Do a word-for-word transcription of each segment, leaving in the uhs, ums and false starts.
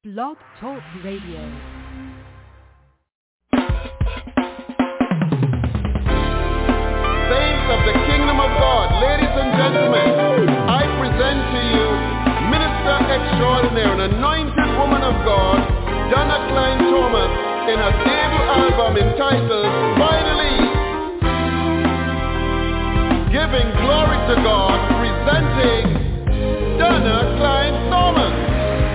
Blog Talk Radio. Saints of the Kingdom of God, ladies and gentlemen, I present to you Minister Extraordinaire, an anointed woman of God, Donna Klein Thomas, in a debut album entitled Finally. Giving glory to God, presenting Donna Klein Thomas.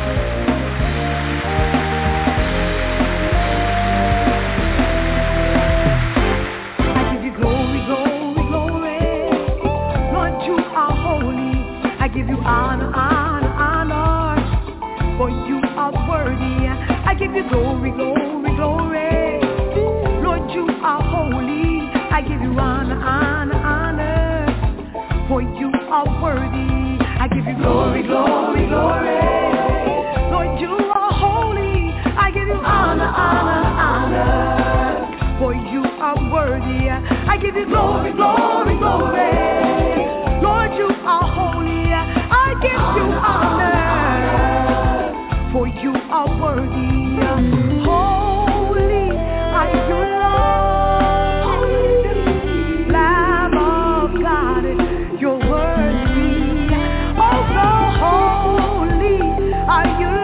Honor, honor, honor, for you are worthy. I give you glory, glory, glory. Lord, you are holy. I give you honor, honor, honor, for you are worthy. I give you glory, glory, glory. Lord, you are holy. I give you honor, honor, honor, for you are worthy. I give you glory, glory, glory. Lord, you are holy. I give you honor, for you are worthy. Holy are you, Lord, Lamb of God, you're worthy. Oh, so holy are you,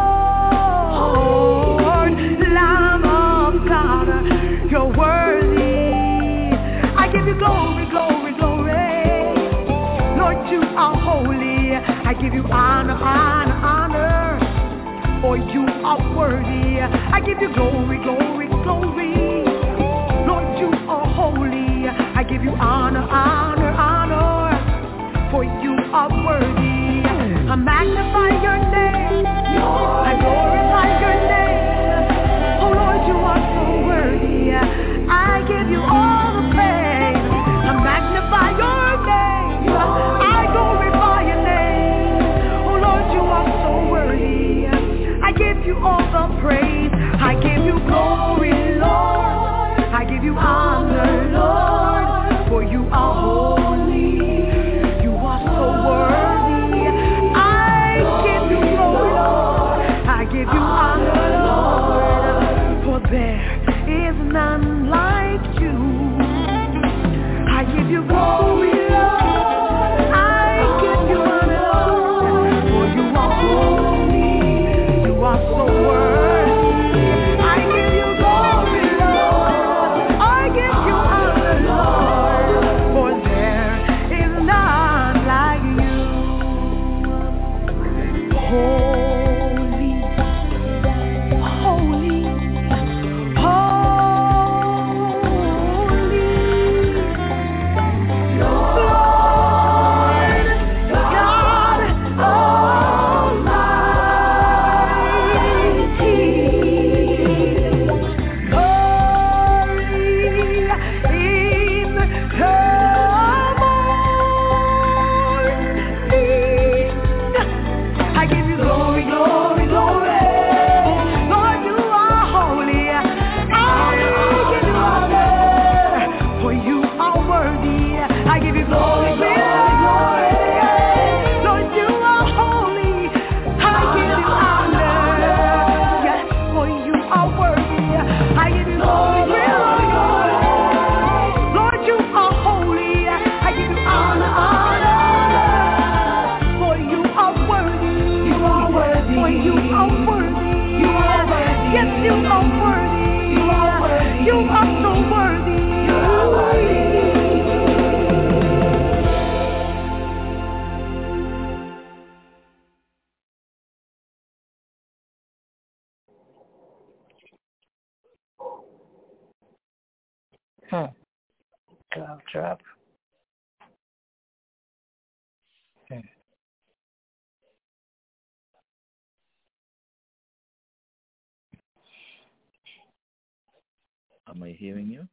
Lord, Lamb of God, you're worthy. I give you glory, glory, glory. Lord, you are holy. I give you honor, honor, honor, for you are worthy. I give you glory, glory, glory. Lord, you are holy. I give you honor, honor, honor, for you are worthy. I magnify your name. I glorify your name. Oh Lord, you are so worthy. I give you all the praise. I magnify your name. I glorify your name. Oh Lord, you are so worthy. I give you all the praise. I give you glory, Lord. I give you honor, Lord, for you are holy. You are so worthy. I give you glory, Lord. I give you honor, Lord, for there is none like you. I give you glory, Lord. I give you honor, for you are holy. You are so worthy. I give you glory, Lord. I give you honor, Lord, for there is none like you. Holy, holy, holy, Lord God Almighty. Glory in the morning. I give you glory, glory, glory. Lord, you are holy. I give you honor, for you are worthy. I give you glory, glory, glory. Lord, you are holy. I give you honor, yes, for you are worthy. I give you glory, glory, glory. Lord, you are holy. I give you honor, honor, for you are worthy. You are worthy. For you are worthy. You are worthy. Yes, you are worthy. You are worthy. You are so worthy. You are worthy. Hmm. Drop, drop. Hmm. Am I hearing you?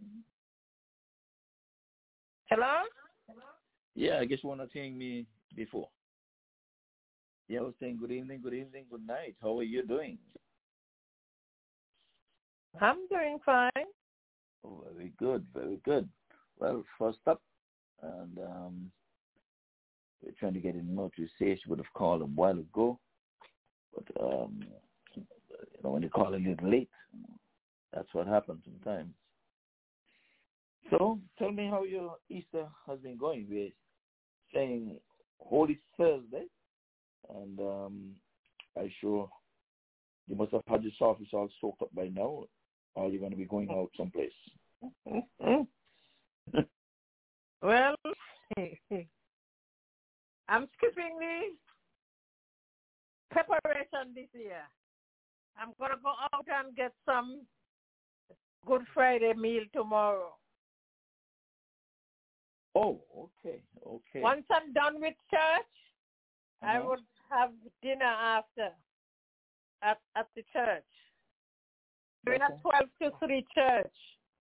Hello? Yeah, I guess you want to hear me before. Yeah, I was saying good evening, good evening, good night. How are you doing? I'm doing fine. Oh, very good, very good. Well, first up, and um, we're trying to get in Motor Say she would have called a while ago, but um, So when you call a little late, that's what happens sometimes. So tell me how your Easter has been going. We're saying Holy Thursday, and um, I'm sure you must have had your surface all soaked up by now, or you're going to be going out someplace. Well, I'm skipping the preparation this year. I'm going to go out and get some Good Friday meal tomorrow. Oh, okay, okay. Once I'm done with church, uh-huh. I would have dinner after at, at the church. We're Okay. at twelve to three church.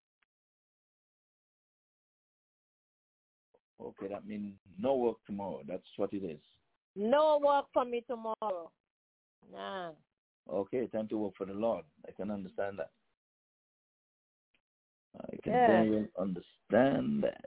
Okay, that means no work tomorrow. That's what it is. No work for me tomorrow. Nah. Okay, time to work for the Lord. I can understand that. I can Yeah. very well understand that.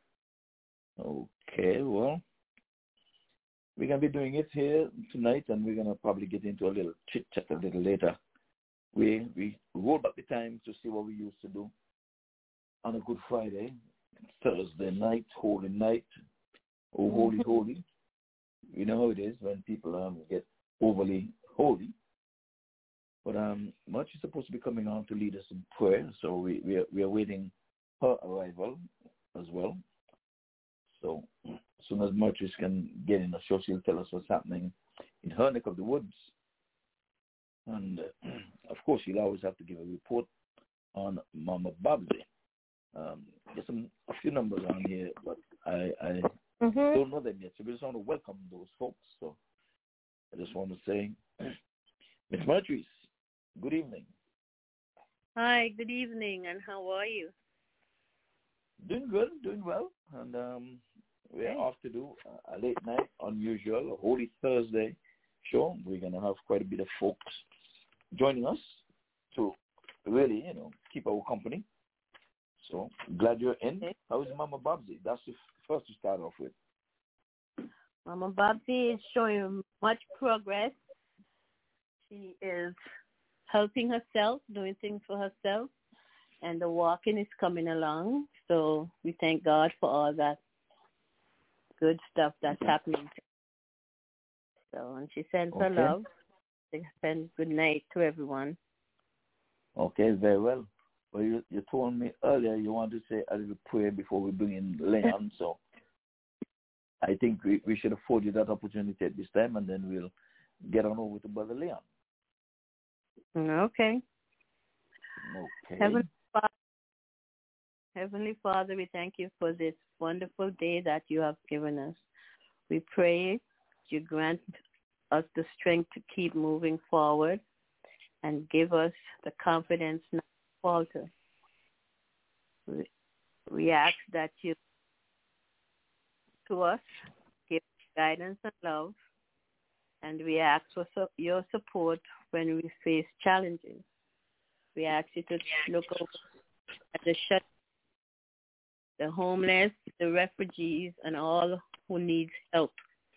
Okay, well, we're going to be doing it here tonight, and we're going to probably get into a little chit-chat a little later. We we roll back the time to see what we used to do on a Good Friday, Thursday night, Holy Night, oh, holy, holy. You know how it is when people um, get overly holy. But um, March is supposed to be coming on to lead us in prayer, so we, we, are, we are waiting her arrival as well. So as soon as Marcus can get in the show, she'll tell us what's happening in her neck of the woods. And, uh, of course, she'll always have to give a report on Mama Babsy. Um, there's some, a few numbers on here, but I, I mm-hmm. don't know them yet. So we just want to welcome those folks. So I just want to say, Miss Marjorie, good evening. Hi, good evening, and how are you? Doing good, doing well. And um, we're okay. off to do a late night, unusual, a Holy Thursday show. We're going to have quite a bit of folks joining us to really, you know, keep our company. So glad you're in. Okay. How is Mama Babsy? That's the first to start off with. Mama Babsy is showing much progress. She is helping herself, doing things for herself, and the walking is coming along. So we thank God for all that good stuff that's happening. So, and she sends Okay. her love. She sends good night to everyone. Okay, very well. Well, you, you told me earlier you want to say a little prayer before we bring in Leon, so I think we, we should afford you that opportunity at this time, and then we'll get on over to Brother Leon. Okay. Okay. Heavenly Father, Heavenly Father, we thank you for this wonderful day that you have given us. We pray you grant us the strength to keep moving forward and give us the confidence not to falter. We, we ask that you, to us, give guidance and love, and we ask for su- your support when we face challenges. We ask you to look over at the shut, the homeless, the refugees, and all who need help.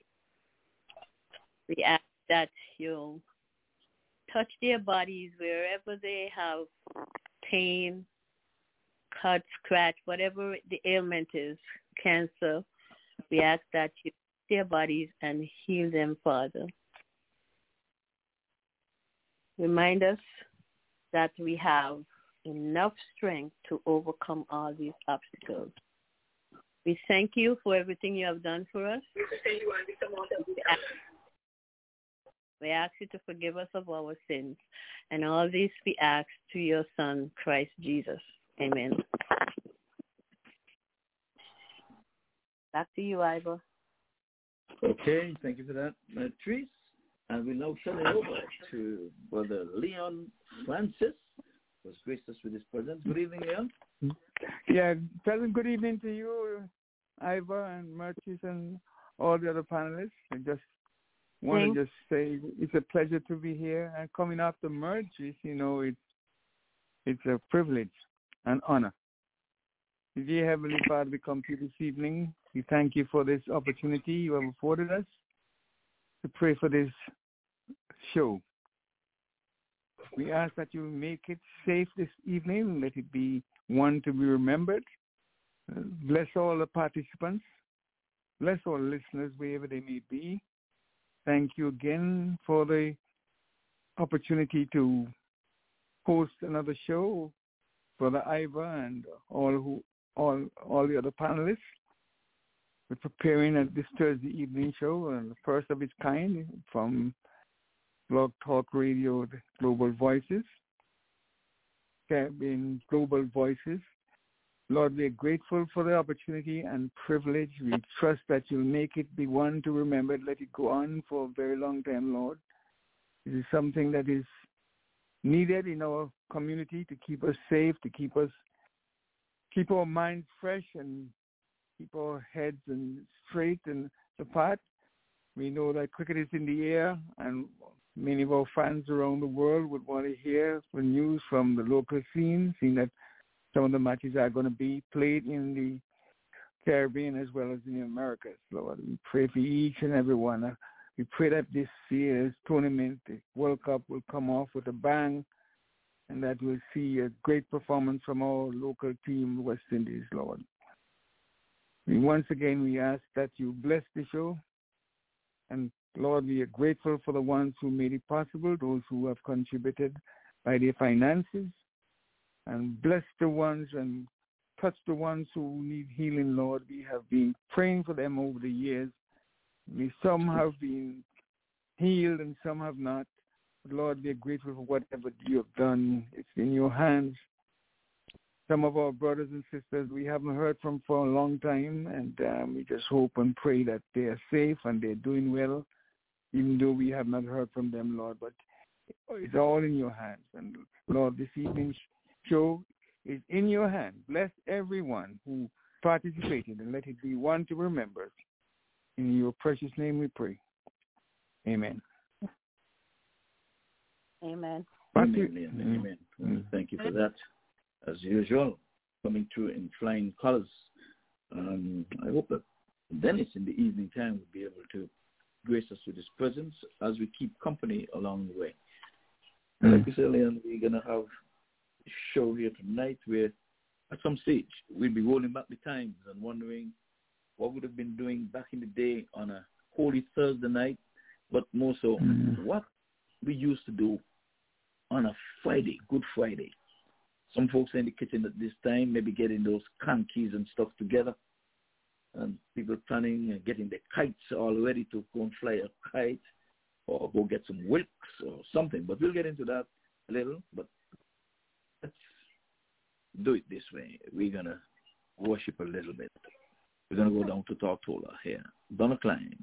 We ask that you touch their bodies wherever they have pain, cut, scratch, whatever the ailment is, cancer. We ask that you touch their bodies and heal them, Father. Remind us that we have enough strength to overcome all these obstacles. We thank you for everything you have done for us. We ask you to forgive us of our sins. And all these we ask to your Son, Christ Jesus. Amen. Back to you, Ivor. Okay, thank you for that, Patrice. And we'll now turn it over to Brother Leon Francis, who has graced us with his presence. Good evening, Leon. Yeah, pleasant good evening to you, Ivor and Mertis and all the other panelists. I just want Thanks. to just say it's a pleasure to be here. And coming after Mertis, you know, it's it's a privilege and honor. Dear Heavenly Father, we come to you this evening. We thank you for this opportunity you have afforded us to pray for this show. we ask that you make it safe this evening. Let it be one to be remembered. Uh, bless all the participants. Bless all listeners wherever they may be. Thank you again for the opportunity to host another show, Brother Ivor and all who all all the other panelists. We're preparing at this Thursday evening show, and the first of its kind from Blog Talk Radio, the Global Voices, Caribbean Global Voices. Lord, we're grateful for the opportunity and privilege. We trust that you'll make it be one to remember. Let it go on for a very long time, Lord. This is something that is needed in our community to keep us safe, to keep us, keep our minds fresh and keep our heads and straight and apart. We know that cricket is in the air, and many of our fans around the world would want to hear the news from the local scene, seeing that some of the matches are going to be played in the Caribbean as well as in the Americas. Lord, we pray for each and every one. We pray that this year's tournament, the World Cup, will come off with a bang, and that we'll see a great performance from our local team, West Indies, Lord. And once again, we ask that you bless the show. And, Lord, we are grateful for the ones who made it possible, those who have contributed by their finances. And bless the ones and touch the ones who need healing, Lord. We have been praying for them over the years. We, some have been healed and some have not. But Lord, we are grateful for whatever you have done. It's in your hands. Some of our brothers and sisters we haven't heard from for a long time, and um, we just hope and pray that they are safe and they're doing well, even though we have not heard from them, Lord. But it's all in your hands. And Lord, this evening's show is in your hand. Bless everyone who participated, and let it be one to remember. In your precious name we pray. Amen. Amen. Amen. Amen. Amen. Thank you for that. As usual, coming through in flying colors. Um, I hope that Dennis in the evening time will be able to grace us with his presence as we keep company along the way. Mm-hmm. Like we said earlier, we're going to have a show here tonight where at some stage we'll be rolling back the times and wondering what would have been doing back in the day on a Holy Thursday night, but more so mm-hmm. what we used to do on a Friday, Good Friday. Some folks are in the kitchen at this time, maybe getting those conkeys and stuff together, and people planning and getting their kites all ready to go and fly a kite or go get some wilks or something. But we'll get into that a little, but let's do it this way. We're going to worship a little bit. We're going to go down to Tortola here. Donna Klein.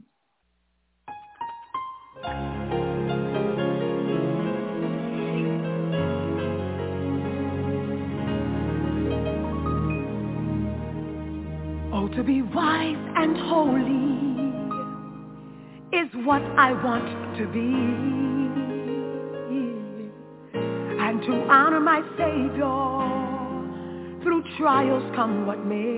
Oh, to be wise and holy is what I want to be, and to honor my Savior through trials come what may.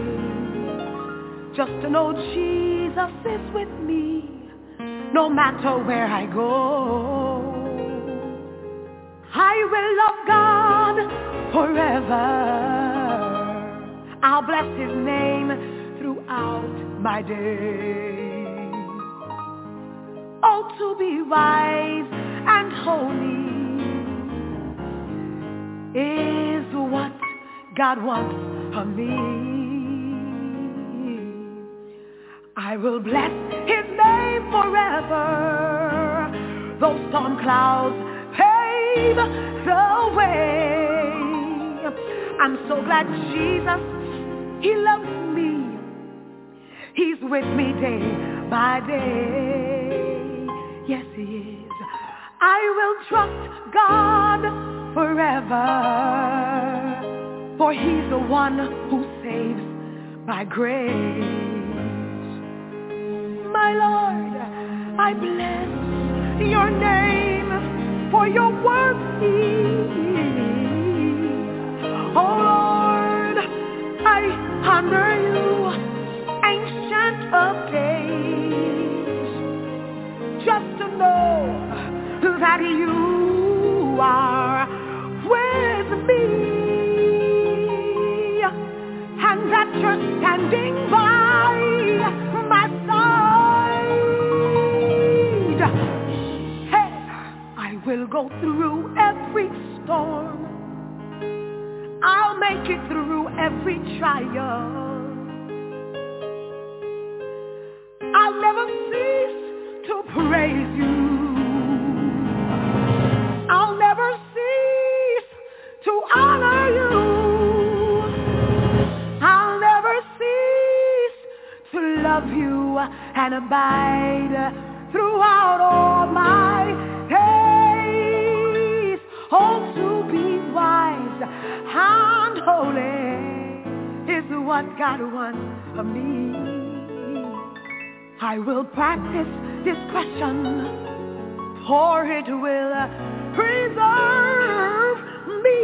Just to know Jesus is with me no matter where I go. I will love God forever. I'll bless his name throughout my day. Oh, to be wise and holy is what God wants of me. I will bless his name forever. Those storm clouds pave the way. I'm so glad Jesus, he loves me. He's with me day by day. Yes, he is. I will trust God forever, for he's the one who saves by grace. My Lord, I bless your name, for your worthy. Oh Lord, I honor you, Ancient of Days, just to know that you are will go through every storm. I'll make it through every trial. I'll never cease to praise you. I'll never cease to honor you. I'll never cease to love you and abide throughout all my days. Oh, to be wise and holy is what God wants of me. I will practice discretion, for it will preserve me.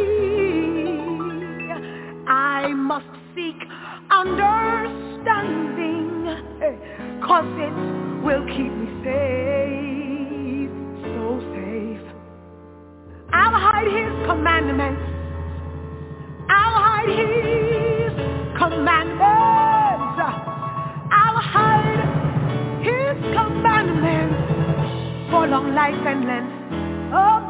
I must seek understanding, 'cause it will keep me safe, so safe. I'll hide his commandments. I'll hide his commandments. I'll hide his commandments for long life and length of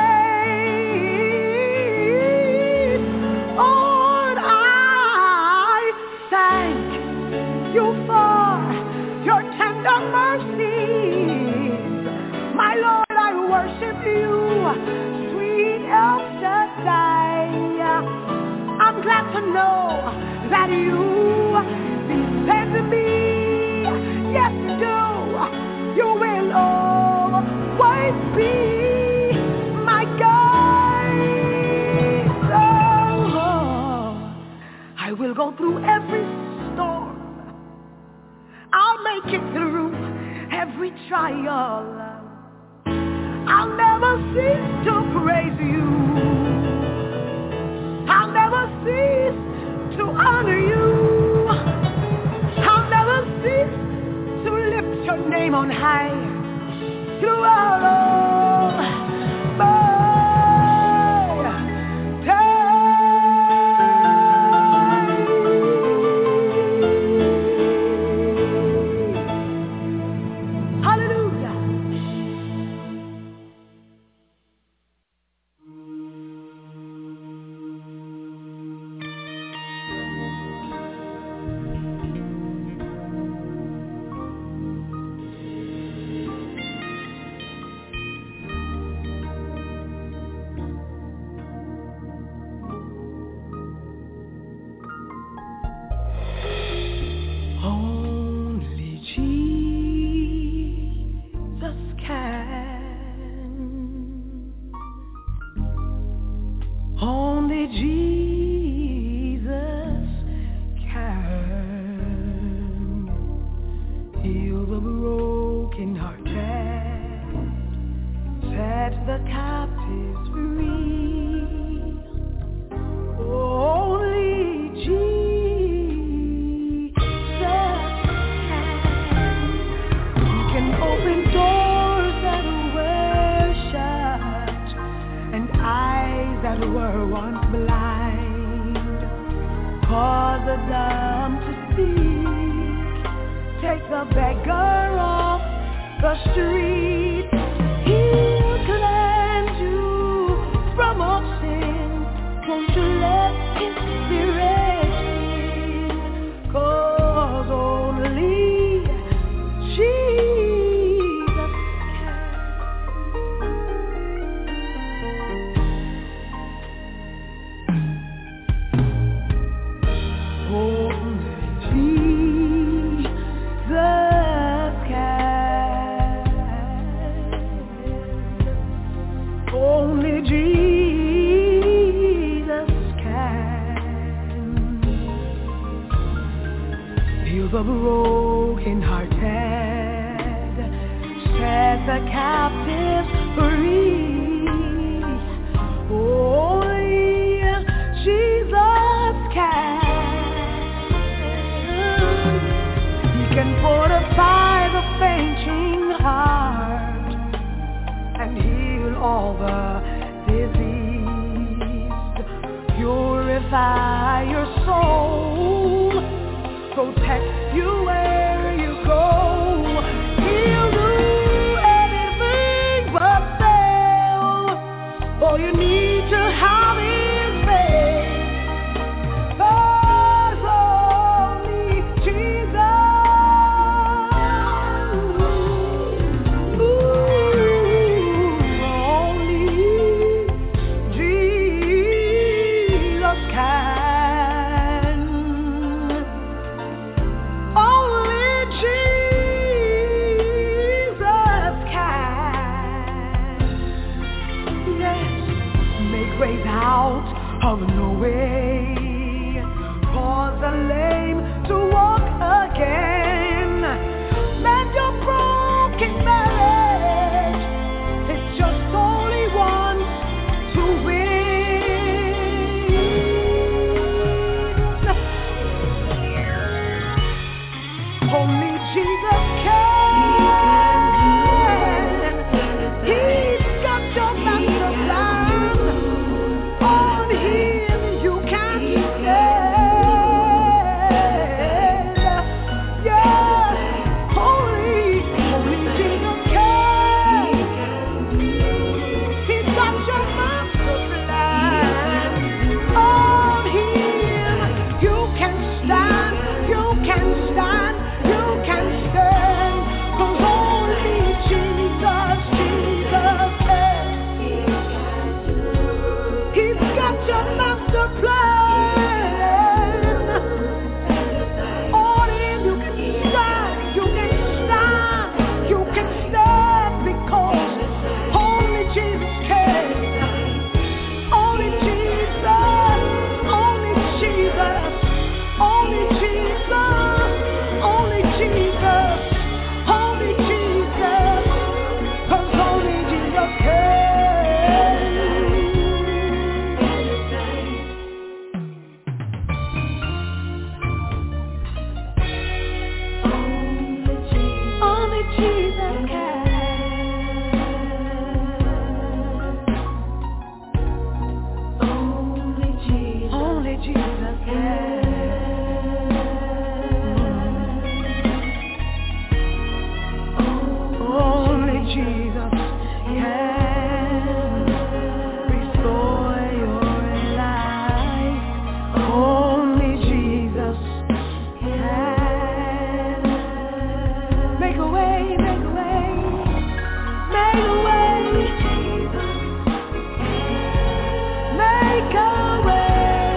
days. Lord, I thank you for your tender mercies. My Lord, I worship you, sweet El Shaddai. I'm glad to know that you defend me. Yes, you do. You will always be my guide. Oh, I will go through every storm. I'll make it through every trial. I'll never cease to praise you. I'll never cease to honor you. I'll never cease to lift your name on high throughout all my days. Hallelujah. Only Jesus can. Only Jesus can heal the brokenhearted, set the captives free. Only Jesus can. He can open doors that were shut and eyes that were once blind. Cause the dumb to speak, take the beggar off the street. He'll cleanse you from all sin. Won't you let his spirit in? 'Cause only Jesus can. Only Jesus can. Only Jesus can heal the brokenhearted, set the captives free. Only Jesus can. He can fortify the fainting heart and heal all the diseased. Purify your soul, protect you where you go. He'll do anything but fail. All you need to have is faith. There's only Jesus. Ooh, only Jesus can. Only Jesus can. Yes, make ways out of no way. Cause the lame to walk again. Mend your broken marriage. It's just only one to win. Only Jesus can. He's got your master plan. On him you can stand. Yes, only, only Jesus can. He's got your master plan. On him you can stand. You can stand. You can stand. 'Cause only Jesus, Jesus can. He's got your master plan. On him you can stand, you can stand, you can stand because only Jesus can. Only Jesus, only Jesus, only Jesus, only Jesus, only Jesus, 'cause only Jesus can. Only Jesus can. Only Jesus. Only Jesus can. Only Jesus can restore your life. Only Jesus can make a way, make a way, make a way, make a way.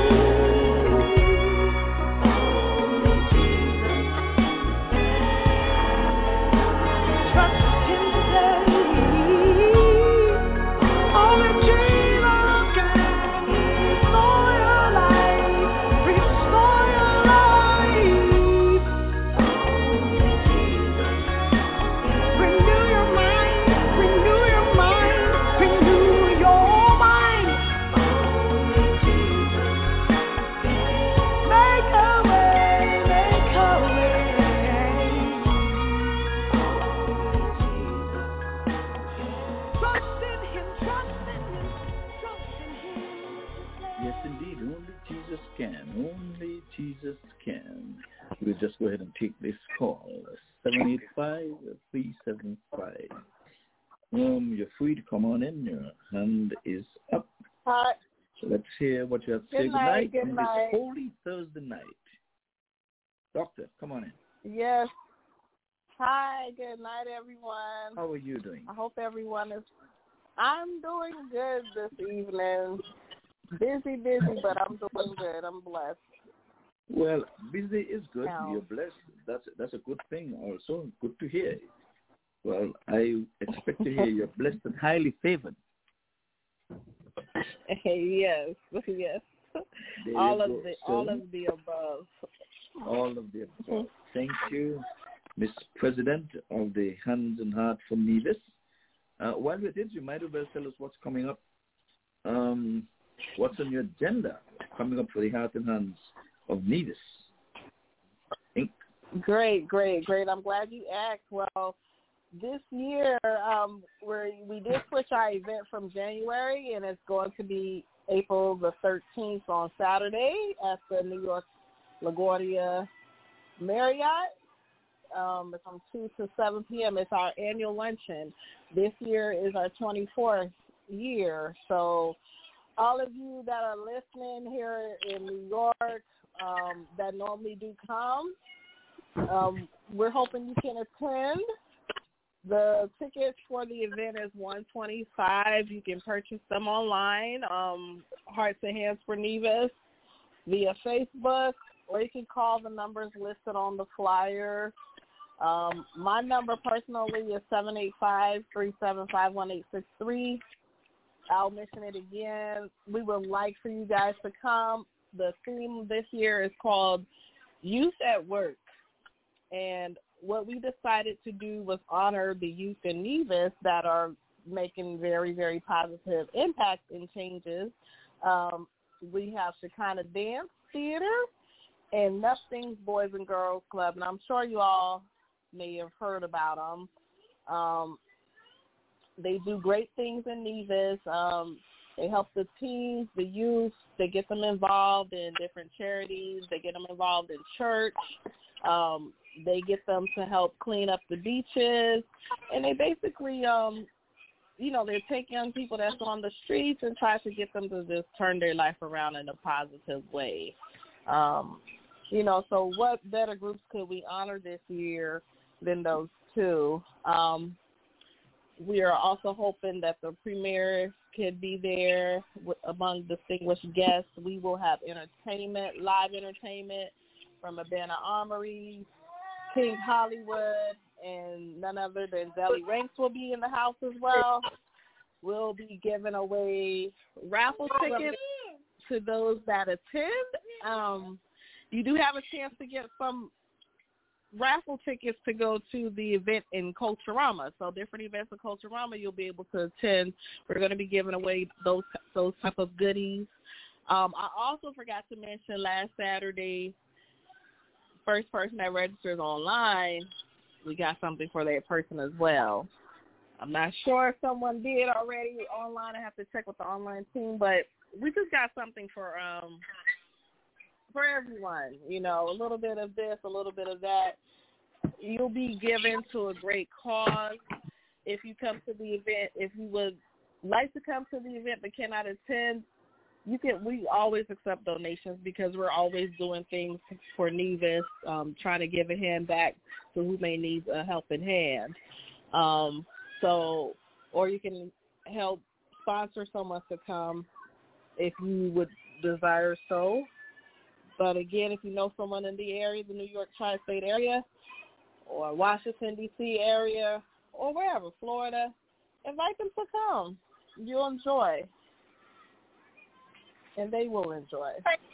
Trust him today. Only Jesus can restore your life, restore your life. Renew your mind, renew your mind, renew your mind. Make a way, make a way. Trust in him, trust in him, trust in him. Yes, indeed. Only Jesus can. Only Jesus can. We'll just go ahead and take this call. seven eight five, three seven five. Um, you're free to come on in. Your hand is up. Hi. So let's hear what you have to say Good night, tonight good on night. this Holy Thursday night. Doctor, come on in. Yes. Hi, good night, everyone. How are you doing? I hope everyone is. I'm doing good this evening. Busy, busy, but I'm doing good. I'm blessed. Well, busy is good. No. You're blessed. That's that's a good thing also. Good to hear. Well, I expect to hear you're blessed and highly favored. Yes, yes. There All you of go. the So, all of the above. all of the above. Thank you, Miss President of the Hands and Heart for Nevis. Uh, while we're at it, you might as well tell us what's coming up. Um, what's on your agenda coming up for the Heart and Hands of Nevis? Inc. Great, great, great. I'm glad you asked. Well, this year um, we we did switch our event from January, and it's going to be April the thirteenth on Saturday at the New York LaGuardia Marriott. Um, from two to seven p.m. It's our annual luncheon. This year is our twenty-fourth year. So all of you that are listening here in New York um, that normally do come, um, we're hoping you can attend. The tickets for the event is one hundred twenty-five dollars. You can purchase them online, um, Hearts and Hands for Nevis, via Facebook, or you can call the numbers listed on the flyer. Um, my number personally is seven eight five, three seven five, one eight six three. I'll mention it again. We would like for you guys to come. The theme this year is called Youth at Work. And what we decided to do was honor the youth in Nevis that are making very, very positive impacts and changes. Um, we have Shekinah Dance Theater and Nothing's Boys and Girls Club, and I'm sure you all may have heard about them. Um, they do great things in Nevis. Um, they help the teens, the youth. They get them involved in different charities. They get them involved in church. Um, they get them to help clean up the beaches. And they basically, um, you know, they take young people that's on the streets and try to get them to just turn their life around in a positive way. Um, you know, so what better groups could we honor this year than those two? Um, we are also hoping that the premier could be there with, among distinguished guests. We will have entertainment, live entertainment from Urbana Armory, King Hollywood, and none other than Zelly Ranks will be in the house as well. We'll be giving away raffle tickets to those that attend. Um, you do have a chance to get some raffle tickets to go to the event in Culturama. So different events in Culturama you'll be able to attend. We're going to be giving away those those type of goodies. Um, I also forgot to mention last Saturday, first person that registers online, we got something for that person as well. I'm not sure if someone did already online. I have to check with the online team, but we just got something for um for everyone. You know, a little bit of this, a little bit of that. You'll be given to a great cause if you come to the event. If you would like to come to the event but cannot attend, you can. We always accept donations because we're always doing things for Nevis, um, trying to give a hand back to who may need a helping hand. Um, so, or you can help sponsor someone to come if you would desire so. But again, if you know someone in the area, the New York tri-state area, or Washington, D C area, or wherever, Florida, invite them to come. You'll enjoy. And they will enjoy.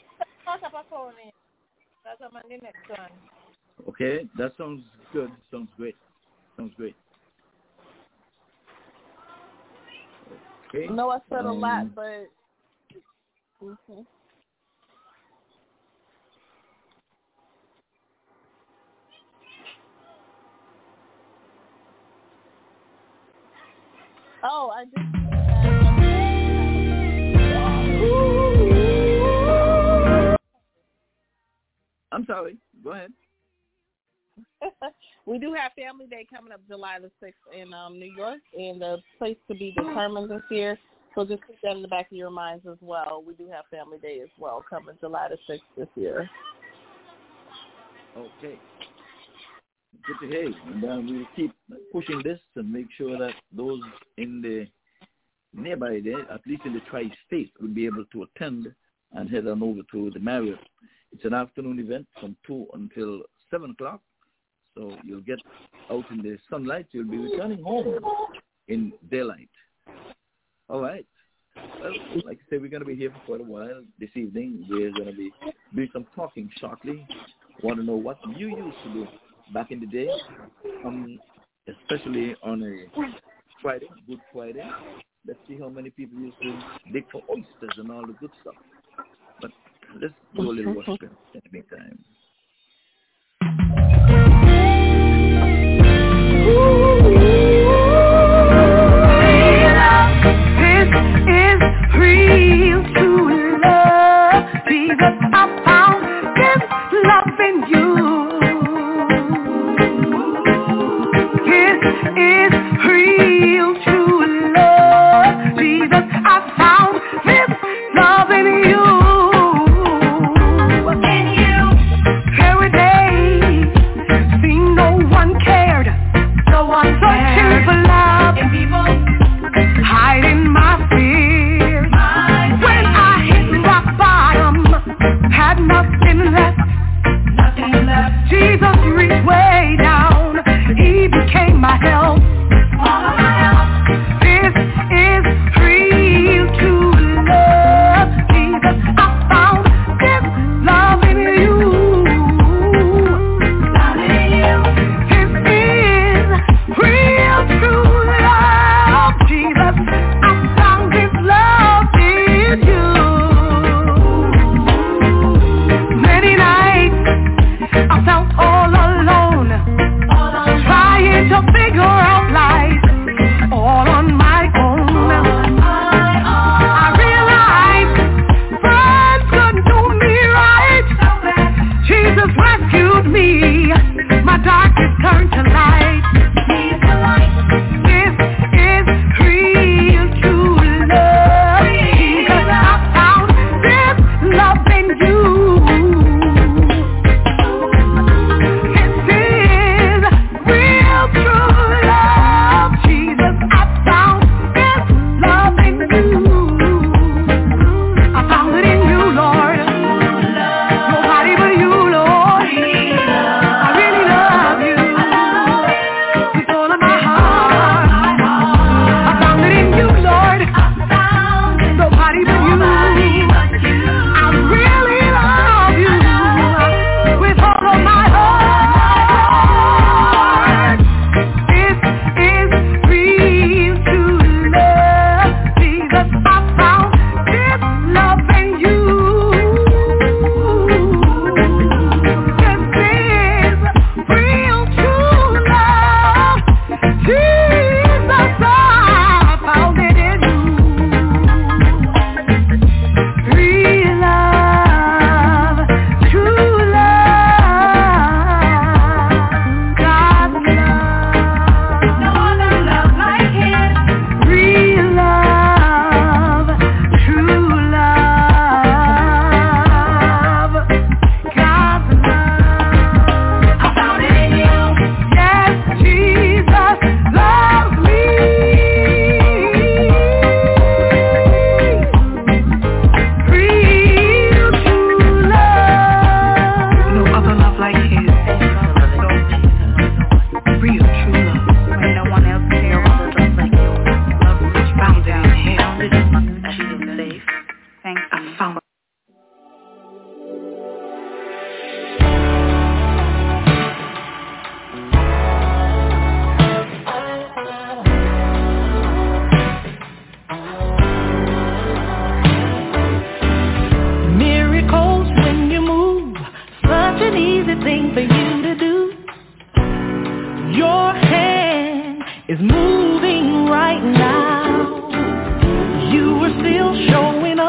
Okay, that sounds good. Sounds great. Sounds great. Okay. I know I said um, a lot, but... Mm-hmm. Oh, I did. I'm sorry. Go ahead. We do have Family Day coming up July the sixth in um, New York, and the place to be determined this year. So just keep that in the back of your minds as well. We do have Family Day as well coming July the sixth this year. Okay. Good to hear. And uh, we'll keep pushing this and make sure that those in the nearby there, at least in the tri-state, will be able to attend and head on over to the Marriott. It's an afternoon event from two until seven o'clock. So you'll get out in the sunlight. You'll be returning home in daylight. All right. Well, like I said, we're going to be here for quite a while this evening. We're going to be doing some talking shortly. Want to know what you used to do back in the day, um, especially on a Friday, Good Friday. Let's see how many people used to dig for oysters and all the good stuff. But let's do a little worship in the meantime. This is real true love. Jesus, I found this love in you. This is real true love. Jesus,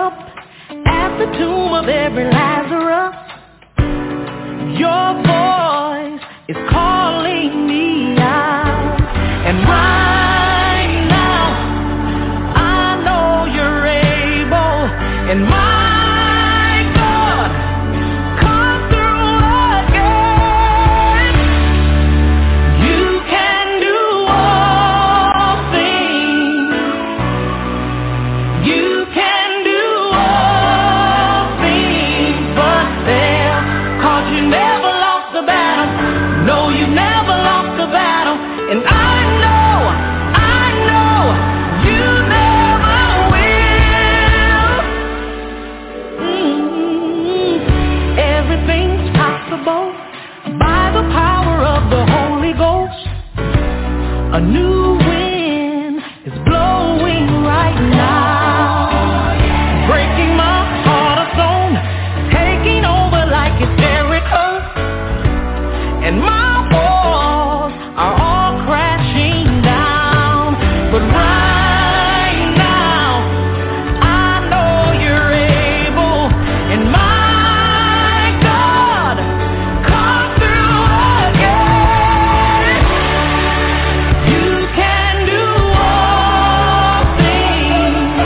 up at the tomb of every Lazarus. Your voice is calling me out. And right now, I know you're able. And my a new wind is blowing right now, breaking my heart of stone, taking over like it's Jericho, and my walls are all crashing down. But right now, I know you're able, and my God, come through again. You can do all things.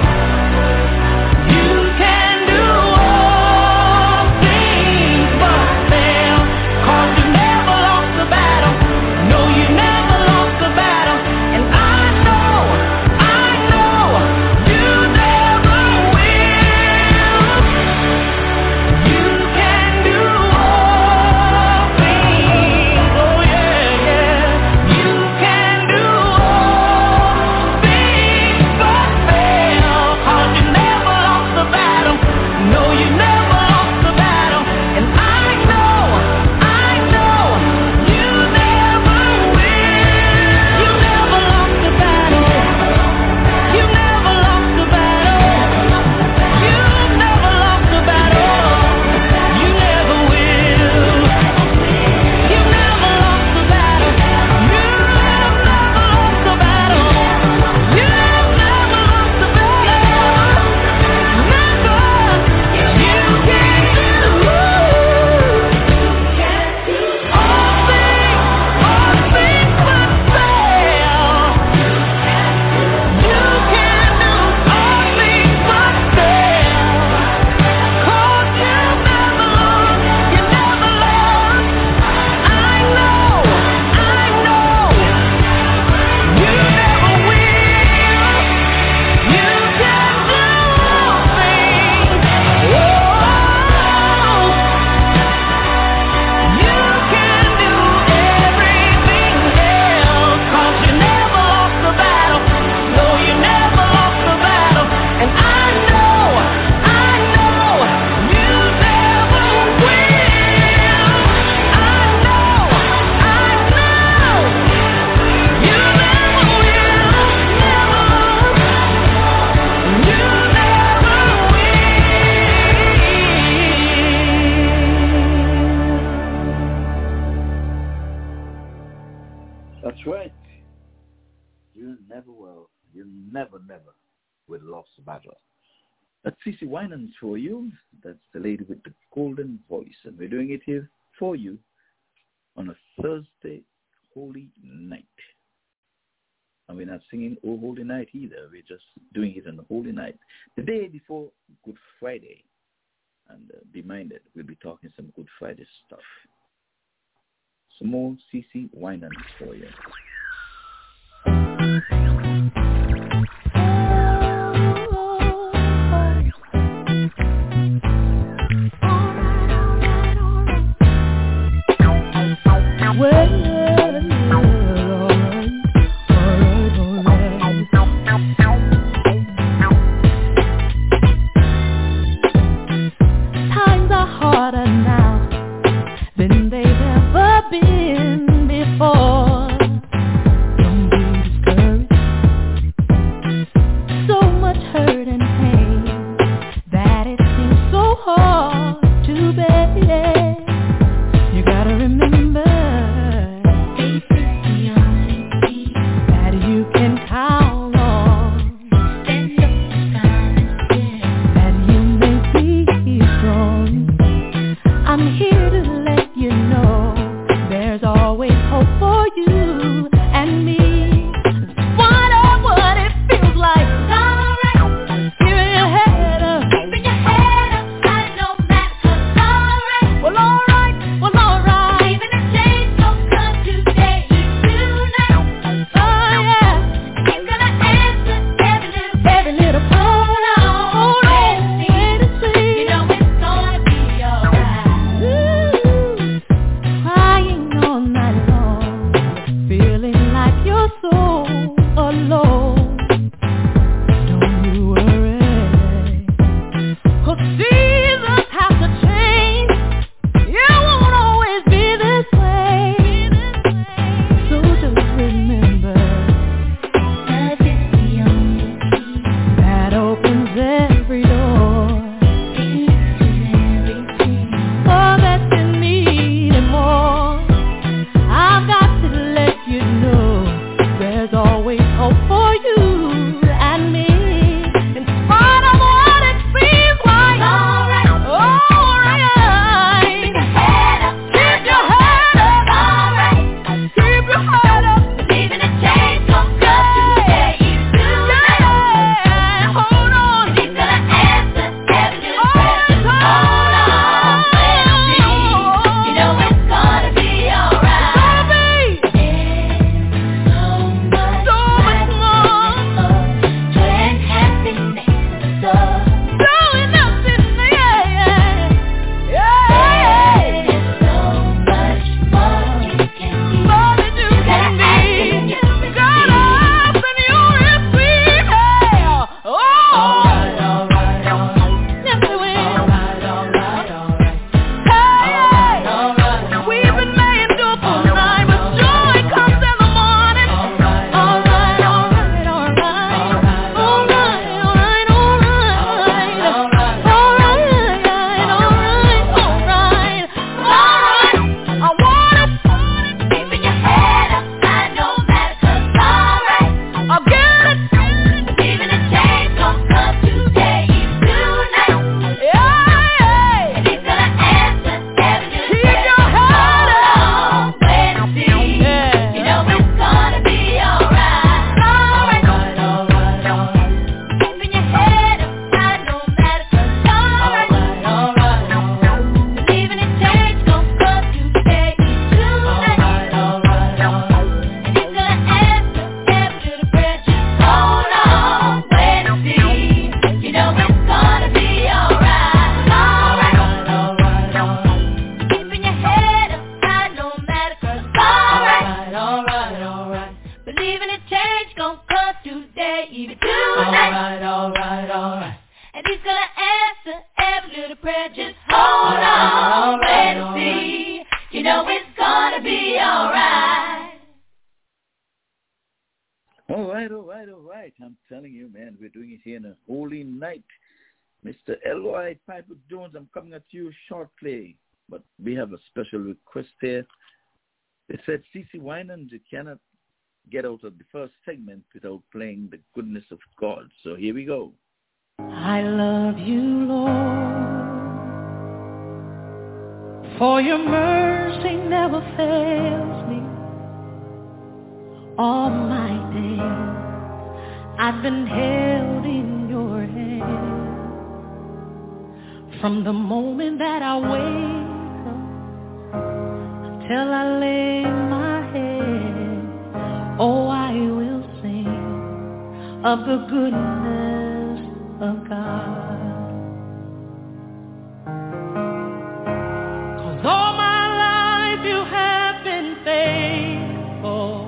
You can do all things but fail. 'Cause you never lost the battle. No, you never lost the battle. And I know, I know, you never will. You can do all things. Oh yeah, yeah. You can do all things but fail. 'Cause you never lost the battle. No, you never lost the battle. And I know, I know, you never will. You never lost the battle. You never lost the battle. You never lost the battle. You never will. You never lost the battle. You never lost the battle. You never lost the battle. Never. You can do all things, all things but fail. You can do all things but fail. 'Cause you never lost, you never lost. I know, I know, you never will. You can do all things. Oh, you can do everything else. 'Cause you never lost the battle. No, you never lost the battle. And I know, I know, you never will. I know, I know, you never will. Never, you never will. That's right. You never will. You never, never will lose the battle. That's Cece Winans for you. That's the lady with the golden voice. And we're doing it here for you on a Thursday holy night. And we're not singing Oh Holy Night either. We're just doing it on the holy night. The day before Good Friday. And uh, be minded, we'll be talking some Good Friday stuff. Some more Cece Winans for you. Times are harder now than they've ever been before. Don't be discouraged. and he's gonna answer every little prayer. Just hold on, wait and see. You know it's gonna be alright. All right, all right, all right. I'm telling you, man, we're doing it here in a holy night. Mister Eloy Piper Jones, I'm coming at you shortly, but we have a special request here. It said, C C Winans, you cannot get out of the first segment without playing the goodness of God. So here we go. I love you, Lord, for your mercy never fails me. All my days I've been held in your hand. From the moment that I wake up till I lay my head, oh, I will sing of the goodness of God. 'Cause all my life you have been faithful.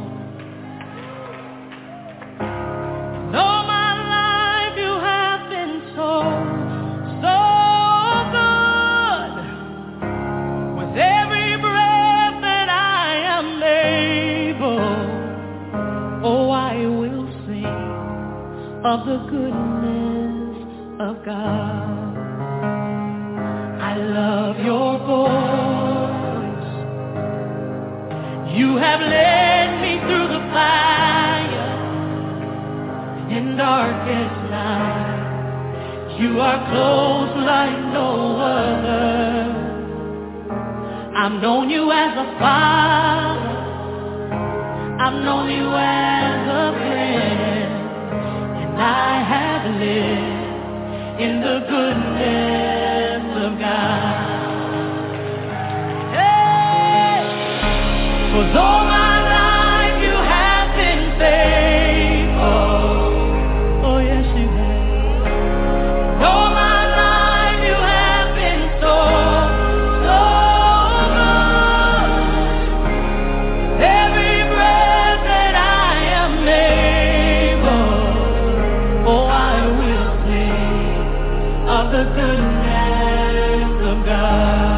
And all my life you have been so, so good. With every breath that I am able, oh, I will sing of the goodness of God. I love your voice. You have led me through the fire in darkest night. You are close like no other. I've known you as a father. I've known you as a friend, and I have lived in the goodness of God. Hey! 'Cause all my life you have been faithful. Oh yes you have. All my life you have been so, so good. Every breath that I am able, oh, I will sing of the goodness of God.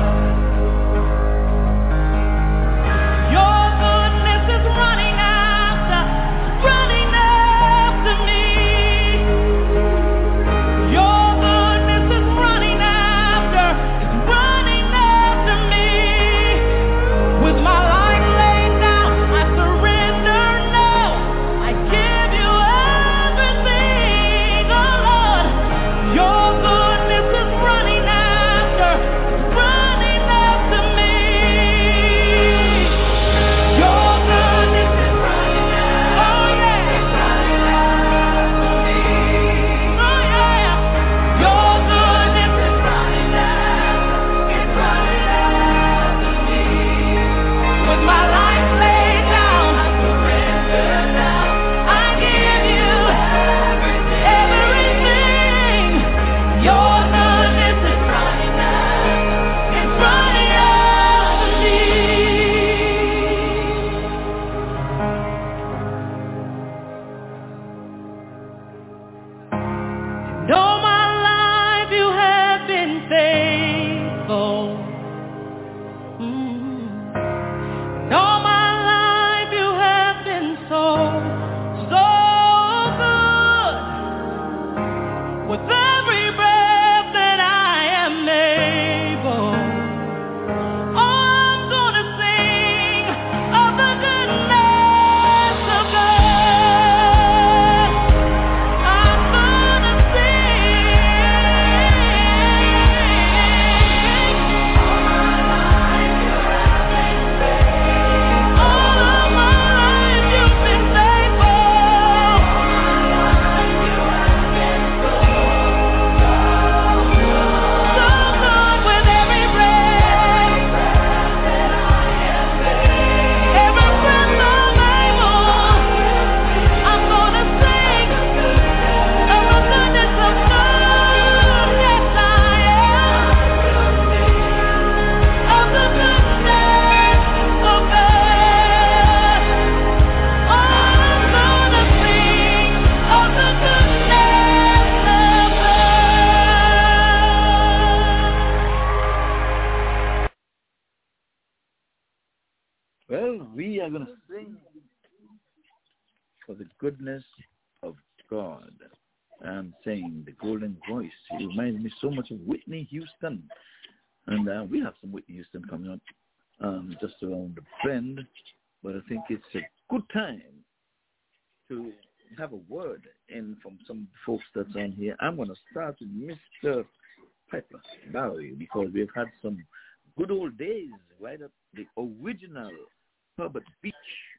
Your goodness is running after, running after me. Your goodness is running after, is running after me. With my life laid down, I surrender now. I give you everything, oh Lord. Your goodness is running after, running after me. Your goodness is running after, oh yeah, it's running after me. Oh yeah, your goodness is running after, it's running after me. With my life laid down, I surrender now. I give you everything. Your goodness is running after, it's running after me. And all my life you have been faithful. Mm. And all my life you have been so, so good. With every breath that I am able, oh, I'm gonna sing of the goodness of God. I'm gonna sing. All my life you have been faithful. All of my life you've been faithful. All my life you have been so, are going to sing for the goodness of God. I'm saying the golden voice. It reminds me so much of Whitney Houston. And uh, we have some Whitney Houston coming up um, just around the bend. But I think it's a good time to have a word in from some folks that's on here. I'm going to start with Mister Piper Barry because we've had some good old days right at the original Herbert Beach.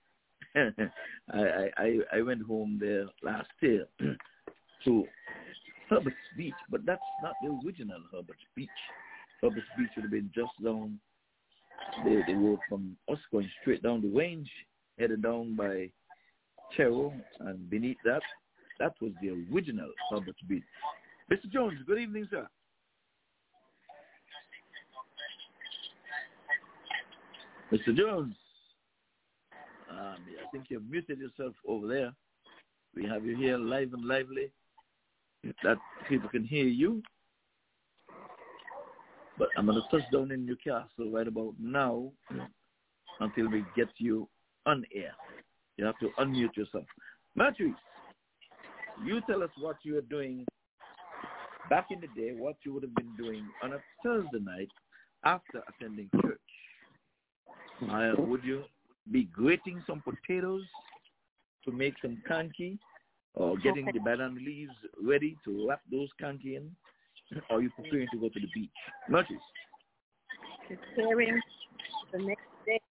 I, I, I went home there last year to Herbert's Beach, but that's not the original Herbert's Beach. Herbert's Beach would have been just down the, the road from us going straight down the range, headed down by Chero, and beneath that, that was the original Herbert's Beach. Mister Jones, good evening, sir. Mister Jones, um, I think you've muted yourself over there. We have you here live and lively, that people can hear you. But I'm going to touch down in Newcastle right about now until we get you on air. You have to unmute yourself. Matrice, you tell us what you were doing back in the day, what you would have been doing on a Thursday night after attending church. Uh, would you be grating some potatoes to make some kanki, or getting the banana leaves ready to wrap those kanki in, or are you preparing to go to the beach? Matrice. Preparing the next day.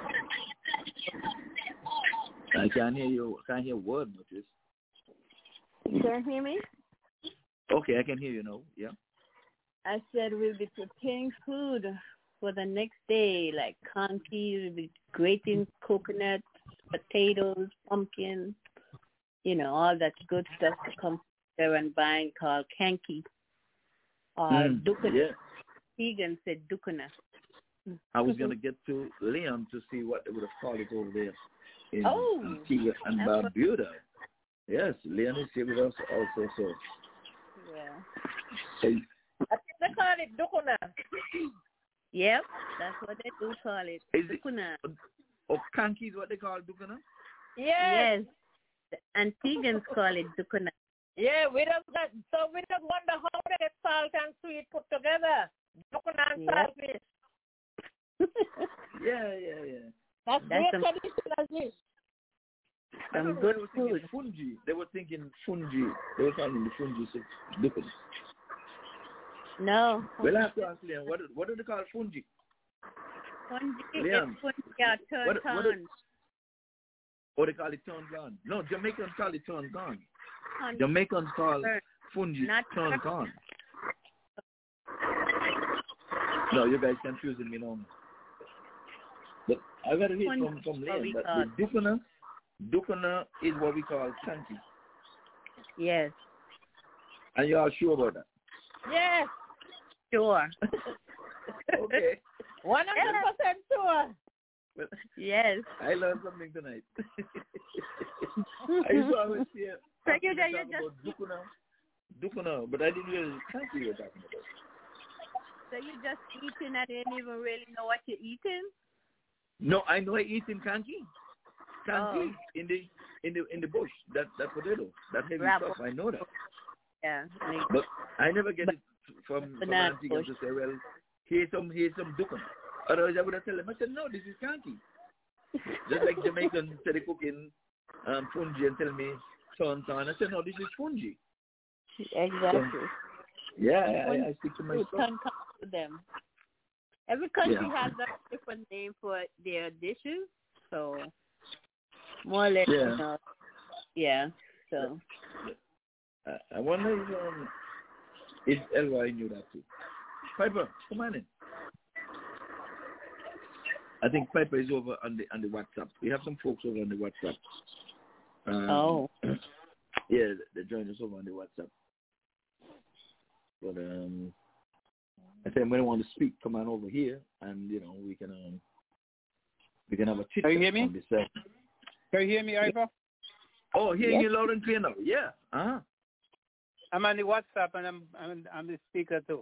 I can't hear you. I can't hear a word, Matrice. You can't hear me? Okay, I can hear you now. Yeah. I said we'll be preparing food for the next day, like kanki, we'll be grating coconut, potatoes, pumpkin, you know, all that good stuff to come there and buying called kanki. Or mm, dukana. Yeah. Tegan said dukana. I was going to get to Leon to see what they would have called it over there in oh, Antigua and Barbuda. Yes, Leon is here with us also. So. Yeah. So, I think they call it dukana. Yep, that's what they do call it. Is dukana. It, oh, kanki is what they call dukana? Yes. Yes. The Antiguans call it dukana. Yeah, we just got, so we just wonder how they get salt and sweet put together. Dukana and Yep. saltfish. yeah, yeah, yeah. That's, That's great some, traditional dish. some They good were thinking food. fungi. They were thinking fungi. They were calling the fungi so dukana. No. Well, I have to ask Leon, what, what do they call fungi? Fungi Leon, is fungi or turn what- what- on. Or they call it turn gone. No, Jamaicans call it turn gone. Fungi. Jamaicans call Turn. fungi Not turn turn. gone. No, you guys confusing me now. But I got to hear from, from Leon that the dukana, dukana is what we call kanki. Yes. And you all sure about that? Yes. Sure. Okay. one hundred percent sure. Well, Yes. I learned something tonight. I used to always hear So you, talk you about just dukana, dukana, but I didn't really kanki you were talking about. so you just eating and didn't even really know what you're eating? No, I know I eat in kanki. Kanki Oh. in the in the in the bush. That that potato, that heavy Grapple. stuff. I know that, Yeah. but I never get But- it from from banana Antigua bush. to say, well, here's some here's some dukana. Otherwise, I would have told them. I said, no, this is kanki. Just like Jamaicans say they cooking um, fungi and tell me turn turn. I said, no, this is fungi. Exactly. So, yeah, I, I, I stick to my Food stuff. can come to them. Every country Yeah. has a different name for their dishes, so more or less, Yeah. you know. Yeah. So I, I wonder if um, if L Y knew that too. Piper, come on in. I think Piper is over on the on the WhatsApp. We have some folks over on the WhatsApp. Um, oh, yeah, they join us over on the WhatsApp. But um, I think when they want to speak, come on over here, and you know we can um we can have a chit Can you hear me? on this side. Can you hear me, Ivor? Oh, hearing Yes. you loud and clear now. Yeah. Uh huh. I'm on the WhatsApp and I'm I'm, I'm the speaker too.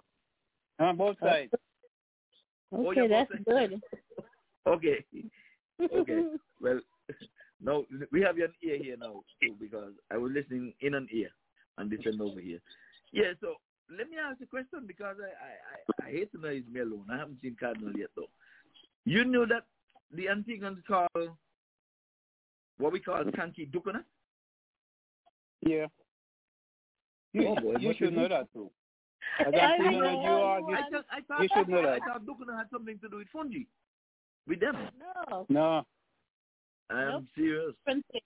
I'm on both sides. Oh, okay, yeah, that's both- good. Okay. Okay. Well, no, we have you an ear here now too, because I was listening in an ear and listening over here. Yeah. So let me ask a question, because I I, I, I hate to know he's me alone. I haven't seen Cardinal yet though. You knew that the Antiguans call what we call Kanki Dukuna? Yeah. You, oh, boy, you should know that too. As I I know know. you are, you, I thought, I thought, you should know that. I thought Dukuna had something to do with fungi. With them. No. No. I'm Nope. serious. Different thing.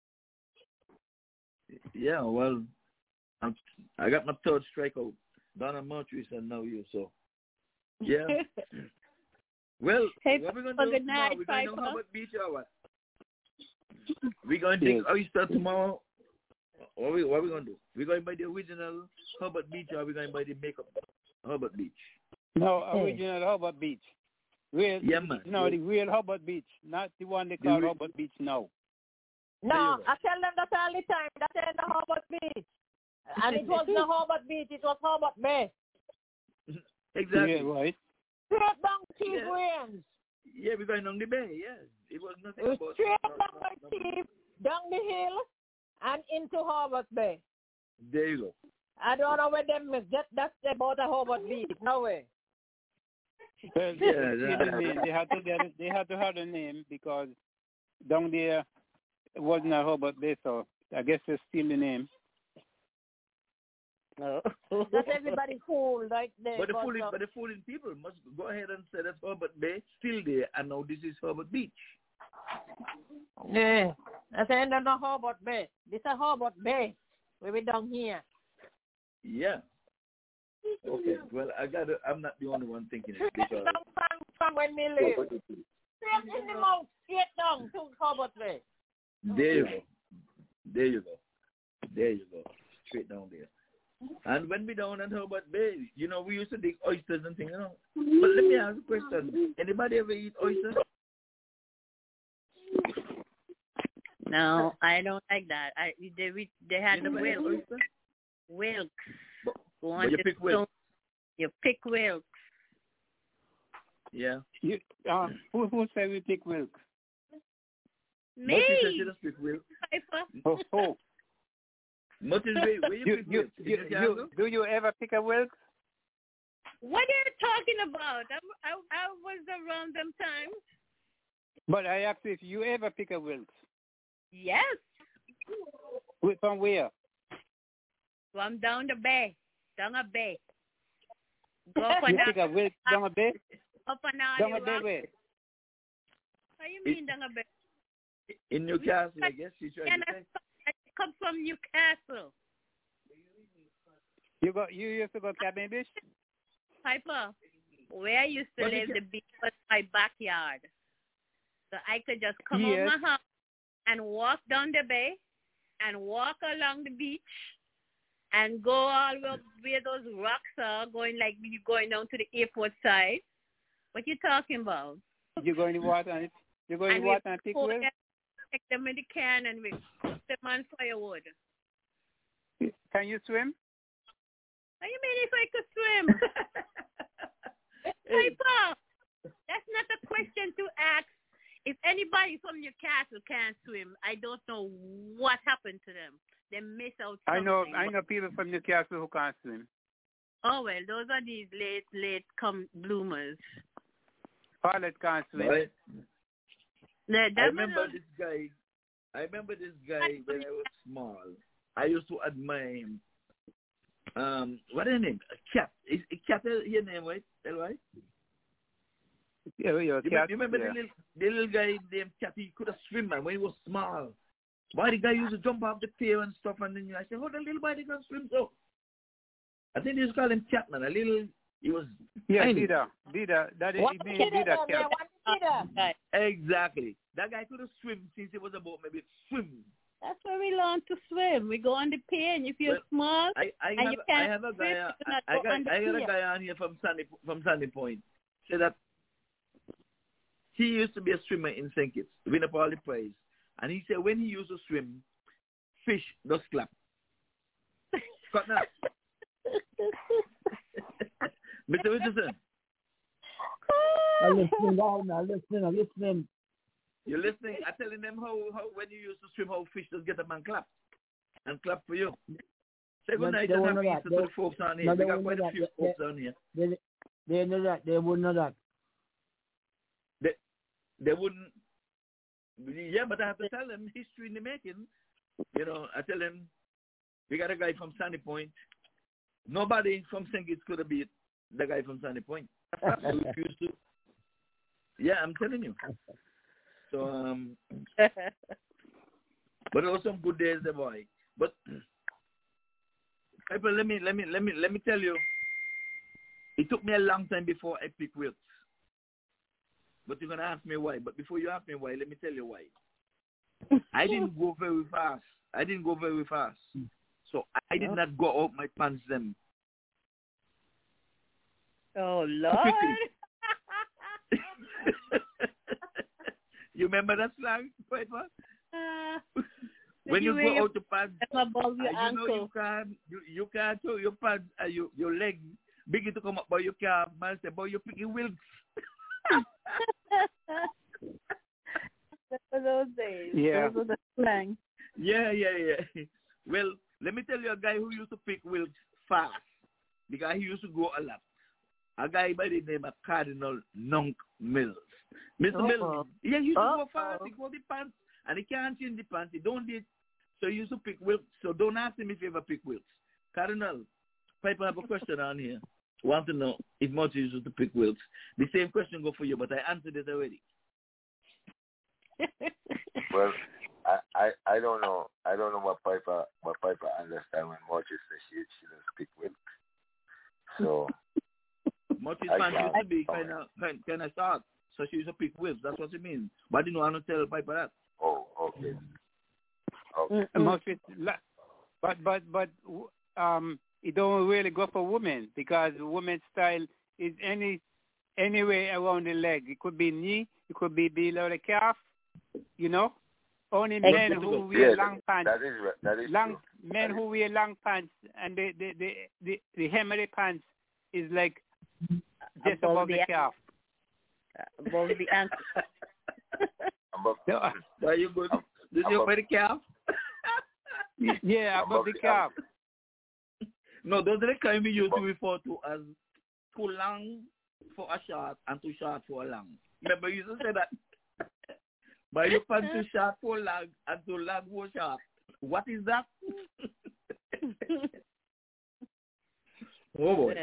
Yeah, well, I'm, I got my third strikeout. Donna Montrese and now you, so. Yeah. Well, Hey, what we going Papa, to do good tomorrow? night, We're going to Piper. Hubbard Beach or what? We're going to take oyster tomorrow. What we what we going to do? We're going by the original Hubbard Beach, or we're going by the makeup Hubbard Beach? No, original Hubbard Beach. Real, Yeah, man. No, the real Hubbard Beach, not the one they call Hubbard Beach now. No, I tell them that all the time. That ain't the Hubbard Beach. And it was the Hubbard Beach. It was Hubbard Bay. Exactly. Yeah, right. Straight down Chief Yeah. Williams. Yeah, we're going on the bay, yes. It was nothing It was about... straight no, down no, by no, Chief, down the hill, and into Hubbard Bay. There you go. I don't know where them is. That, that's about a Hubbard Beach. No way. Well, Yeah, see yeah. the name, they had to get it, they had to have the name because down there it wasn't a Hubbard Bay, so I guess they steal the name. No. That's everybody fool right there. But the but, fooling, uh, but the fooling people must go ahead and say that's Hubbard Bay, still there, and now this is Hubbard Beach. Yeah. That's the end of the Hubbard Bay. This is Hubbard Bay. We be down here. Yeah. Okay. Well, I got. I'm not the only one thinking it because Straight down from, from when we live. Straight in the mouth, straight down to Hubbard Bay. there you go, there you go, there you go, straight down there. And when we down at Hubbard Bay, you know, we used to dig oysters and things, you know. But let me ask a question: anybody ever eat oysters? No, I don't like that. I they we- they had You never ate Wilkes. oyster? Wilkes. But, Go on but you the pick stone. Wilkes. You pick Wilkes. Yeah. You, uh, who who say we pick Wilkes? Me. Motis says you just pick Wilkes. Piper. Oh, oh. Motis, where, where you, You, pick you, Wilkes? you, In your you, castle? do you ever pick a Wilkes? What are you talking about? I, I, I was around them times. But I asked you if you ever pick a Wilkes. Yes. With from where? From down the bay. Down a bay. Go up You and pick a Wilkes down a bay? up and down Down the a bay rock. where? What do you mean down a bay? In Newcastle, I guess you tried And to I, say. I come from Newcastle. You go. You used to go Cabin Beach? Piper, where I used to What did live, you- the beach was my backyard. So I could just come Yes. out my house and walk down the bay and walk along the beach and go all the way up where those rocks are, going like you going down to the airport side. What you talking about? You go in the water and you go in And the we water and pick pour Wilkes? them, take them in the can and we put them on firewood. Can you swim? What do you mean if I could swim? Piper, that's not a question to ask. If anybody from Newcastle can't swim, I don't know what happened to them. They miss out I something. know. I know people from Newcastle who can't swim. Oh, well, those are these late, late come bloomers. Pilot can't swim. Right? The, I them are remember those- this guy. I remember this guy when I was small. I used to admire him. Um, what is his name? Cat. Is is Cat your name, right? Tell right? Yeah, yeah, You, cat, remember, you remember yeah. the little the little guy named Cat? He could have swim, man, when he was small. Why the guy used to jump off the pier and stuff, and then I said, "How the little boy can swim so?" I think they used to call him Cat, man. A little. He was. Yeah, tiny. Dida. Dida. That is What it the means kid Dida there, man? cat. What the kid there? Right. Exactly. That guy could have swim since he was about maybe swim. That's where we learn to swim. We go on the pier, and if you're Well, small, I, I and have you I can't have a swim, guy you cannot I, I go got on the I got a pier. guy on here from Sandy from Sandy Point. Said that he used to be a swimmer in Saint Kitts, win up all the prize. And he said when he used to swim, fish does clap. Cut now. Mister Richardson. I'm listening now, now listening, I'm listening. You're listening. I'm telling them how, how when you used to swim, how fish just get up and clap. And clap for you. Say good night and happy Easter to the folks on here. No, we got quite a few that. folks they, on here. They, they know that. They wouldn't know that. They, they wouldn't. Yeah, but I have to tell them history in the making. You know, I tell them we got a guy from Sandy Point. Nobody from Saint Kitts could have beat the guy from Sandy Point. Used to. Yeah, I'm telling you. So, um, but it was some good days, the boy. But people, let me let me let me let me tell you, it took me a long time before I picked Wilkes. But you're gonna ask me why. But before you ask me why, let me tell you why. I didn't go very fast. I didn't go very fast. So I did not go out my pants them. Oh Lord. You remember that slang, Piper? Uh, when you, you go out to pants, above your uh, you know you ankle. can't you, you can't show your pants uh, you, your leg big to come up, but you can't man say, but you picking Wilkes. Those days. Yeah. Those were the slang. Yeah, yeah, yeah. Well, let me tell you a guy who used to pick Wilkes fast because he used to go a lot. A guy by the name of Cardinal Nunk Mills. Mister Uh-oh. Mills, yeah, he used to Uh-oh. go fast. He go the pants, and he can't change the pants. He don't did. So he used to pick Wilkes. So don't ask him if he ever pick Wilkes. Cardinal, Piper have a question on here. Want to know if Marty used to pick Wilkes. The same question go for you, but I answered it already. Well, I, I, I don't know. I don't know what Piper what Piper understand when Marty says she she doesn't pick Wilkes. So Marty's I pants can't used to be comment. kind of kind, kind of short, so she used to pick Wilkes. That's what it means. But I didn't want to tell Piper that. Oh, okay. Okay. Mm-hmm. Most it, but but but um, it don't really go for women because women's style is any anywhere around the leg. It could be knee, it could be below the calf. You know, only men who wear yeah, long pants. That is that is long true. men that who wear long pants and the the the the, the hem of the pants is like just above, above the, the calf. Above the ankle. above, Why you good? Did you wear the calf? Yeah, above, above the, the calf. No, those are the kind we used to refer to as too long for a short and too short for a long. Remember, you used to say that. But your pants too short for long and too long for short. What is that? Oh boy.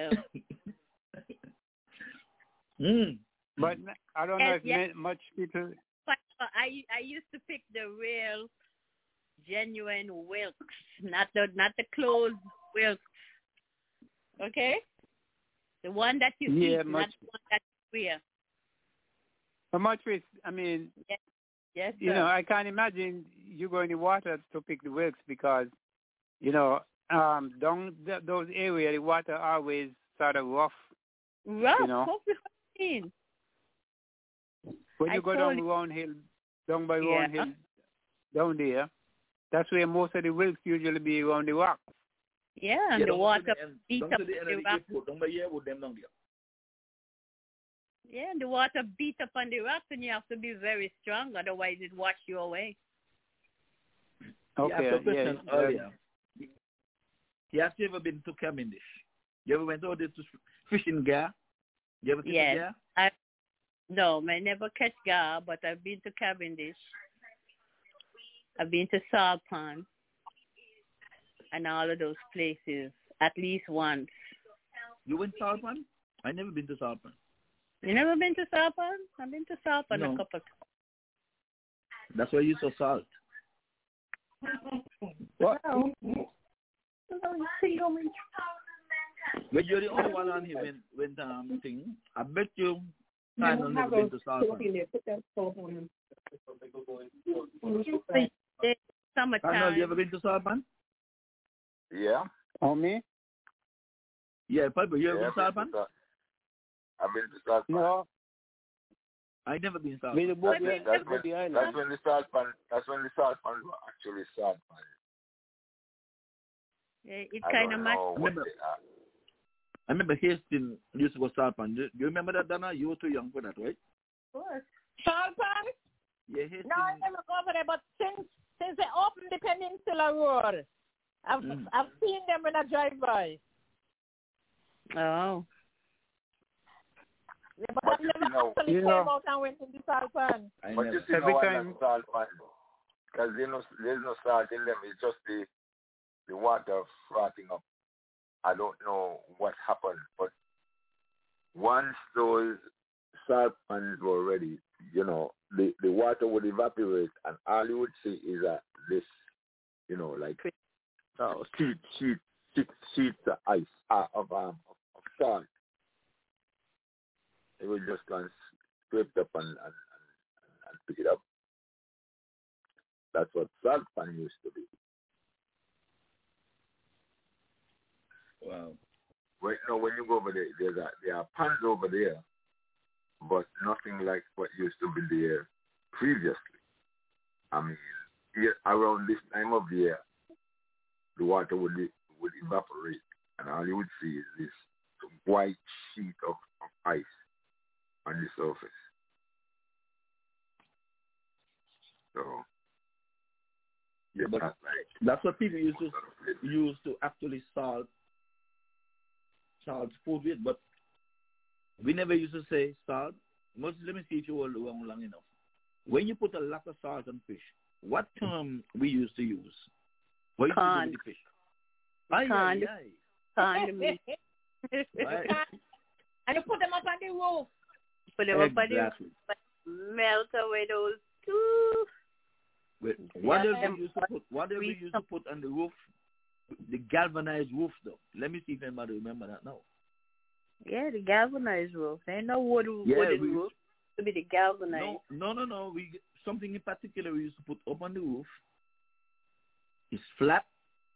mm. But I don't yes, know if yes. much people. But I I used to pick the real, genuine Wilkes, not the not the closed Wilkes. Okay, the one that you yeah, eat, much, not the one that you wear. But much with, I mean, yes, yes you sir. know, I can't imagine you go in the water to pick the Wilkes because, you know, um, down th- those areas the water always sort of rough. Rough. You know? What do you mean? When you I go down Round Hill, down by Round yeah. Hill, down there, that's where most of the Wilkes usually be around the rock. Yeah, and yeah, the water beat up on the rock. Yeah, and the water beat up on the rocks, and you have to be very strong, otherwise it wash you away. Okay, yeah. yeah. Earlier. You have you ever been to Cavendish? You ever went out there to fishing gar? You ever catch yes. gar? I, no, I never catch gar, but I've been to Cavendish. I've been to Salt Pond and all of those places at least once. You went to Salt Pond? I never been to Salt Pond. You never been to Salt Pond? I've been to Salt Pond no. a couple of times. That's why you saw salt. What? But you're the only one on here when when um thing. I bet you I have never been to Salt Pond. Summertime. Arnold, you ever been to Salt Pond? Yeah. Oh, me? Yeah, Piper, you ever yeah, been to Salt Pond? I've been to Salt Pond. No. I never been to Salt Pond. That's, when, that's, when, that's when the Salt Pond. That's when the Salt Pond was actually Salt Pond. Yeah, it kind of matched. I remember, I remember Hastings used to go Salt Pond. Do you remember that, Donna? You were too young for that, right? Of course. Salt Pond? you're hitting. No, I never go over there, but since since they opened the Peninsula Road, I've Mm. I've seen them when I drive by. Oh. Yeah, but, But I've you never know- actually You came know- out and went in the salt pan. I But never. you see Every no time- one salt pan, because you know, there's no salt in them. It's just the the water frothing up. I don't know what happened, but once those salt pans were ready, you know, the, the water would evaporate, and all you would see is that this, you know, like uh, sheet, sheet, sheet, sheets of ice, uh, of, um, of, of salt. It would just go and scrape it up and, and, and, and pick it up. That's what salt pan used to be. Wow. Right now, when you go over there, there's a, there are pans over there, but nothing like what used to be there previously. I mean, here, around this time of year, the water would would evaporate, and all you would see is this white sheet of, of ice on the surface. So, yeah, But that's like that's what people used to use to actually salt salt food with, but we never used to say salt. Most, let me see if you were long, long enough. When you put a lot of salt on fish, what term we used to use? What used to do Con. with the fish? Aye, Con. aye, aye. Con meat. Right. And you put them up on the roof. Put them up on the Exactly. melt away those two. Wait, what Yeah. else we used to put? What else we used to put on the roof? The galvanized roof, though. Let me see if anybody remember that now. Yeah, the galvanized roof. There ain't no wood, Yeah, wooden we- roof. It would be the galvanized. No, no, no, no. We something in particular we used to put up on the roof. It's flat.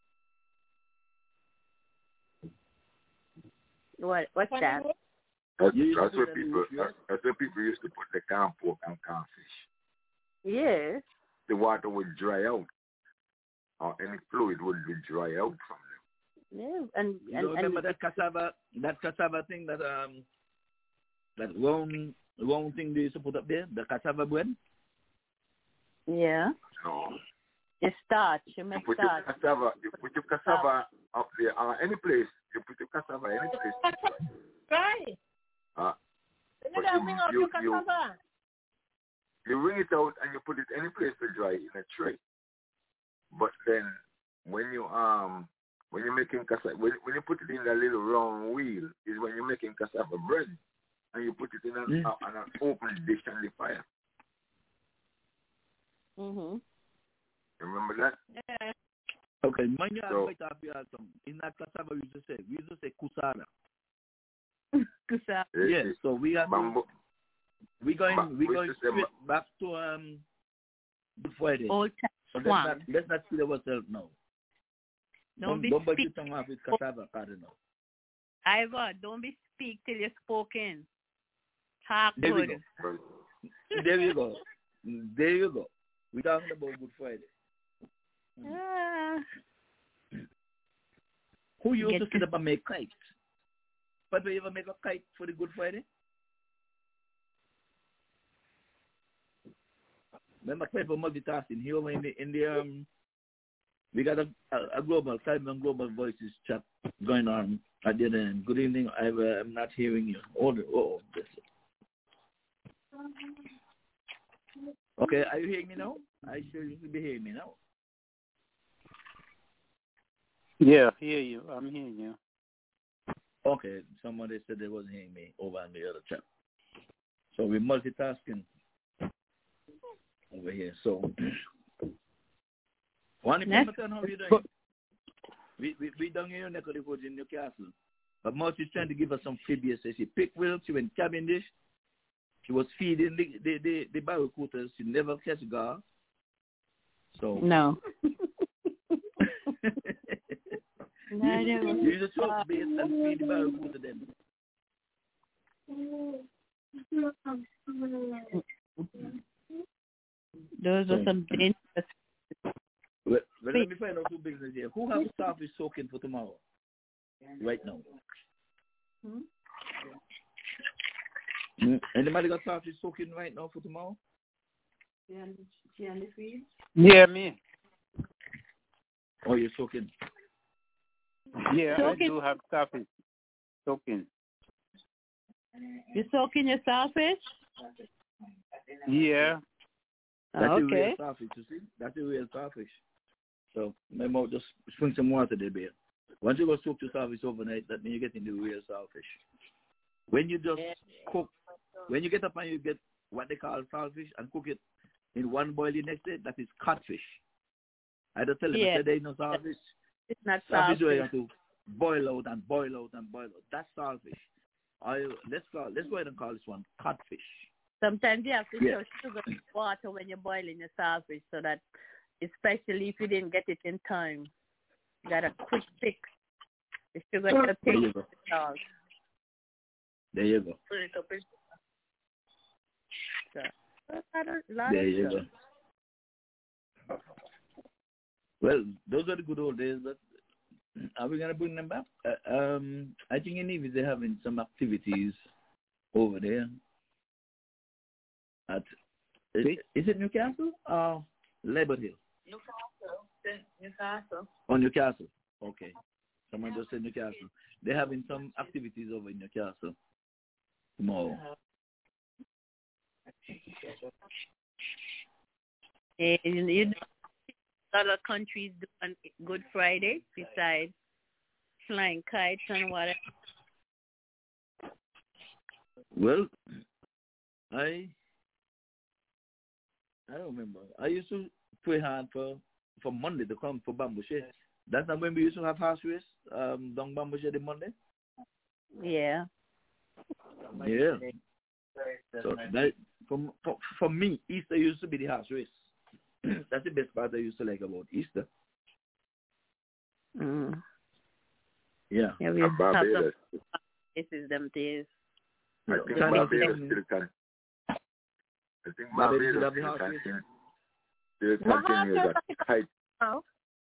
What? What's that? That's, You used to that's put where that in people roof, yeah? that's, that's where people used to put the corn pork and corn fish. Yeah. The water would dry out, or any fluid would be dry out from them. Yeah, and You and, don't remember and that cassava, that cassava thing that um, that round round thing they used to put up there, the cassava bread. yeah, No. you starch. You You make put your starch. cassava, you put your cassava up there, uh, any place. You put your cassava any place. Right. Uh, You But don't you- bring out you- your you- cassava. you wring it out and you put it any place to dry in a tray. But then when you um when you're making cassava, when, when you put it in a little round wheel, is when you're making cassava bread, and you put it in an, Mm. uh, on an open dish on the fire. Mhm. Remember that? Yeah. Okay, mind you, So- I might have you had some. In that cassava, we used to say, we used to say kusara. Kusa. It- Yeah, it- so we have to, bamboo. we going Ba- we we going used to say straight back to um Good Friday. Old So let's Swan. not let's not kill ourselves now. Don't be don't bite speak. your tongue off with cassava, Cardinal. Ivor, don't be speak till you're spoken. Talk There we good. go. There you go. There you go. We're talking about Good Friday. Ah. Who used Get to sit up and make kites? But you ever make a kite for the Good Friday? Remember, people multitasking here over in the in the um. We got a, a, a global Caribbean Global Voices chat going on at the end. Good evening. I, uh, I'm not hearing you. Oh, the- oh, this. Okay, are you hearing me now? I sure you should be hearing me now. Yeah, hear you. I'm hearing you. Okay, somebody said they wasn't hearing me over on the other chat. So we're multitasking over here. So, one Next. important how you doing? We, we, we down here in the woods in Newcastle. But Marty is trying to give us some fibia. She picked Will, she went Cavendish. She was feeding the, the, the, the barracudas. She never catch gar. So, No. No, I you, don't. you just throw bait and feed the barracuda then. Those are some dangerous. Well, well, let me find out two business here. Who has starfish soaking for tomorrow? Right now. Hmm? Hmm? Anybody got starfish soaking right now for tomorrow? Yeah, me. Oh, you're soaking. Yeah, Soaking. I do have starfish. Soaking. You soaking your starfish? Yeah. That's Oh, a real okay. starfish, you see? That's a real starfish. So, remember, just spring some water there, bear. Once you go soak your starfish overnight, that means you're getting the real starfish. When you just cook, when you get up and you get what they call starfish and cook it in one boil the next day, that is codfish. I don't tell them, Yeah. I said there is no starfish. It's not Starfish, you starfish. have to boil out and boil out and boil out. That's starfish. I, let's, call, let's go ahead and call this one codfish. Sometimes you have to Yeah. show sugar in water when you're boiling your starfish so that, especially if you didn't get it in time, you got a quick fix. The sugar will There take you the go. salt. There you go. Put it up in. So, a lot of- lot There of you stuff. go. Well, those are the good old days, but are we going to bring them back? Uh, um, I think in Nevis they're having some activities over there. At is, is it Newcastle or Labor Hill? Newcastle. Newcastle. Oh, Newcastle. Okay. Someone just said Newcastle. They're having some activities over in Newcastle tomorrow. And you know, other countries do on Good Friday besides flying kites and whatever. Well, I I don't remember. I used to pray hard for, for Monday to come for Bamboo Shade. That's not when we used to have horse race um, down Bamboo Shade on Monday? Yeah. Yeah. So that, for, for, for me, Easter used to be the horse race. That's the best part I used to like about Easter. Mm. Yeah. Yeah, we And have Barbados. some places them days. I No, think Chinese Barbados thing- still can. I think Barbados Barbados still have the still horse race? continue. Still The continues horse a kite. Oh.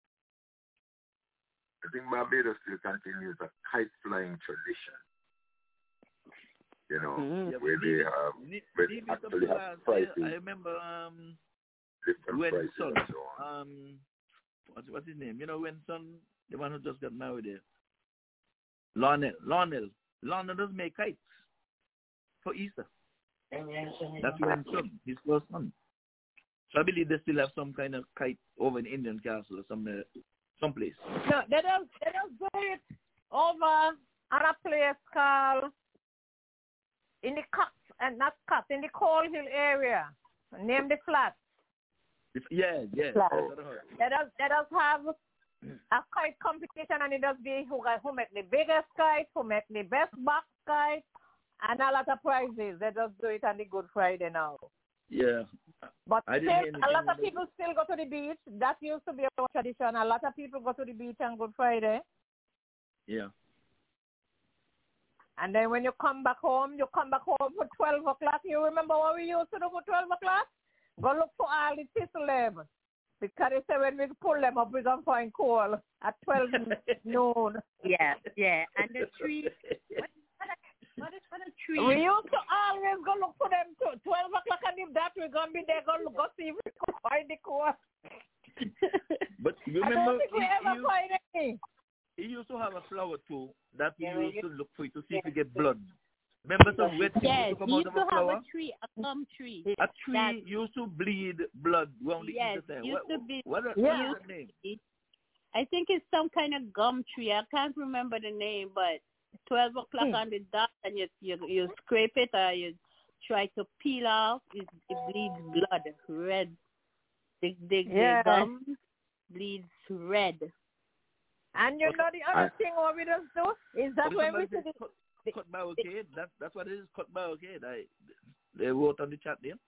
I think Barbados still continues a kite flying tradition. You know, Mm. Yeah, where but they Nevis- have, Ne- where Nevis they up to actually have last prices, year, I remember um, different when prices son, and so on. um, what's, what's his name? You know, when son, the one who just got married there, Lionel, Lionel, Lionel does make kites for Easter. That's when son, his first son. So I believe they still have some kind of kite over in Indian Castle or somewhere, someplace. No, they don't, they don't do it over at a place called in the Cup, and not Cup, in the Coal Hill area. Name the flat. If, yeah, yeah. Flat. That's what I heard. They does, they does have a kite competition, and it does be who, who make the biggest kite, who make the best box kite, and a lot of prizes. They just do it on the Good Friday now. Yeah. But I still, didn't hear a lot anything of people still go to the beach. That used to be a tradition. A lot of people go to the beach on Good Friday. Yeah. And then when you come back home, you come back home for twelve o'clock. You remember what we used to do for twelve o'clock? Go look for all the thistle them. Because they say when we pull them up, we're going to find coal at twelve noon. Yeah, yeah. And the tree, what, what is for the tree? We used to always go look for them to twelve o'clock, and if that, we're going to be there, go, go see if we can find the coal. But you I remember, don't think we he, ever he, find any. he used to have a flower too that we Yeah, used we- to look for it to see if we get blood. Remember some red things Yes, used to come he out used of to a have flower? a tree, a gum tree. A tree that- used to bleed blood around the Yes, Easter time. used What, to be- what, what Yeah. is that name? I think it's some kind of gum tree. I can't remember the name, but twelve o'clock Hmm. on the dot, and you, you you scrape it or you try to peel off, it, it bleeds blood, red. The, the, Yeah. the gum bleeds red. And you know the other I- thing what we just do is that But when we somebody see said the, cut, cut by arcade. That, that's what it is, cut by arcade. I, they wrote on the chat there.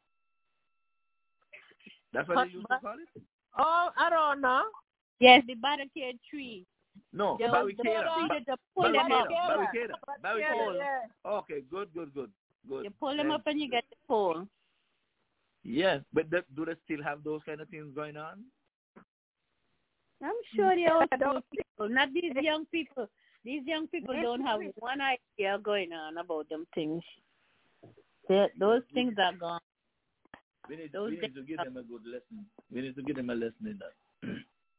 That's what Cut they used by- to call it? oh, I don't know. Yes, the barricade tree. No, They barricade. they treated to pull them up. Barricade. But Barricade. yeah, yeah. Okay, good, good, good, good. You pull them Then- up and you get the pole. Yeah, but that, do they still have those kind of things going on? I'm sure the old I don't school people, not these young people. These young people don't have one idea going on about them things. They, those things are gone. We need, Those we need to give them a good lesson. We need to give them a lesson in that.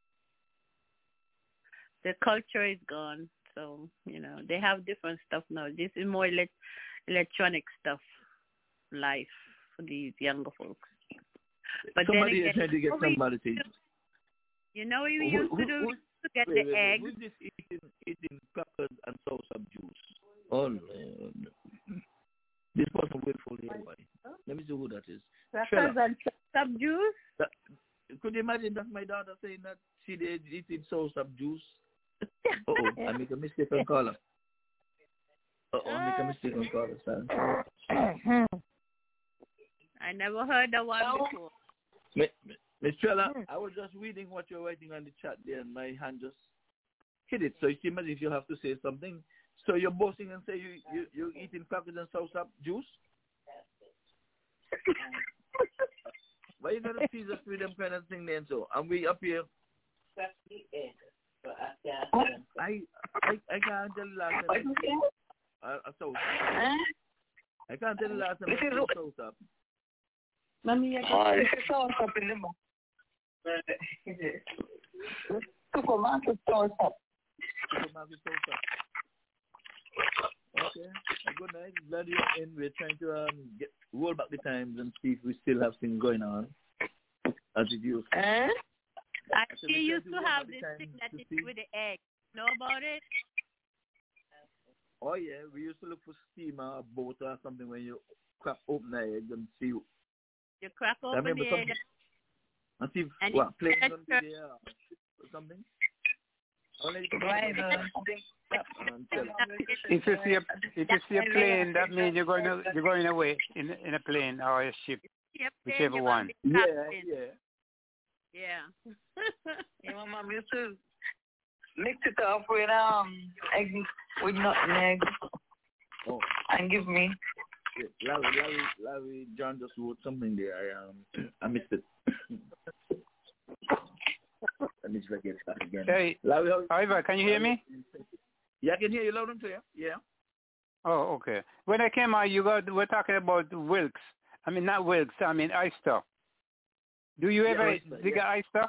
The culture is gone, so you know they have different stuff now. This is more ele- electronic stuff, life for these younger folks. But somebody then again, is trying to get somebody to. You know what we Who- used who- to do? who- We used to get Wait, the wait, wait. egg. Who's this eating, eating crackers and sauce juice? Oh, Lord. This person wait for the boy. Let me see who that is. Crackers and sub juice. That, could you imagine that my daughter saying that she did eating sauce juice? Oh, I make a mistake on caller. Oh, I make a mistake on caller, son. I never heard that one before. Miss Trella, I was just reading what you're writing on the chat there, and my hand just hit it. So it seems as if you have to say something. So you're boasting and say you, you, you're eating crackers and sauce up juice? Why you got to tease us with them kind of thing then? So, and we up here. I, I, I can't tell the last time. I, I, sauce. I can't tell the last time I ate sauce up. Mommy, I can see sauce up in the mouth. Supermarket sauce up. Supermarket sauce up. Okay. Good night. Glad you're in. We're trying to um get roll back the times and see if we still have things going on as it used to. Eh? I So she we used try to roll have back the this times thing that to is see. with the egg. Know about it? Oh yeah, we used to look for steamer or boat or something when you crack open the egg and see. You crack I open remember the egg. and see if, And what it- planes and gonna be there or something. Only you can If you see a if you see a plane, that means you're going to, you're going away in in a plane or a ship, Yep, whichever you're one. gonna be Yeah, captain. yeah. Yeah. Yeah, my mom used to mix it up with um egg with nutmeg Oh, and give me. yeah. Larry, Larry, Larry, John just wrote something there. I um, I missed it. Let me try to get that again. Hey, Larry, how- Ivor, can you hear me? Yeah, I can hear you loud and clear. Yeah. Oh, okay. When I came out, you got we're talking about Wilkes. I mean, not Wilkes. I mean, oyster. Do you Yeah, ever oyster, dig yeah. a oyster?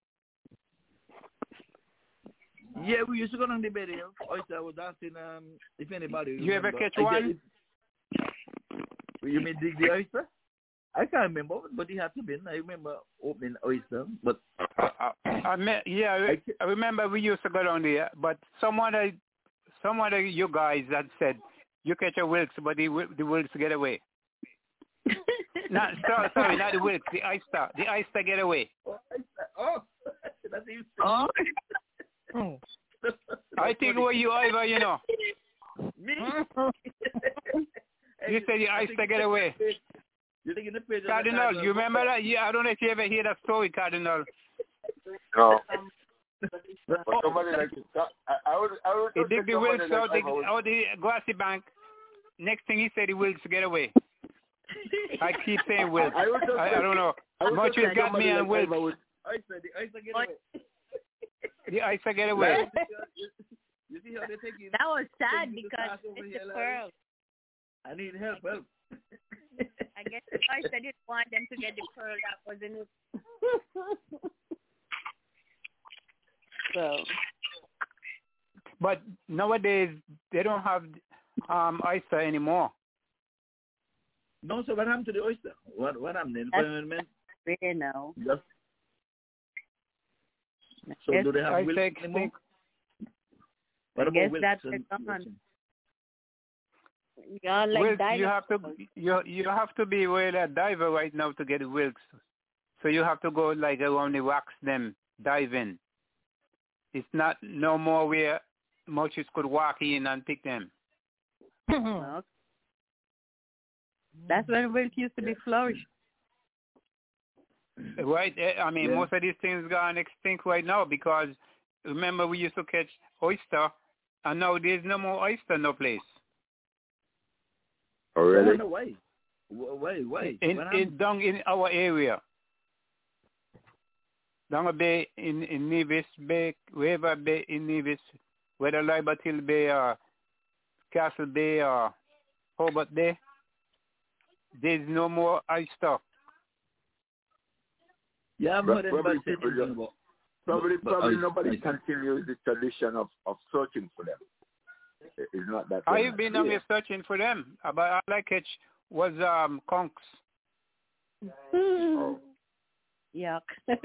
Yeah, we used to go on the bed here. Oyster, I was asking um, if anybody You ever remember. catch I one? get it. You mean dig the oyster? I can't remember, but it had to be. I remember opening oyster, but I, I me, yeah, I, I remember we used to go down there, but someone, uh, someone of you guys had said you catch a Wilkes, but the Wil- the Wilkes get away. not sorry, sorry, not the Wilkes, the oyster, the oyster get away. oh, oh that's even. Oh. I think it was you, Ivor, you know. Me? You said the oyster get away. You think in the page Cardinal, you remember that? Yeah, I don't know if you ever hear that story, Cardinal. No. But somebody like I, I would I would He just dig say the somebody Wilkes like out the, Ivor would- out the grassy bank. Next thing he said, the Wilkes get away. I keep saying Wilkes. I would just I, say- I don't know. I would Much just has say got somebody me and like Wilkes. Ivor would- Oyster, the oyster get away. The oyster get away. You see how they take you? That was sad take you to because class over it's here, a Larry? pearl. I need help, help. I guess the oyster didn't want them to get the pearl that was in it. So. But nowadays they don't have um oyster anymore. No, so what happened to the oyster? What what happened? The environment You know. just so do they have I Wilkes think, anymore? think What I guess about that's Wilkes and- gone. Yeah, like Wilkes, you dinosaurs. have to you you have to be really a diver right now to get Wilkes. So you have to go like around the rocks, them diving. It's not no more where Moses could walk in and pick them. Well, that's when Wilkes used to be flourishing. Right? eh, I mean, Yeah. most of these things gone extinct right now because remember we used to catch oyster, and now there's no more oyster no place. Oh, I really? wonder why. Wh- Why? Why? In What in happened? down in our area. Down a bay in in Nevis Bay, wherever bay in Nevis, whether Liberty Bay or Castle Bay or Hobart Bay, there's no more oyster. Yeah, I've heard probably everybody say people anything just, about. probably but probably I- nobody I- continues the tradition of, of searching for them. It- It's not that. How they're you not been on there. me searching for them? But all I catch was um conks. Oh. Yuck.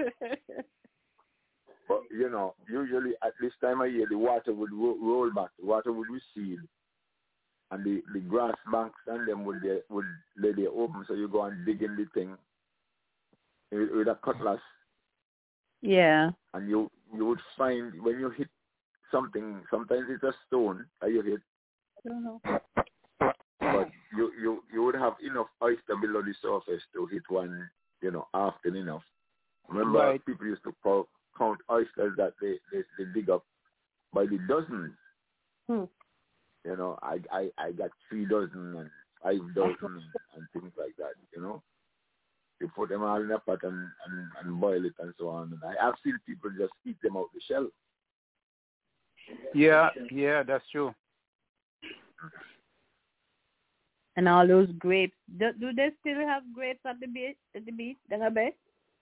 But you know, usually at this time of year, the water would ro- roll back, the water would recede, and the, the grass banks and them would they, would lay there open. So you go and dig in the thing with, with a cutlass, Yeah. and you you would find when you hit something. Sometimes it's a stone that you hit, I don't know. but you you you would have enough oyster below the surface to hit one, you know, often enough. Remember, Right. people used to call, count oysters that they, they, they dig up by the dozens. Hmm. You know, I, I, I got three dozen and five dozen and things like that, you know. You put them all in a pot and, and, and boil it and so on. And I, I've seen people just eat them out the shell. Yeah, yeah, that's true. And all those grapes. Do, do they still have grapes at the beach? At the beach, Danga Bay?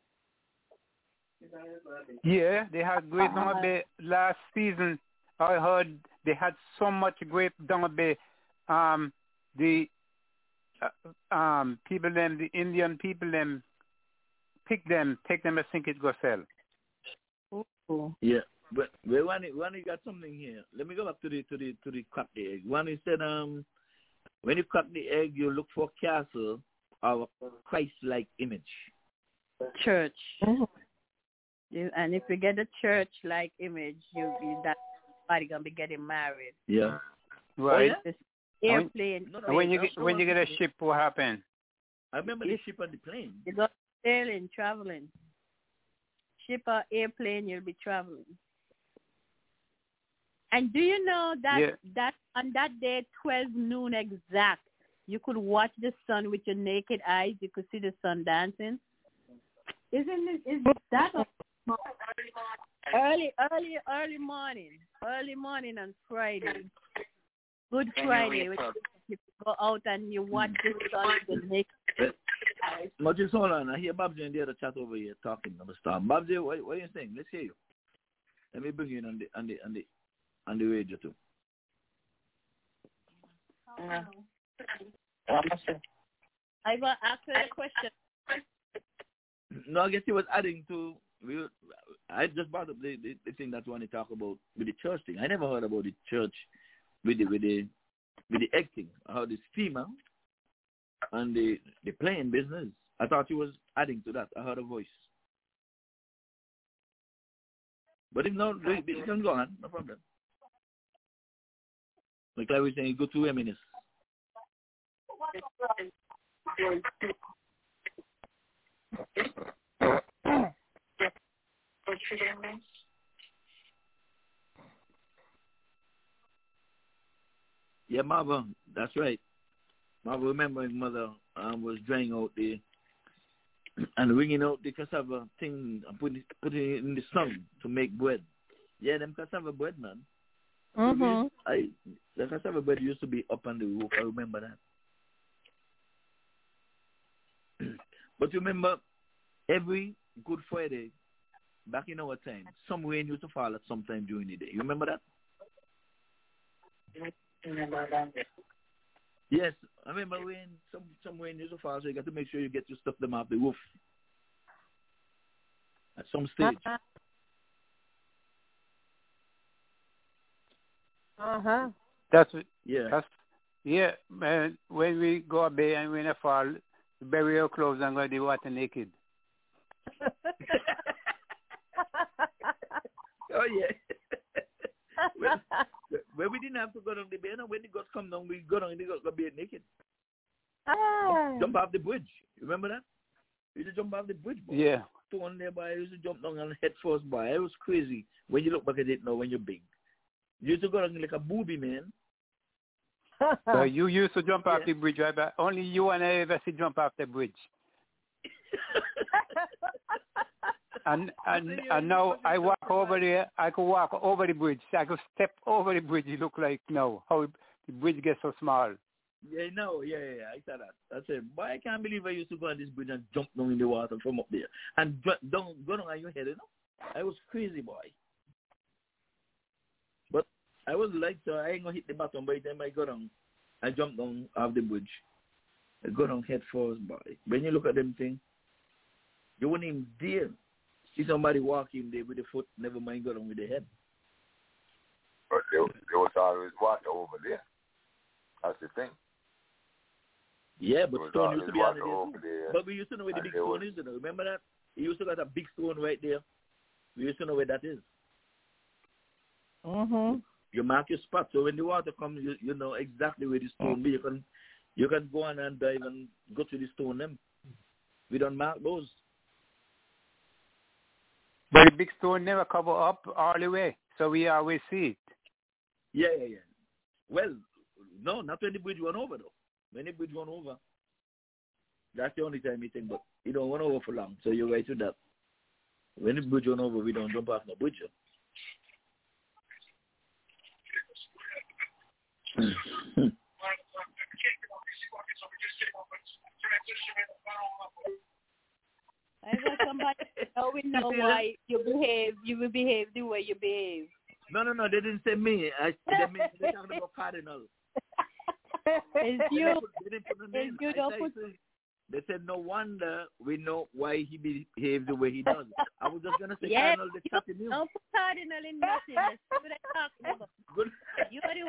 Yeah, they had grapes down the bay last season. I heard they had so much grape down the bay. Um, the uh, um people them, the Indian people them, pick them, take them, I think it go sell. Ooh. Yeah, but but when it, when you got something here, let me go back to the to the to the crack the egg. One he said um when you crack the egg, you look for castle or Christ-like image. Church. You, and if you get a church-like image, you, you that somebody gonna be getting married. Yeah. Right. This airplane. No, no, And when you no, get, no, when you no, get a no. ship, what happened? I remember the ship on the plane. You go sailing, traveling. Ship or airplane, you'll be traveling. And do you know that Yeah. that on that day, twelve noon exact, you could watch the sun with your naked eyes. You could see the sun dancing. Isn't it? Is that early, early, early morning, early morning on Friday, Good Friday, which you go out and you watch the sun with your naked eyes. But just hold on. I hear Babji and the other chat over here talking on the star. Babji, what, what are you saying? Let's hear you. Let me bring you in on the on the on the on the radio too. Uh, I will ask her a question. No, I guess he was adding to. We, I just brought up the, the, the thing that you want to talk about with the church thing. I never heard about the church with the with the with the egg thing. How the steamer and the the plane business. I thought he was adding to that. I heard a voice. But if not, we, we can go on. No problem. Like I was saying, go to reminisce. Yeah, Marva, that's right. Marva, remember his mother um, was drying out the and wringing out the cassava thing and putting putting it in the sun to make bread. Yeah, them cassava bread, man. Mm-hmm. I the cassava bread used to be up on the roof. I remember that. But remember, every Good Friday, back in our time, some rain used to fall at some time during the day. You remember that? Remember that? Yes, I remember when some some rain used to fall, so you got to make sure you get your stuff them off the roof at some stage. Uh huh. That's Yeah. That's yeah. Man, when we go a bay and when it fall, we bury our clothes and go to the water naked. Oh yeah. when, when we didn't have to go down the bay, and when the gods come down, we go down and the gods go be naked. Ah. Jump off the bridge. Remember that? We used to jump off the bridge, boy. Yeah. To one there, boy. I used to jump down and head first, boy. It was crazy. When you look back at it now, when you're big, you used to go down like a booby, man. So you used to jump off Yeah. the bridge, right? But only you and I ever see jump off the bridge. And and and now I walk over there. I could walk over the bridge. I could step over the bridge. It look like no how the bridge gets so small. Yeah, no, yeah, yeah, yeah, I said that. I said, boy, I can't believe I used to go on this bridge and jump down in the water from up there. And dr- down, go down on your head, you know? I was crazy, boy. But I was like, so I ain't going to hit the bottom by the time I go down. I jump down off the bridge. I go down head first, boy. When you look at them things, you wouldn't even dare see somebody walking there with the foot, never mind go down with the head. But there, there was always water over there. That's the thing. Yeah, but stone used to be under there, there, there. But we used to know where the big stone is, you know. Remember that? We used to got a big stone right there. We used to know where that is. Mm-hmm. You mark your spot, so when the water comes, you, you know exactly where the stone be. You can you can go on and dive and go to the stone them. We don't mark those. But the big stone never cover up all the way, so we always see it. Yeah, yeah, yeah. Well, no, not when the bridge went over, though. When the bridge went over, that's the only time you think, but it don't went over for long, so you're right with that. When the bridge went over, we don't jump off no bridge. I got somebody know we know why you behave, you will behave the way you behave. No, no, no, they didn't say me. I, they, mean, they talked about Cardinal. It's you. They didn't put the name. You don't put... They said, no wonder we know why he behaves the way he does. I was just going to say yes, Cardinal, they talked to you. Don't put Cardinal in nothing. That's what I'm talking about. Good. You are the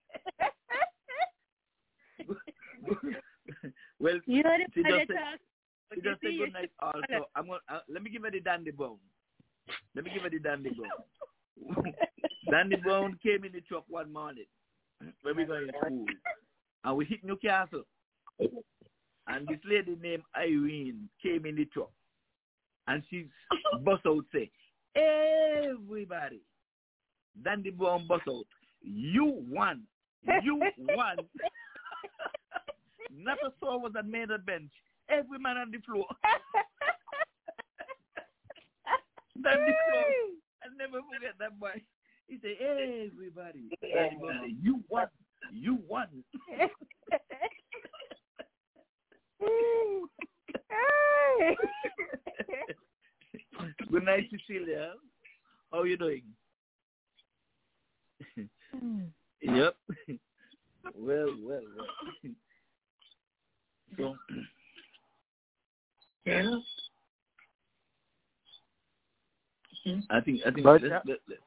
one. Well, you are the she one just that said, talks. she just said good night also. I'm gonna, uh, let me give her the Dandy Brown. Let me give her the Dandy Brown. Dandy Brown came in the truck one morning when we going to school. And we hit Newcastle. And this lady named Irene came in the truck. And she bust out say, everybody, Dandy Brown bust out, you won. You won. Not a soul was that made a bench. Every man on the floor. Dandy Brown. I'll never forget that boy. He said, everybody. Dandy Brown said, you won. You won. Good night, Cecilia. How are you doing? Yep. Well, well, well. So, yeah. I think, I think, but, let's, uh, let, let.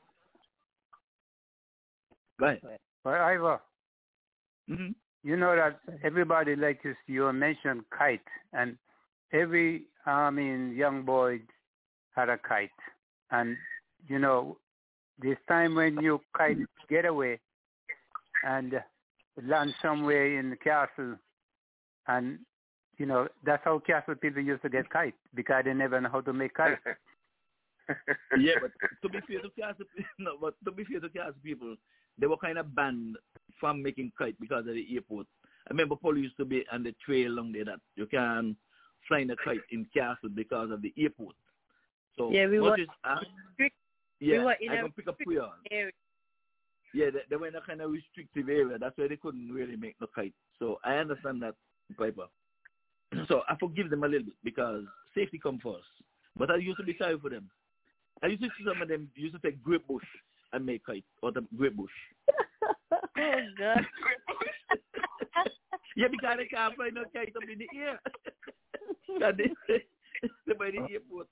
Go ahead. But Ivor, mm-hmm. You know that everybody, like you, you mentioned kite, and every, I mean, young boy had a kite. And, you know, this time when you kite get away and land somewhere in the castle, and, you know, that's how castle people used to get kite, because they never know how to make kite. Yeah, but to be fair to castle, no, but to be fair to castle people, they were kind of banned from making kite because of the airport. I remember police used to be on the trail along there that you can fly a kite in castle because of the airport. So yeah, we were, is, uh, strict, yeah, we were in I a can pick up prayer. area. Yeah, they, they were in a kind of restrictive area. That's why they couldn't really make the kite. So I understand that, Piper. So I forgive them a little bit because safety comes first. But I used to be sorry for them. I used to see some of them used to take grape bush and make kite out of grape bush. Oh, God. Yeah, because they can't find no kite up in the air. That they, they by the airport.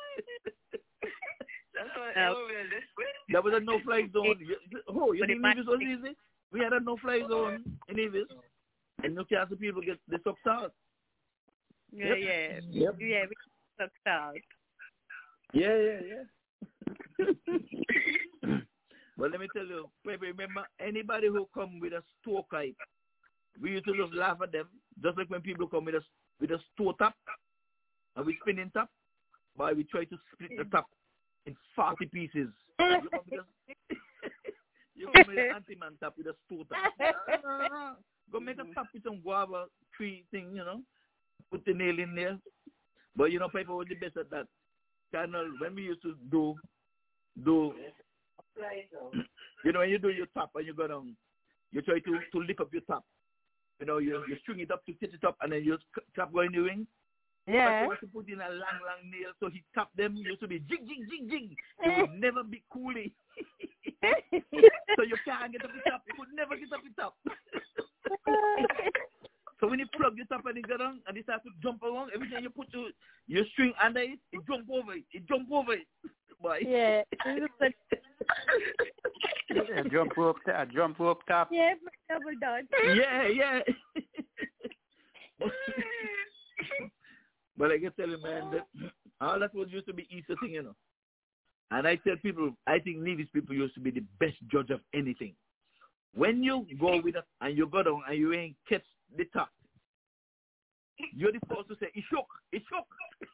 There was a no-fly zone. Oh, you think Nevis was easy? We had a no-fly zone in Nevis. And Newcastle people get the sucked out. Yeah, yep. yeah. Yep. Yeah, we sucked out. Yeah, yeah, yeah. But let me tell you, remember, anybody who come with a store kite, we used to just laugh at them, just like when people come with a, with a store top, and we spinning top, but we try to split the top in forty pieces. You come with a, you come with an anti-man top with a store top. Go make a top with some guava tree thing, you know, put the nail in there. But, you know, people were the best at that. Channel, when we used to do, do, you know, when you do your top and you go down, you try to, to lift up your top. You know, you you string it up to set it up, and then you tap going in the ring. Yeah. But you put in a long, long nail, so he tap them. Used to be jig, jig, jig, jig. It would never be coolie. So you can't get up the top. You could never get up the top. So when you plug it up and it go down, and it starts to jump along, every time you put your, your string under it, it jump over it. It jump over it. Boy. Yeah. A jump rope, a jump rope top. Yeah, double done. Yeah, yeah. But I can tell you, man, that all that was used to be Easter thing, you know. And I tell people, I think Nevis people used to be the best judge of anything. When you go with it and you go down and you ain't catch the top, you're the first to say, it shook, it shook.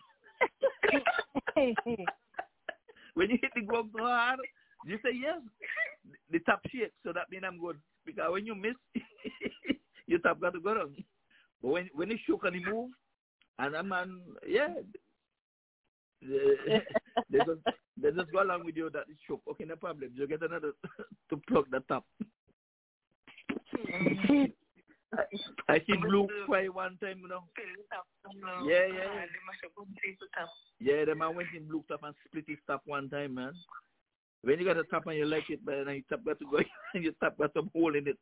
When you hit the ground so hard, you say, yes, the top shakes, so that means I'm good. Because when you miss, your top got to go down. But when, when it shook and it moved, and a man, yeah, they, they, just, they just go along with you that it shook. Okay, no problem. You get another to plug the top. I see Blue cry one time, you know. Yeah, yeah. Yeah, the man went in Blue top and split his top one time, man. When you got a top and you like it, man, and your top got to go, and your top got some hole in it.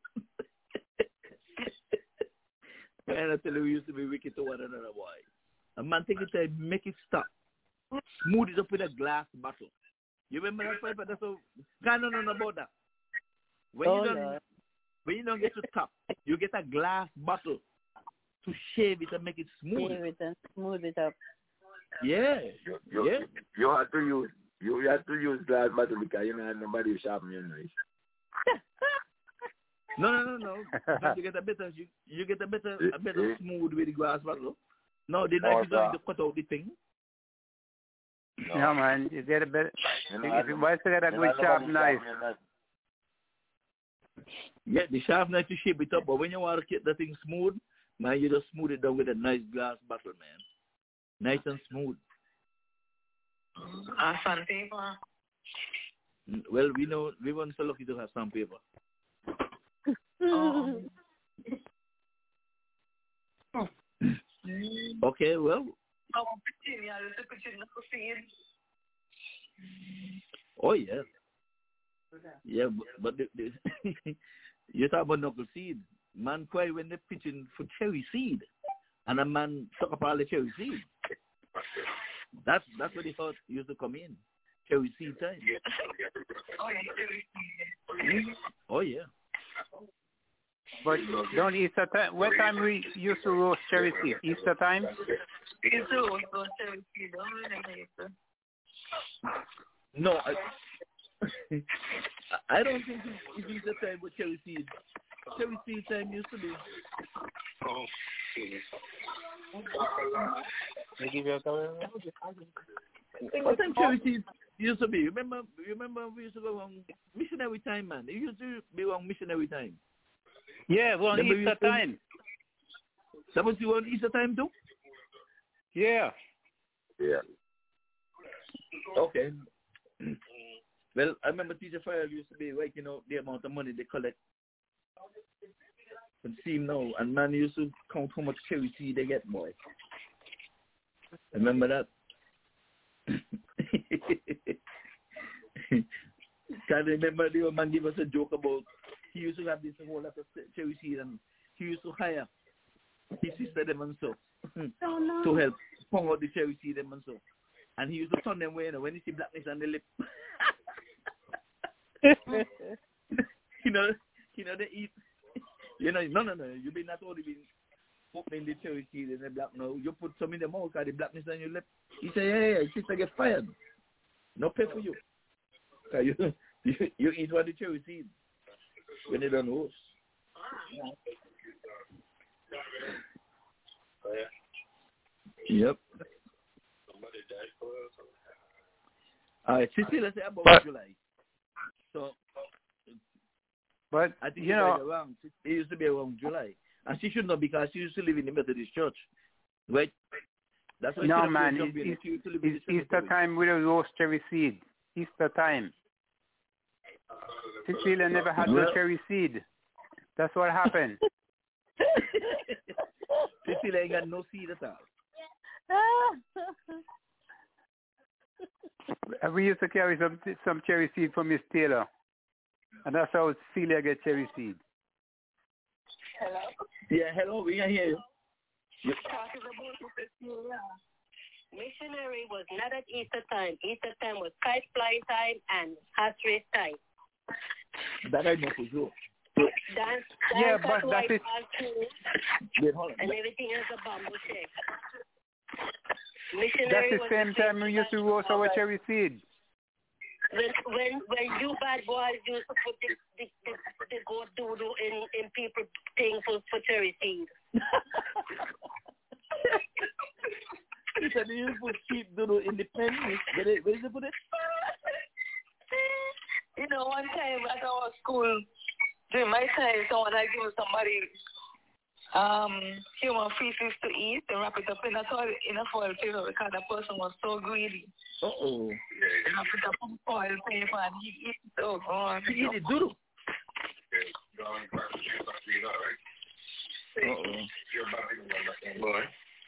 Man, I tell you, we used to be wicked to one another, boy. A man take it time, make it stop. Smooth it up with a glass bottle. You remember that fight? That's so, can't know nothing about that. When oh, you don't, no. when you don't get to top, you get a glass bottle to shave it and make it smooth. Shave it and smooth it up. Yeah, you, you, yeah. You have to use, you have to use glass bottle because you know nobody will sharpen your knife. No, no, no, no. You get a better, you, you get a better, a better smooth with the glass bottle. No, the knife is going to cut out the thing. No, no man, you get a better. You know, if you want to get a good sharp knife. Yeah, the sharp knife to shape it up, but when you want to keep the thing smooth, man, you just smooth it down with a nice glass bottle, man. Nice and smooth. Uh, sandpaper. Well, we know we weren't so lucky to have sandpaper. Oh. Okay, well. Oh yeah. Yeah, but, but the, the you talk about knuckle seed. Man cry when they're pitching for cherry seed, and a man suck up all the cherry seed. That's that's where the thought used to come in. Cherry seed time. Oh yeah. But don't Easter time. What time we used to roast cherry seed? Easter time? Used to roast cherry seed. No, I, I don't think it's Easter time with cherry seed. Cherry seed time used to be. What time cherry seed used to be? Remember, remember we used to go on missionary time, man. It used to be on missionary time. Yeah, well, on Easter time. That was you on Easter time too? Yeah. Yeah. Okay. Well, I remember Teacher Fire used to be like, you know, the amount of money they collect. And see now, and man used to count how much cherry seed they get, boy. Remember that? Can you remember the old man give us a joke about he used to have this whole lot of cherry seed and he used to hire his sister them and so oh, no. to help pong out the cherry seed them and so. And he used to turn them away, you know, when he see blackness on the lip. you know, you know, they eat. You know, no, no, no. You be not only been opening the cherry seed in the black, no. You put some in the mouth, because the blackness on your lip. He say, yeah, yeah, sister get fired. No pay for you. Cause you, you, you eat one of the cherry seed when they don't host. Yep. All right, Cecilia, let's say about but, July. So, but I think you know, around, it used to be around July, and she should know because she used to live in the Methodist Church, right? That's why no she man, it's, it's, it's Easter time with a roast cherry seed. Easter time. Cecilia never had well, no cherry seed. That's what happened. Cecilia ain't got no seed at all. We used to carry some some cherry seed from Miss Taylor, and that's how Celia get cherry seed. Hello. Yeah, hello. We can hear you. Yep. Talking about Cecilia. Missionary was not at Easter time. Easter time was kite flying time and horse race time. That I know for sure. Dance, Yeah, dance but that is. Wait, hold on. And everything is a bamboo shake. That's Missionary the was same time we used to roast our cherry seed. When when when you bad boys used to put the the, the, the goat doodle in in people things for, for cherry seed. He said you put sheep doodle in the pen. Where did you put it? You know, one time at our school, during my time, someone had given somebody um human feces to eat and wrap it up in a toilet in a foil paper because the person was so greedy. Uh oh. Wrap it up in foil paper and he eat it. Oh God. He eat it doodle. Uh oh. Boy.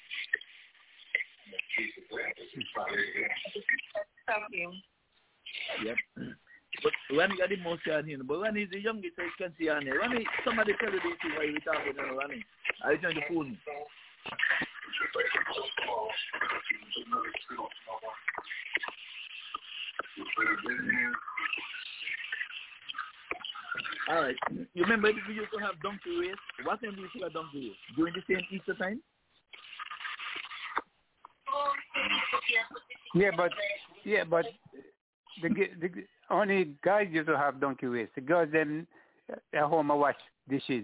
Stop him. Yep. But when he got the most on him, but when he's the youngest, so you can see on there. When he, somebody tell you this is why we talking to Ronnie. Are you trying to fool me? All right. You remember we used to have donkey race? What time do you see a donkey race? During the same Easter time? Yeah, but yeah, but the, the only guys used to have donkey race. The girls then at home wash dishes.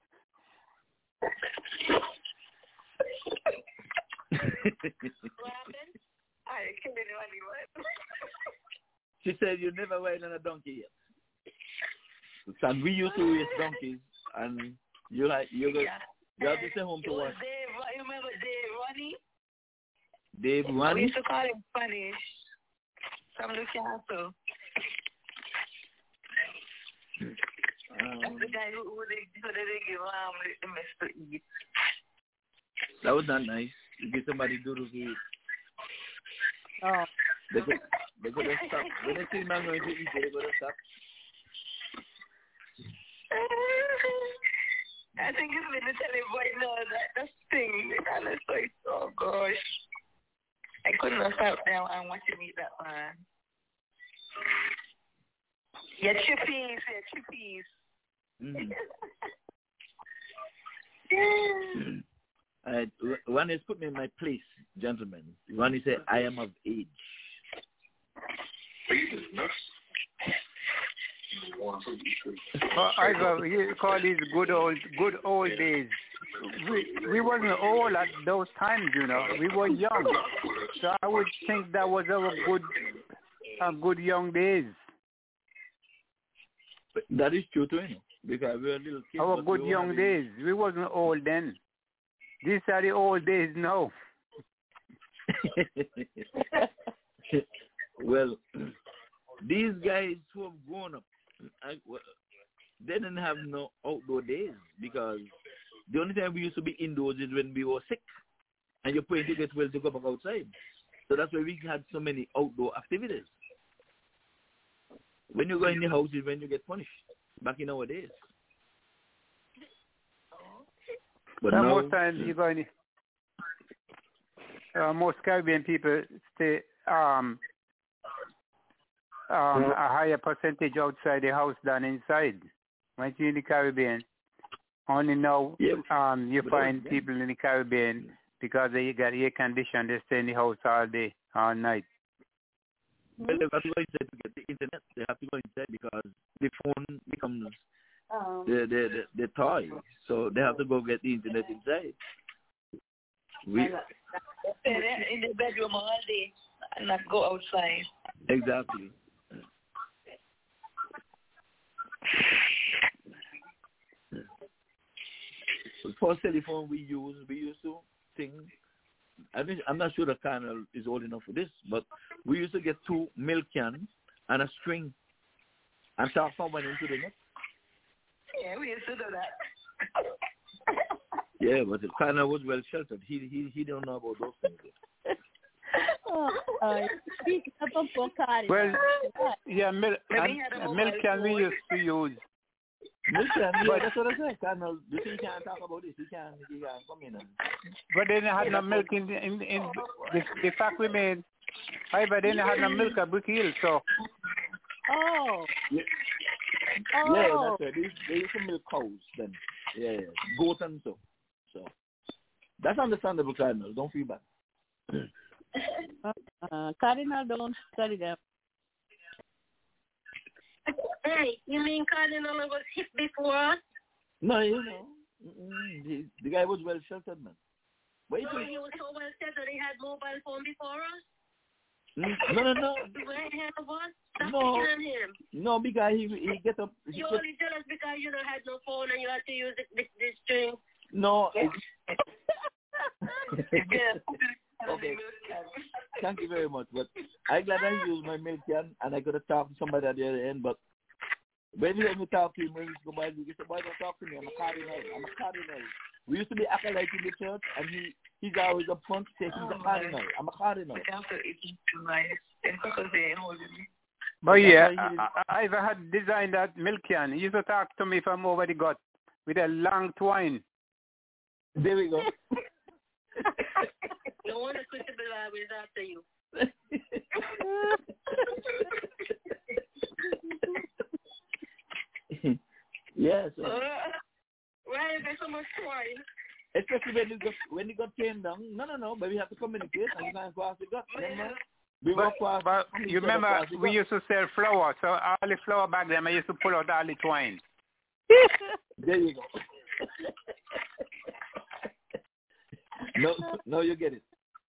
She said you never ride on a donkey yet. And we used to race donkeys, and you like you go, Yeah. you have to stay home to watch. Dave, you remember Dave Ronnie? Dave We Ronnie. used to call him Spanish. From the castle. That's the guy who, who they who they give um the mess to eat. That was not nice. You get somebody doodle to eat. Oh. They go, they go to stop. When they see man going to eat, they go to stop. I think it's been telling right now that that thing. And it's like, oh gosh. I couldn't have sat down and watch him eat that man. Yeah, chippies, yeah, chippies. Mm. Uh, one is put me in my place, gentlemen. One is say, I am of age. Uh, I go, you call these good old, good old days. We we wasn't old at those times, you know. We were young, so I would think that was our good, uh, good young days. But that is true too, you know, because we were little kids. Our good we young having... days. We wasn't old then. These are the old days now. Well, these guys who have grown up, I, well, they didn't have no outdoor days because the only time we used to be indoors is when we were sick and you're praying to get well to go back outside. So that's why we had so many outdoor activities. When you go in the house is when you get punished, back in our days. But now, now, most times you go in, uh, most Caribbean people stay um, um, a higher percentage outside the house than inside. Once you're in the Caribbean, only now yeah, um, you find yeah. people in the Caribbean because they got air conditioning, they stay in the house all day, all night. Well, they have to go inside to get the internet. They have to go inside because the phone becomes Um, the the the, the toy. So they have to go get the internet inside. We In the bedroom all day and not go outside. exactly. For telephone we use, we used to sing. I mean, I'm not sure the channel is old enough for this, but we used to get two milk cans and a string and start someone into the next. Yeah, we used to do that. Yeah, but the Cardinal was well sheltered. He he he don't know about those things. oh, uh, speak up for Cardinal. Well, yeah, milk and, milk can we used to use. Milk can, yeah, that's what I said. Cardinal, you think he can't talk about this? He can't, he can't come in. And... But they didn't have no milk in in in the, the fact we made. However, they didn't have no milk at Brick Hill, so. Oh. Yeah, oh. yeah that's right. They, they used to milk cows then. Yeah, yeah. Goat and so. So that's understandable, Cardinal. Don't feel bad. uh, Cardinal don't study them. Hey, you mean Cardinal was hit before? No, you know. The, the guy was well sheltered, man. Wait no, he was so well sheltered he had mobile phone before us? No, no, no. Way ahead of us? Stop no, picking him. No, because he he get up. He you get, only jealous because you don't had no phone and you had to use this this string. No. Yeah. Okay. Thank you very much. But I'm glad I used my milk can and I could have talked to somebody at the other end. But when you let me talk to him, when you go by, you say, "Boy, don't talk to me. I'm a cardinal. I'm a cardinal." We used to be acolyte in the church, and he he's always up front saying he's a cardinal. I'm a cardinal. But yeah, I, I, I've had designed that milk can. He used to talk to me from over the gut with a long twine. There we go. No wonder Christabel is after you. Yes. Uh, why is there so much twine? Especially when you got when you got came down. No, no, no. But we have to communicate and you can't cross the gut. Remember? We but, past, but you remember we used to sell flour, so all the flour back then I used to pull out all the twine. There you go. no, no, you get it.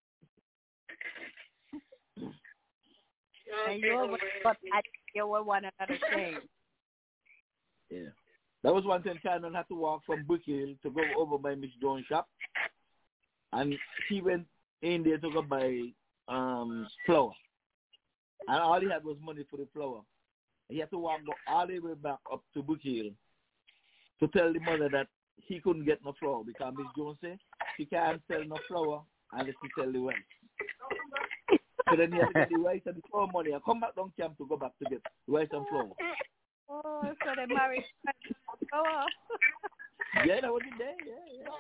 And you were but you were one another thing. Yeah. That was one time Shannon had to walk from Brick Hill to go over by Miss Jones' shop. And he went in there to go buy um, flour. And all he had was money for the flour. He had to walk all the way back up to Brick Hill to tell the mother that he couldn't get no flour because Miss Jones said she can't sell no flour unless she sell the rice. So then he had to get the rice and the flour money and come back down camp to go back to get rice and flour. Oh, so they married flour. Yeah, that was the day, yeah, yeah.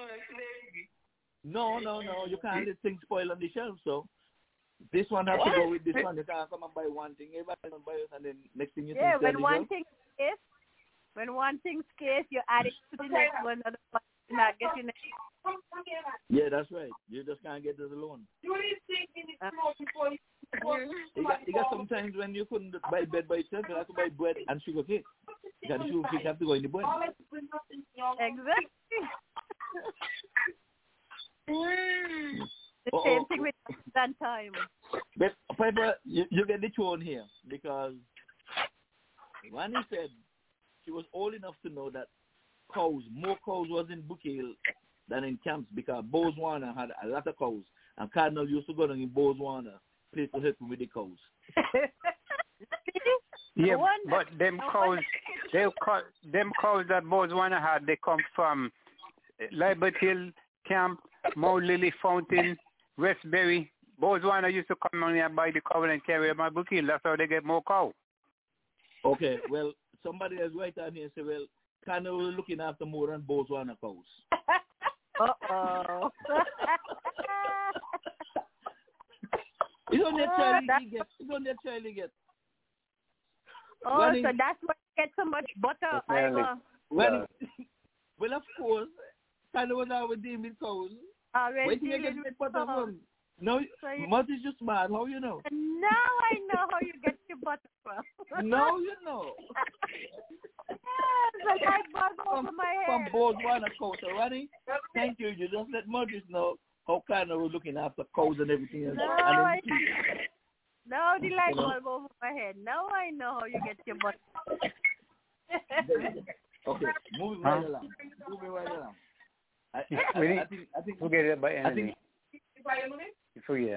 No, no, no, you can't let things spoil on the shelf, so this one has to go with this one. You can't come and buy one thing, everybody can buy it, and then next thing you yeah, think when one thing is when one thing's scarce, you add it to the next one, and you're not getting it. Yeah, that's right. You just can't get it alone. Uh, you, got, you got sometimes when you couldn't buy bread by itself, you have to buy bread and sugar cake. You got the sugar cake have to go in the bread. Exactly. The Uh-oh. same thing with that time. But Piper, you, you get the tone here because when he said she was old enough to know that cows, more cows was in Brick Hill than in camps because Botswana had a lot of cows and Cardinal used to go down in Botswana play to help him with the cows. Yeah, but them cows, they them cows that Botswana had, they come from Libert Hill Camp, Mount Lily Fountain, Westbury. Botswana used to come on here by the cow and carry my Brick Hill. That's how they get more cow. Okay, well, somebody has right on here and say, well, Cardinal was looking after more than Botswana cows. Uh-oh. It's on that child he gets. It's on that child he gets. Oh, when so he, that's why you get so much butter. I, when he, well, of course, Cardinal was always dealing with cows. Already Where do you get that butter from? No, so you, Mud is just mad. How you know? Now I know how you get your butter from. Now you know. Yes, I like butter From, over my from head. Botswana cows. So, Ronnie, thank you. You just let Mud know how Cardinal was looking after cows and everything else. No, and I Now the light you know? bulb over my head. Now I know how you get your butter. Okay, moving huh? right along. Moving right along. I, I, we I, need, I think I think we'll get it by I think, For yeah.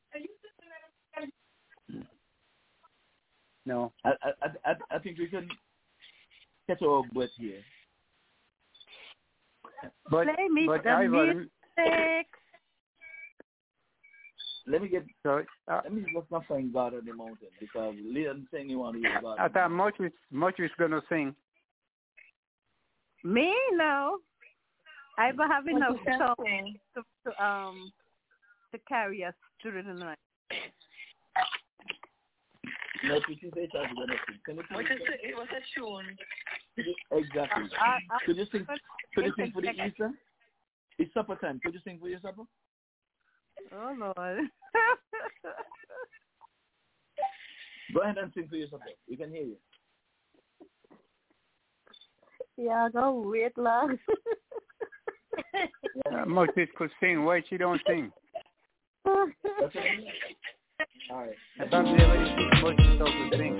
No. I, I I I think we can catch our breath here. But, Play me but some I was, music. Let me get. Sorry. Uh, let me just not find God on the mountain because Leon saying he want to hear God. I thought much is much is gonna sing. Me no. I don't have enough you can song sing. to, to um to carry us through the night. No, you say it's gonna sing. Can you What sing? is it? What's a tune? Exactly. I, I, Could you sing? Could you sing for the Easter? It's supper time. Could you sing for your supper? Oh Lord. Go ahead and sing for your supper. We can hear you. Yeah, go wait long. Uh, Moses could sing. Why she don't sing? That's okay. All right. I thought Moses could sing.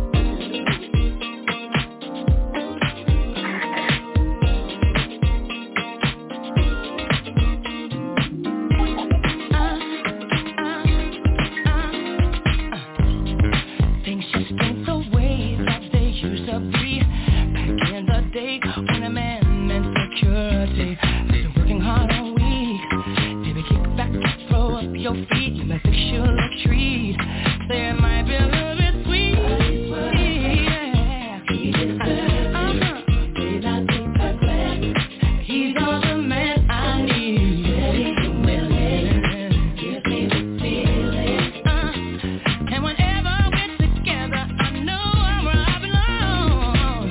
When a man meant security, after working hard all week, baby, kick back, throw up your feet, you might fix your little treat. Say it might be a little bit sweet, yeah. Uh-huh. He's all the man I need. Give me the feeling. Uh, and whenever we're together, I know I'm where I belong.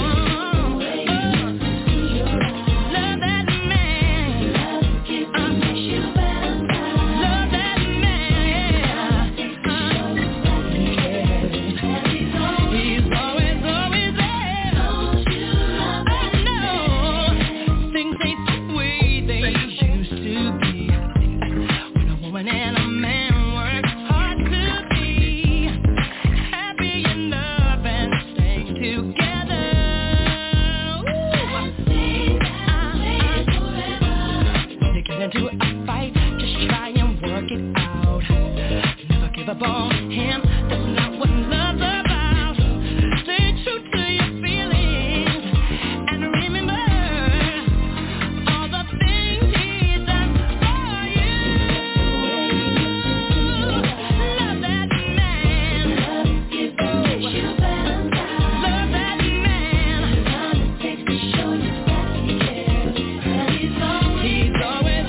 Into a fight, just try and work it out. Never give up on him, that's not what love's about. Stay true to your feelings, and remember all the things he's done for you. Love that man. Love gives you love that man. Takes to show you that he cares. And he's always, he's always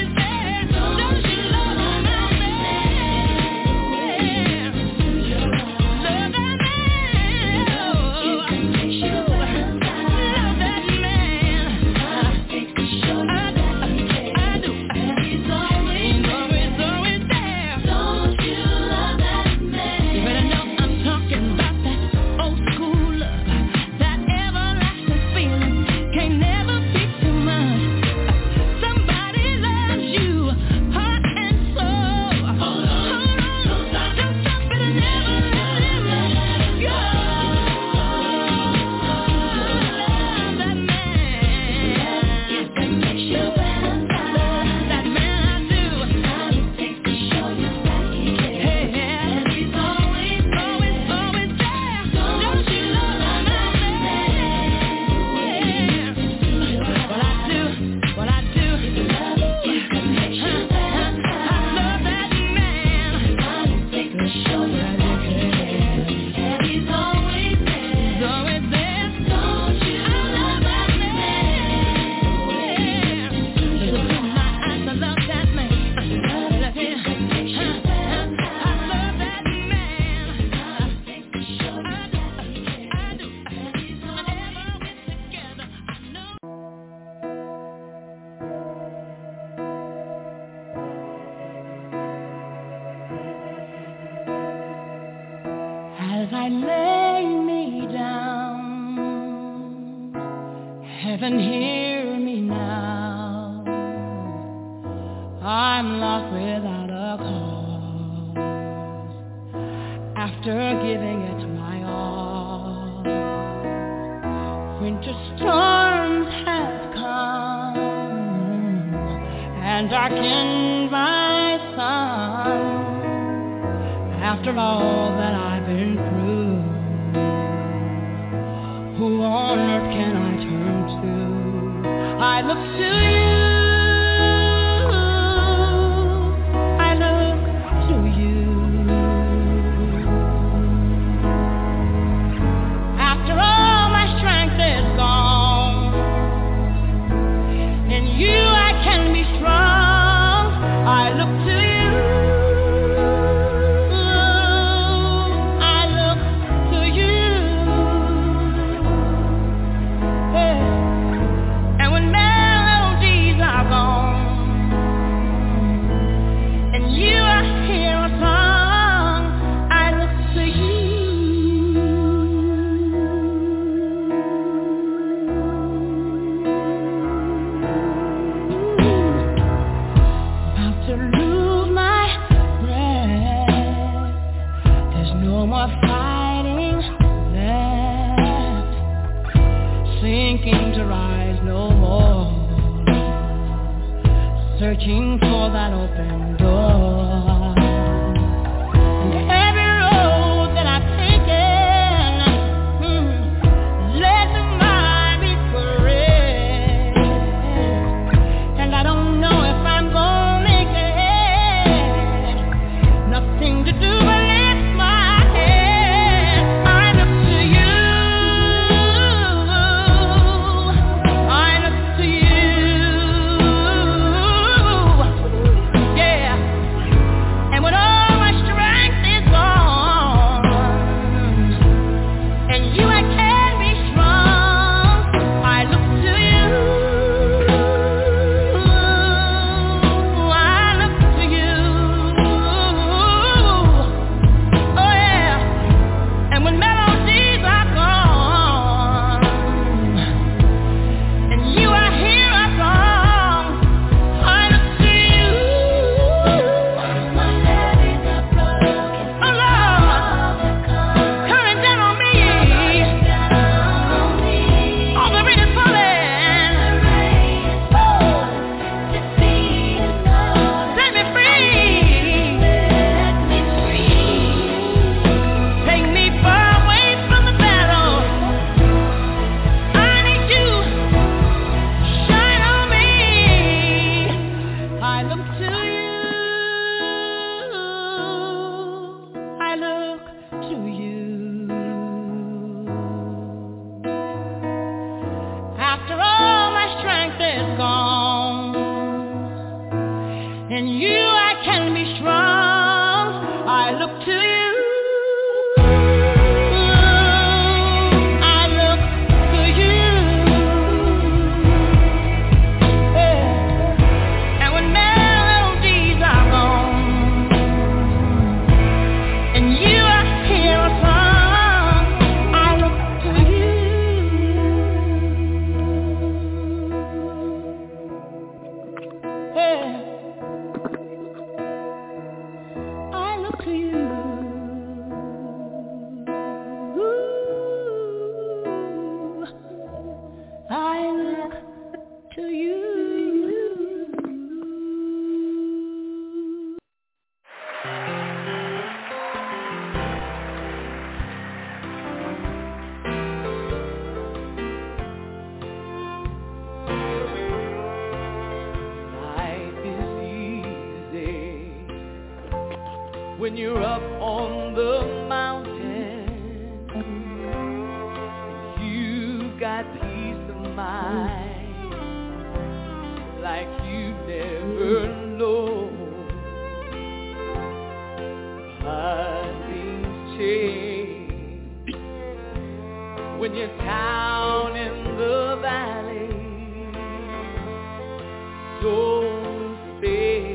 as I lay me down. Heaven, hear me now. I'm lost without a cause. After giving it my all, winter storms have come and darkened my sun. After all that I've been through, who on earth can I turn to? I Searching for that open door. And every road that I've taken hmm, led to my regret. And I don't know if I'm gonna make it. Nothing to do but lift my head. I look to you. I look to you. When you're up on the mountain, you've got peace of mind like you never know. Hard things change when you're down in the valley. Don't stay,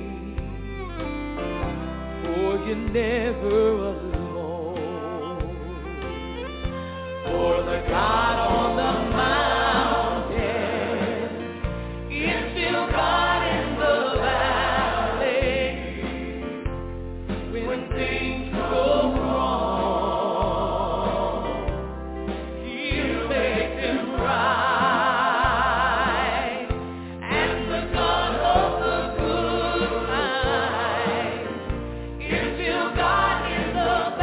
you're never alone. For the God on the mountain is still God in the valley. When things go wrong, He'll make them right. And the God of the good times, God in the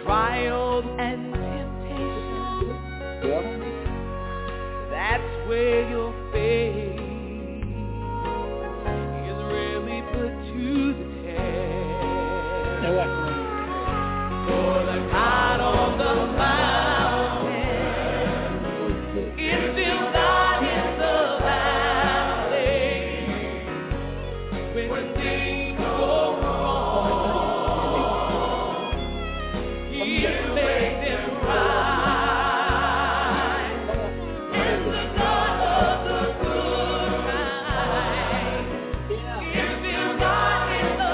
trials and temptations, that's where your faith is really put to the test. For the God on the mountain is still God in the valley. When things go wrong, He makes them right. And the God of the good times is still God in the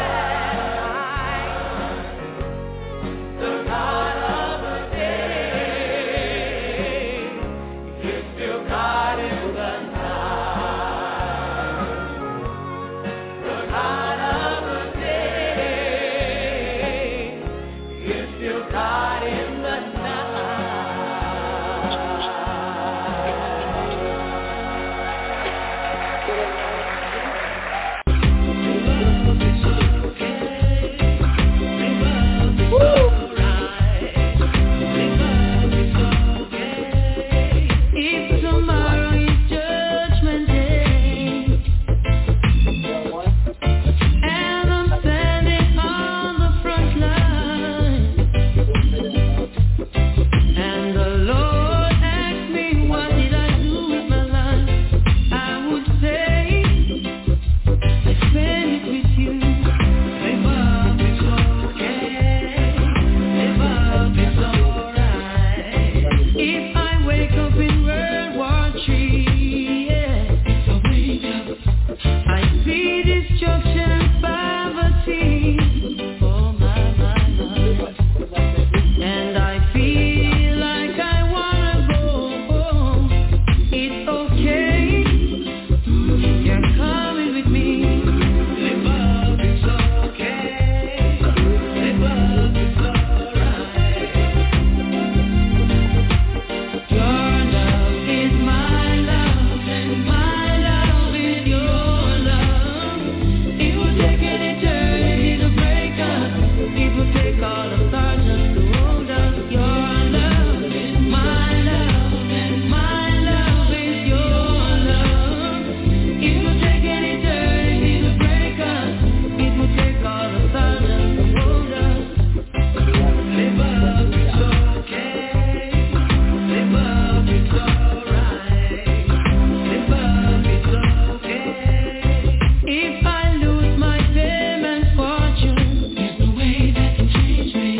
bad. The God of the day is still God in the night. The God of the day is still God in the If tomorrow is judgment day, and I'm standing on the front line, and the Lord asked me what did I do with my life, I would say, I spend it with you. Live up, it's okay. Live up, it's alright. If I wake up in World War Three, yeah, I wake up, I see destruction and poverty. Oh my, my, my. And I feel like I wanna go home. It's okay, you're coming with me. Live up, it's okay. Live up, it's alright. Your love is my love, and my love is your love. It will take an eternity to break us. It will take all the stars just to hold us. Your love is my love, and my love is your love. It will take an eternity to break us. It will take all the stars just to hold us. Live up, it's okay. Live up, it's alright. Live up, it's okay. If I lose my fame and fortune, there's no way that can change me.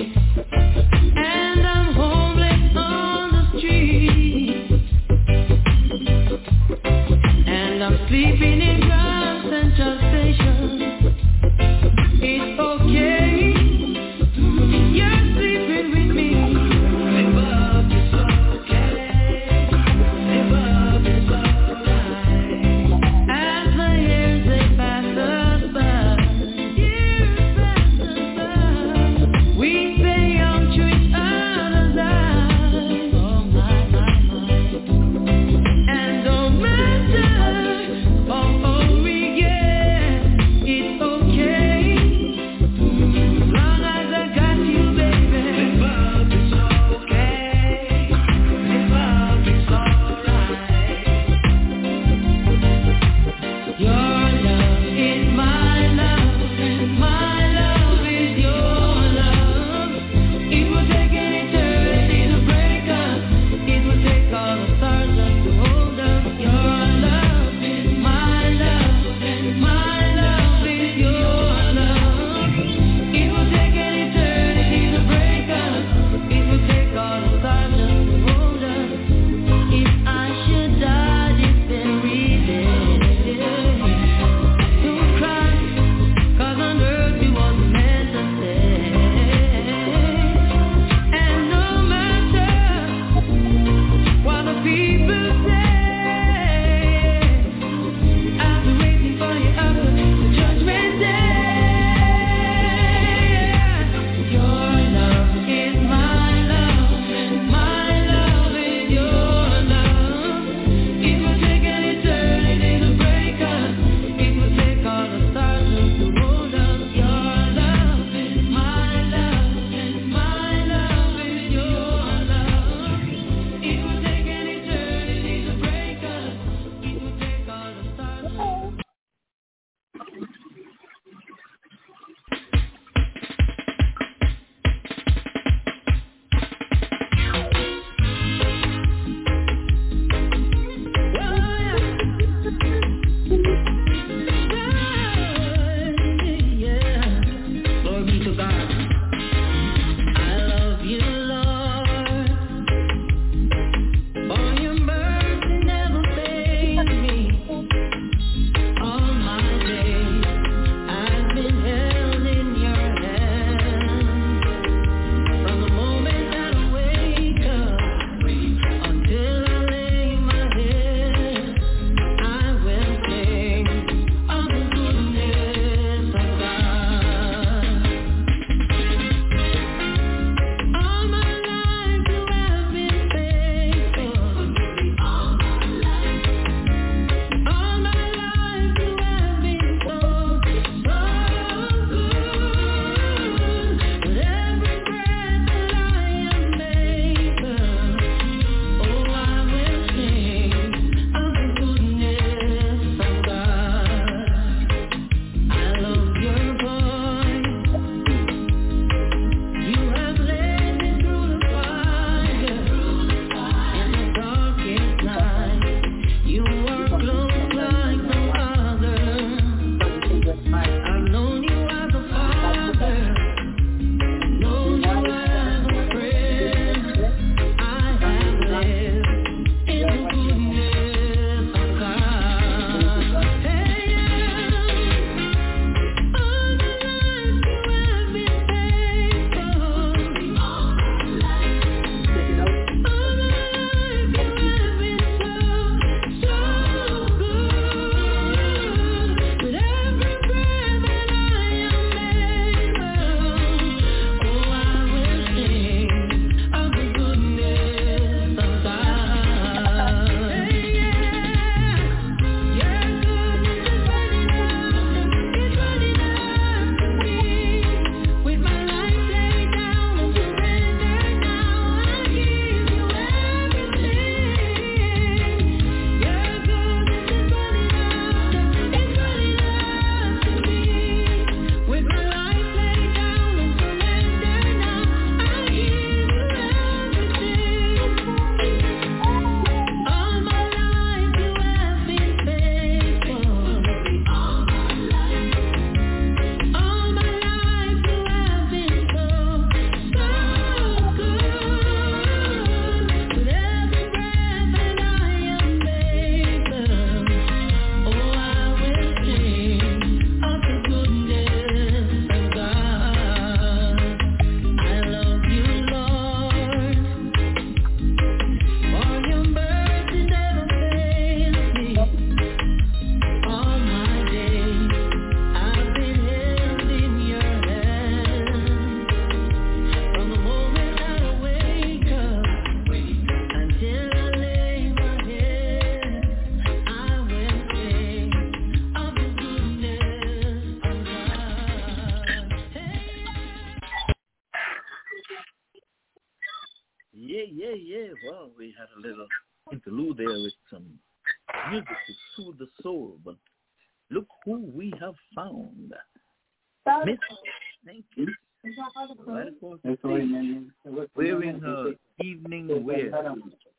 Yeah, yeah, yeah. Well, we had a little interlude there with some music to soothe the soul, but look who we have found. Miss Jenkins. Right across the stage, wearing her evening wear.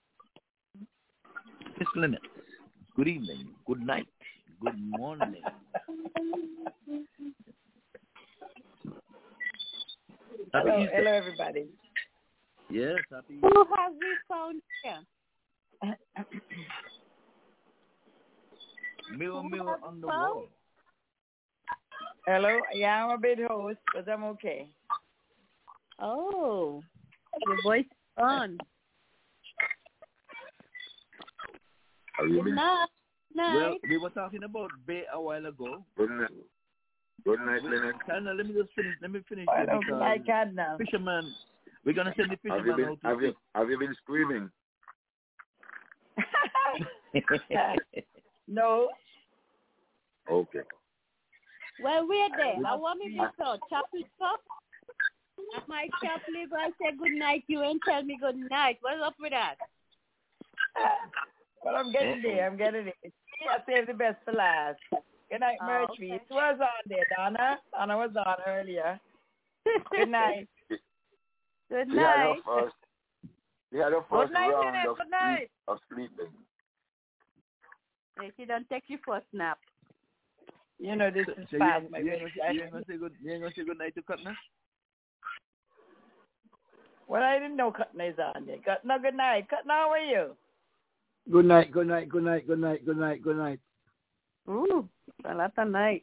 Miss Lynette, good evening, good night, good morning. Happy Hello, Easter. hello, everybody. Yes, happy Who have we found here? Mirror, mirror on the wall. Hello, yeah, I'm a bit hoarse, but I'm okay. Oh, your voice is on. Good night. Night. Well, we were talking about Bay a while ago. Good night. Good night, Leonard. Kind of, let me just finish. Let me finish. Well, here okay, I can now. Fisherman, we're gonna send the Have you fisherman been, out to have you, have you been screaming? No. Okay. Well, we're there. I want me to start. Chop it up. I might chop liver. I say good night. You ain't tell me good night. What's up with that? Well, I'm getting there. I'm getting there. I saved the best for last. Good night, Oh, Mercury. okay. It was on there, Donna. Donna was on earlier. Good night. Good We had our night. first, we had our first Good night, round Lynette. of, Good night. sleep, of sleeping. Hey, she don't take you for a snap. You know, this is So fast. you, my you, ain't baby. gonna, you ain't gonna say good. You ain't gonna say good night to Cutner. Well, I didn't know Cutna is on there. Cutna, good night. Cutna, how are you? Good night, good night, good night, good night, good night, good night. Ooh, a lot of night.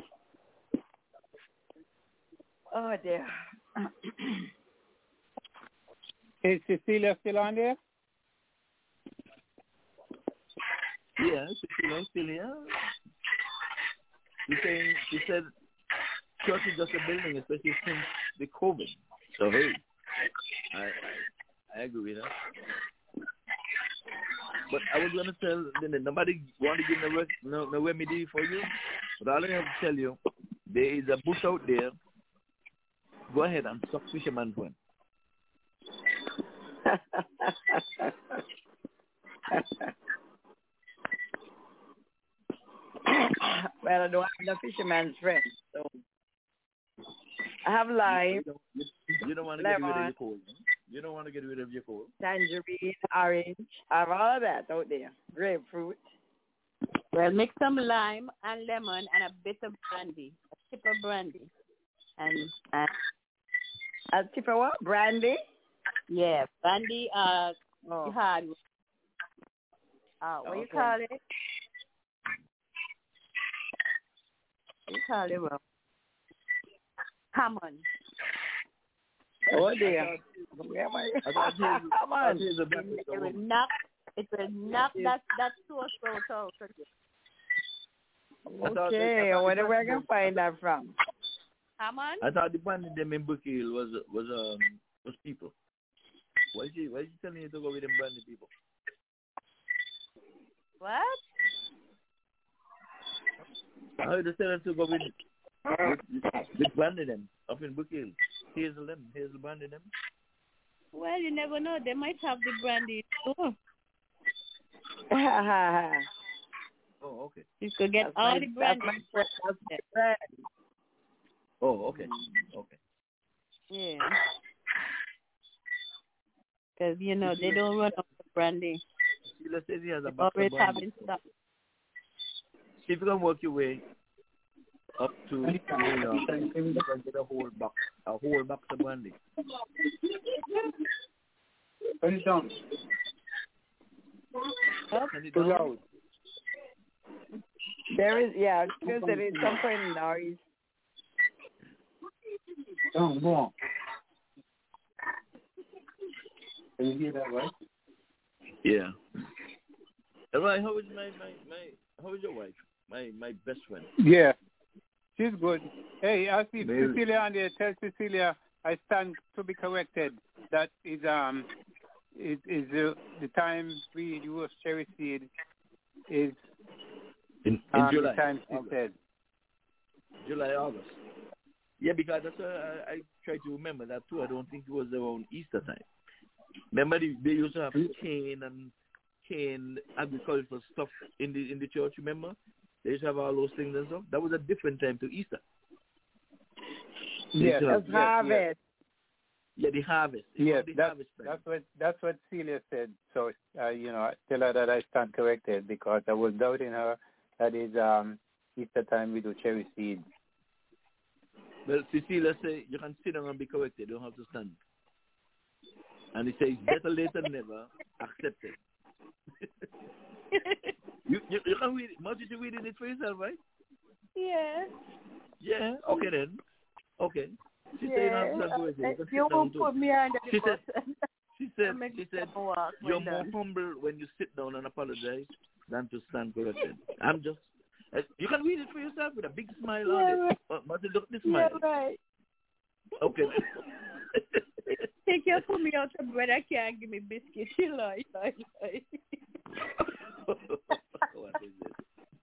Oh, dear. Is Cecilia still on there? Yeah, Cecilia, still here. She saying she said church is just a building, especially since the COVID. So hey, I I, I agree with that. But I was gonna tell that nobody want to give no, no no remedy for you. But all I have to tell you, there is a bush out there. Go ahead and suck fisherman's one. Well, I don't have no fisherman's friend, so I have lime, You don't, you, you don't want to get rid of your cold. Huh? You don't want to get rid of your cold. tangerine, orange. I have all of that out there. Grapefruit. Well, mix some lime and lemon and a bit of brandy, a tip of brandy, and and A tip of what? Brandy? yeah, brandy. Uh, Oh. hard. Uh, what you Okay. call it? You call it well. Common. Oh, dear. Where am I? I thought he was- Come I thought on. he was a black It will woman. knock. It will knock that that source out out of you. I thought that- I Okay, thought where the do I brandy can them- find that from? Common. I thought the one them in Brookhill was was um was people. Why is she why is she telling you to go with them brandy people? What? I just tell her to go with with, with brandy them up in Brookhill. Hazel them, Hazel brandy them. Well, you never know. They might have the brandy too. Oh, okay. You could get That's all my- the that's brandy. my friend. That's my friend. Oh, okay. Okay. Yeah. Because, you know, they don't run out of brandy. See, let's say he has a They box always of have brandy. in stock. See if you can work your way up to New York, you can get a whole box, a whole box of brandy. Put it down. Send it Put it down. out. There is, yeah, because there is some kind of noise. Down, go on. Can you hear that, right? Yeah. All right. How is my my my? How is your wife? My my best friend. Yeah. She's good. Hey, I see Mary. Cecilia on there. Tell Cecilia I stand to be corrected. That is um is is uh, the time we use cherry seed is In in um, July. the time she August. said. July, August. Yeah, because that's uh, I, I try to remember that too. I don't think it was around Easter time. Remember they, they used to have cane and cane agricultural stuff in the in the church. Remember they used to have all those things and stuff. That was a different time to Easter. Yes, that's yes, harvest. Yeah, the harvest. Yes, the that, harvest time. that's what that's what Celia said. So uh, you know, I tell her that I stand corrected because I was doubting her. That is um, Easter time we do cherry seed. Well, Cecilia say you can sit down and be corrected. You don't have to stand. And he says better late than never. Accept it. you, you you can read it. Must you read it for yourself, right? Yeah. Yeah. Okay then. Okay. She yeah. said you don't have to stand corrected. You, you won't put me under the she bus. said, she said, she said you're more done. humble when you sit down and apologize than to stand corrected. I'm just, uh, you can read it for yourself with a big smile yeah, on right. it. Uh, but look at the smile. Yeah, right. Okay. Take your put me out of bed. I can't give me biscuits. She lie, lie, lie. What is this?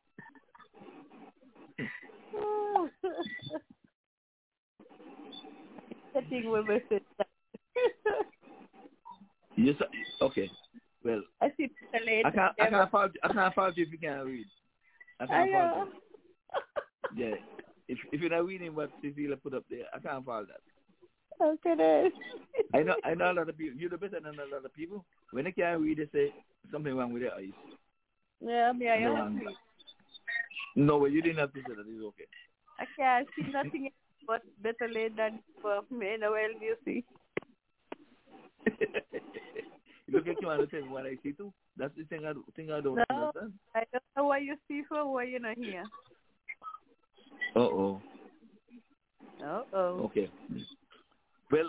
The thing with my sister. Yes. Okay. Well, I see the lady. I can't. I can't fault. I can't fault you if you can't read. I can't I fault you. Yeah. If if you're not reading what Cecilia put up there, I can't fault that. Okay then. I know. I know a lot of people. You're better than a lot of people. When they can't read, they say something wrong with their eyes. Yeah, me. I no, have to. No, well, you didn't have to say that. It's okay. I can't see nothing but better late than for me. No, well, you see. Look at you want to tell me what I see too. That's the thing I, thing I don't no, understand. I don't know what you see from where you're not here. Uh-oh. Uh-oh. Okay. Well,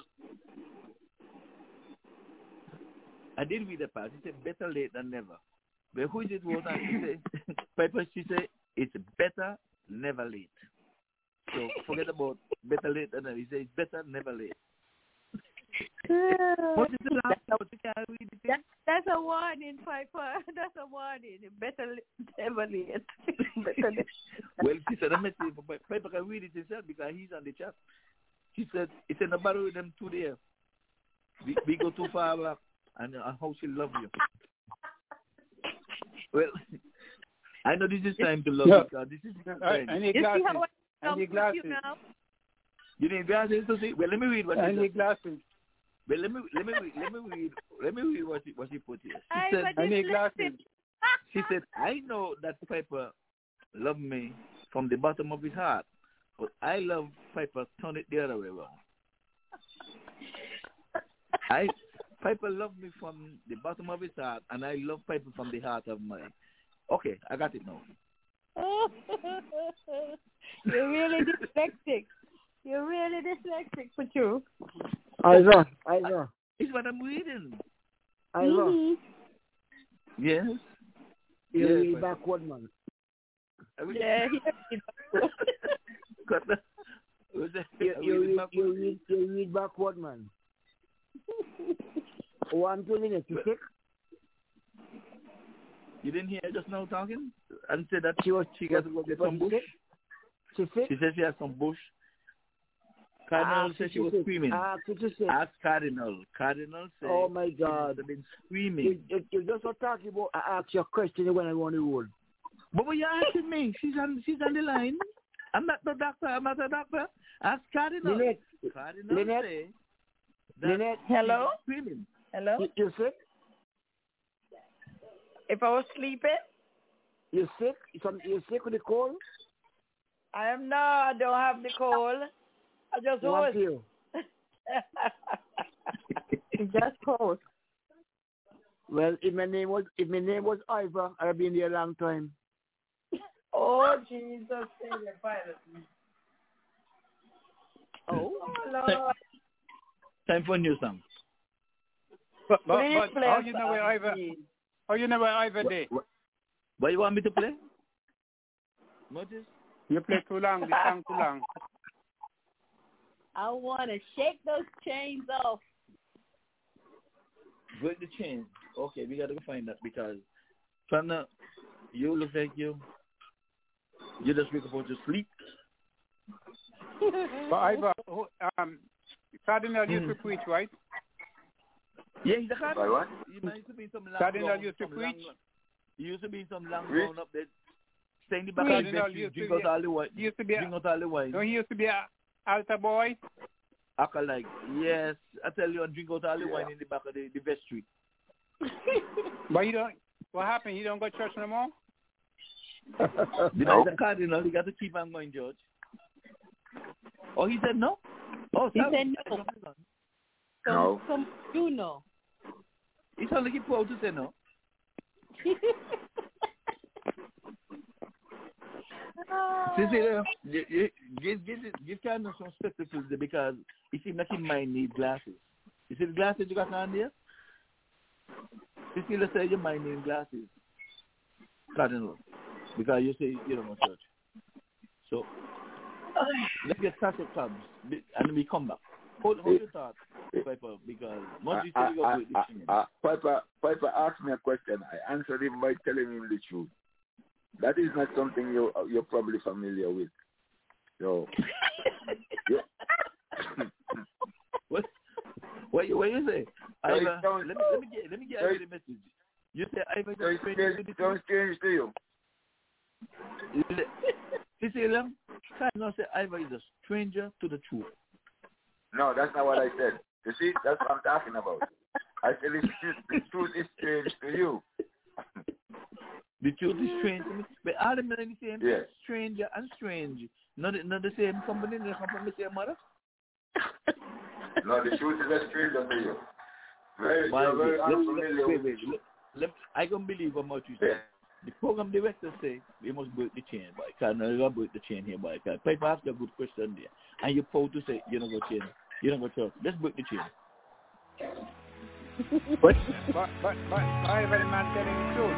I did read the part. She said, better late than never. But who is it was that? She said, Piper, she said, it's better never late. So forget about better late than never. He said, it's better never late. What is the last that's, what you can read it that, that's a warning, Piper. That's a warning. Better never late. Better late. Well, she said a message, but Piper can read it himself because he's on the chat. She said, it's in the battle with them two there. We, we go too far back, and uh, how she love you. Well, I know this is time to love yeah. you, because this is time. I need glasses. I need glasses. You, now? You need glasses to see? Well, let me read what I she need said. glasses. Well, let me let me read, let me read let me read what she what she put here. She I said, I need glasses. She said, I know that Piper loved me from the bottom of his heart, but I love Piper turn it the other way around. I Piper loved me from the bottom of his heart, and I love Piper from the heart of mine. Okay, I got it now. You're really dyslexic. You're really dyslexic for you. Isa, Isa. It's what I'm reading. Isa. Mm-hmm. Yes. You yes, read backward, man. Yeah, he you, you, read, you, read, you read backward, man. One, two minutes, you sick? You didn't hear her just now talking? And said that she was she got to go get some bush? She sick? She said she has some bush. Cardinal ah, said she was sick. screaming. Ah, Ask Cardinal. Cardinal said oh my God. she has been screaming. You, you, you just not talking about, I ask your question when I want to roll. But what you asking me? She's on, she's on the line. I'm not the doctor. I'm not a doctor. Ask Cardinal. Lynette. Cardinal Lynette. say that Lynette. Hello? Screaming. Hello? You, you sick? If I was sleeping? You sick? You sick with the cold? I am not. I don't have the cold. I just want host. you. Just host. Well, if my name was if my name was Ivor, I'd been there a long time. Oh Jesus! Oh Lord! Time for a new song. But, but, Please but play how a you know song, where Ivor? please. How you know where Ivor day? What, what you want me to play? Notice? You play too long. The song too long. I want to shake those chains off. Break the chain. Okay, we got to find that because, Fana, you look like you. You just wake up out your sleep. But Ivor, um, Cardinal used to preach, right? Yeah, he's a cardinal. By what? He used to be some long Cardinal gown, used to some preach. long- He used to be some long Preach? gown up there. Stay in the back Cardinal of the vestry, used to drink be out all the wine. He used to be a, Drink out all the wine. no, he used to be a altar boy. Acolyte. Yes, I tell you, drink out all the Yeah. wine in the back of the, the vestry. But you don't. What happened? You don't go to church no more? Because he's a cardinal, he got to keep on going, George. Oh, he said no? Oh, He sorry. said no. Some, No. some do know. He sounded like he proud to say no. Cecilia, you- you- give, give, give Cardinal some spectacles there because it seems like he might need glasses. You see the glasses you got on there? Cecilia said you might need glasses. Cardinal. Because you say you don't go to church. So, let's get Pastor Clubs and we come back. Hold, hold your thoughts, Piper, because once you say you go I, with the I, change. I, I, Piper, Piper asked me a question. I answered him by telling him the truth. That is not something you're, you're probably familiar with. So, yeah. what, what, you, what you say? So Ivan, it sounds- let me let me get let me get so you it- the message. You say Ivan So is it's strange strange, to the sounds strange to you. truth. Cecilia, Cardinal say Ivan is a stranger to the truth. No, that's not what I said. You see, that's what I'm talking about. I said the truth, the truth is strange to you. The truth is strange to me. But all them are the same thing. Yes. Stranger and strange. Not, not the same company, they come from the same mother. No, the truth is a stranger to you. Very, Why, you're very wait, let- unfamiliar wait, with wait, let, let, I can believe how much you say. Yeah. The program director say we must break the chain, boy. Cardinal, you gotta break the chain here, boy. Piper asked a good question there. And you're proud to say you don't go chain. You don't go church. Let's break the chain. But but but but why every man telling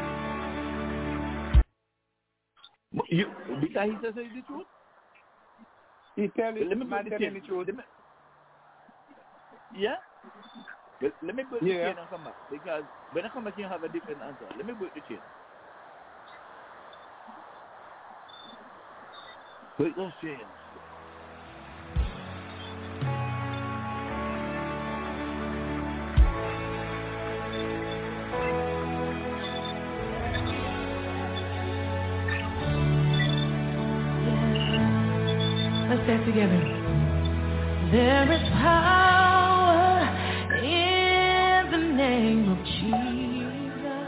the truth? You, because he says the truth? He tell you Let me man break the telling chain. the truth. Let me, yeah? But let me break the Yeah. chain and come back. Because when I come back, you have a different answer. Let me break the chain. Break those chains. Let's stand together. There is power in the name of Jesus.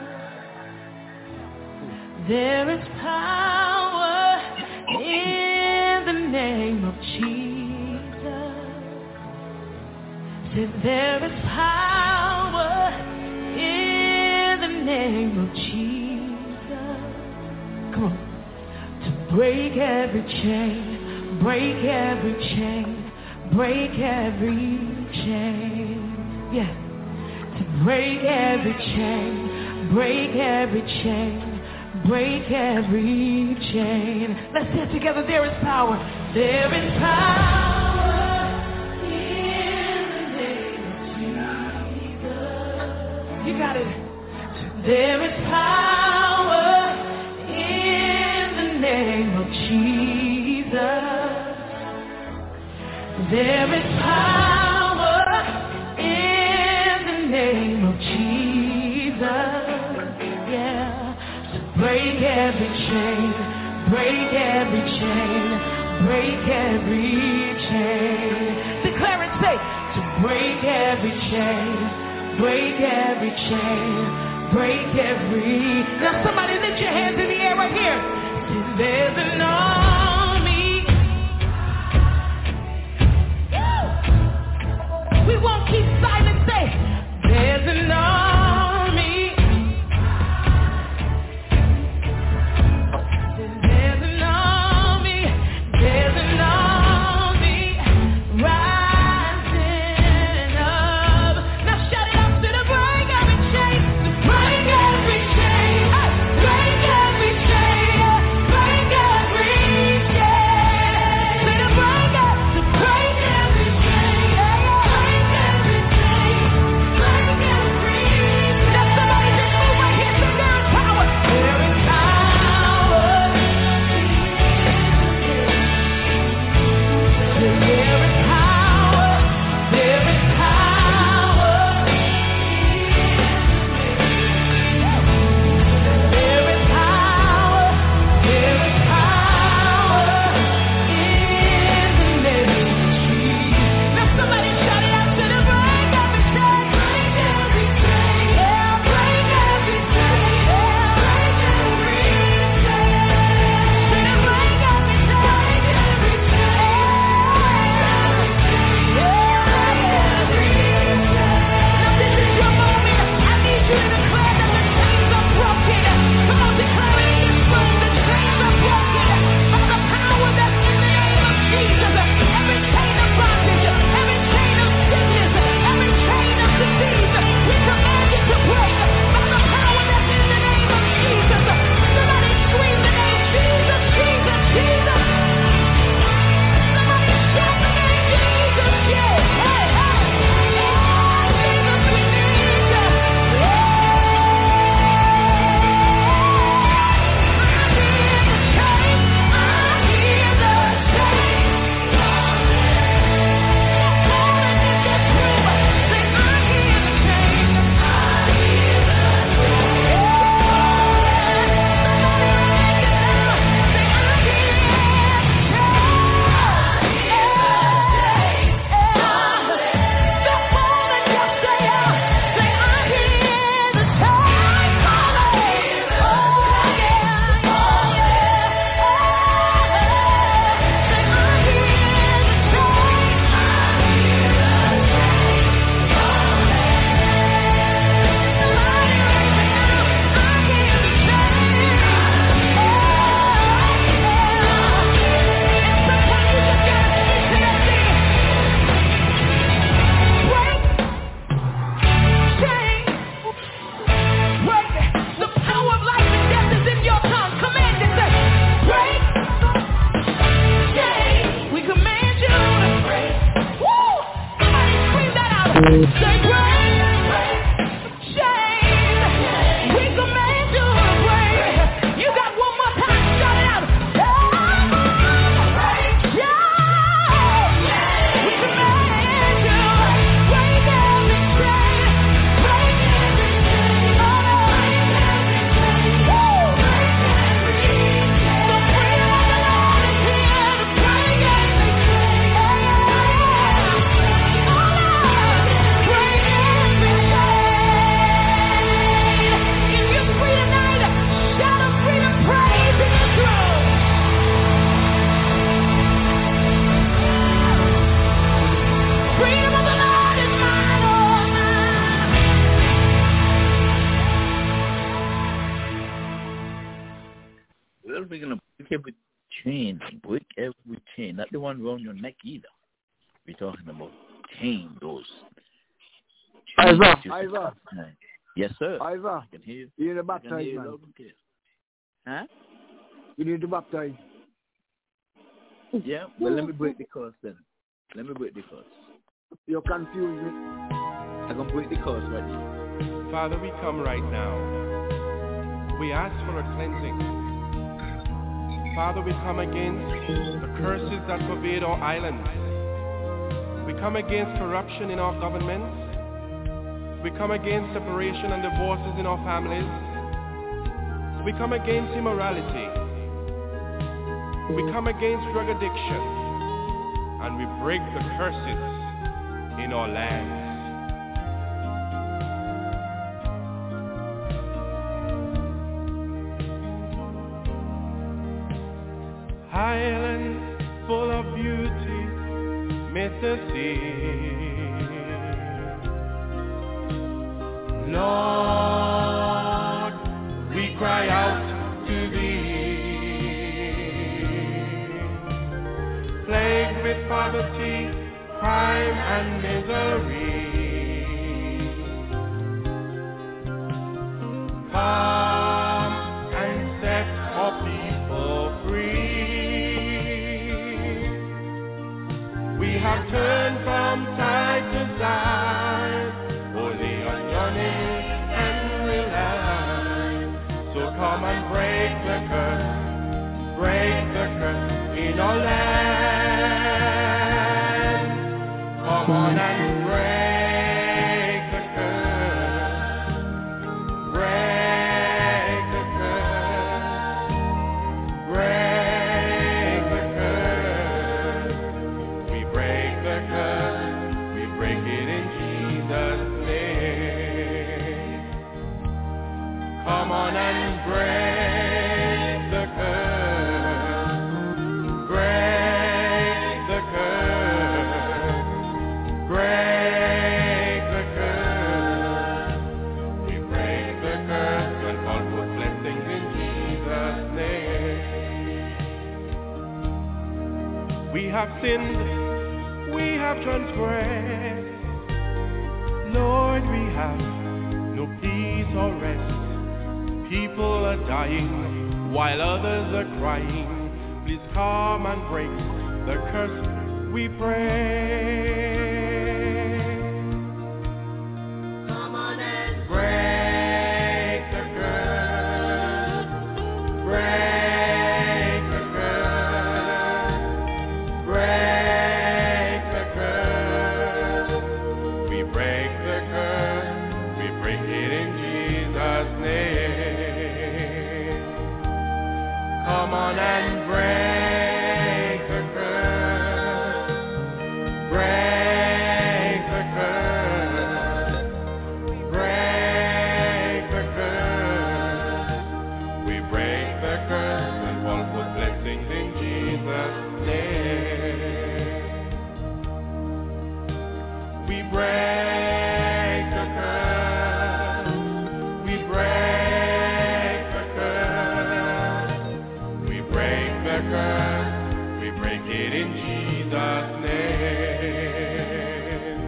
There is power in the name of Jesus. Said there is power in the name of Jesus. Come on. To break every chain, break every chain, break every chain. Yeah. To break every chain, break every chain, break every chain. Let's say it together. There is power. There is power in the name of Jesus. You got it. There is power in the name of Jesus. There is power in the name of Jesus. Yeah. To break every chain, break every chain, break every chain. Declare it, say, to break every chain, break every chain, break every. Now somebody lift your hands in the air right here. There's an army. We won't keep silent, say, there's an army. There's an army. There's an army rising up. Now shout it out to the break every chain, to break every chain, break every chain, break every chain. Say to break up, to break every chain, break every chain, We're going to break every chain, break every chain, not the one around your neck either. We're talking about chain, those. Iva, Iva. Yes, sir. Iva. I can hear you. You need to baptize, you man. Huh? You need to baptize. Yeah, well, let me break the curse then. Let me break the curse. You're confused. I can break the curse right now. Father, we come right now. We ask for a cleansing. Father, we come against the curses that pervade our island. We come against corruption in our governments. We come against separation and divorces in our families. We come against immorality. We come against drug addiction. And we break the curses in our land. Island full of beauty, miss the sea. Lord, we cry out to thee. Plagued with poverty, crime and misery. Come and set our people free. We have turned from side to side, only on your name and rely. So come and break the curse, break the curse in our land. Come on and break the curse, break the curse, break. Come on and break the curse, break the curse, break the curse. We break the curse and call forth blessings in Jesus' name. We have sinned, we have transgressed. Lord, we have no peace or rest. People are dying while others are crying. Please come and break the curse, we pray. Come on and break the curse, break the curse, break the curse. We break the curse, we break it in Jesus' name. Come on and break the curse, break the curse, break the curse. We break the curse and call forth blessings in Jesus' name. We break the curse, we break. We break it in Jesus' name.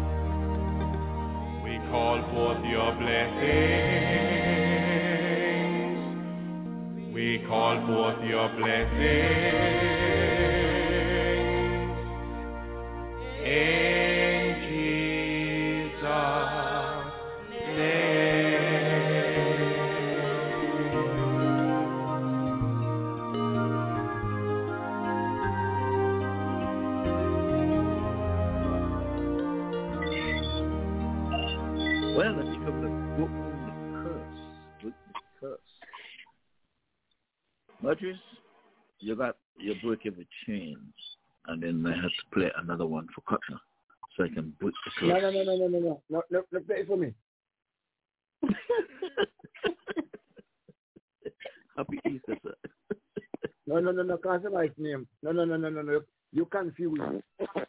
We call forth your blessings. We call forth your blessings in Well, let's pick up the book with curse. With the curse. Marjorie, you got your break every chain, and then I have to play another one for Cutler, so I can break the curse. No, no, no, no, no, no, no, no, no, no, play it for me. Happy Easter, sir. No, no, no, no, can't say my name. No, no, no, no, no, no. You confuse me.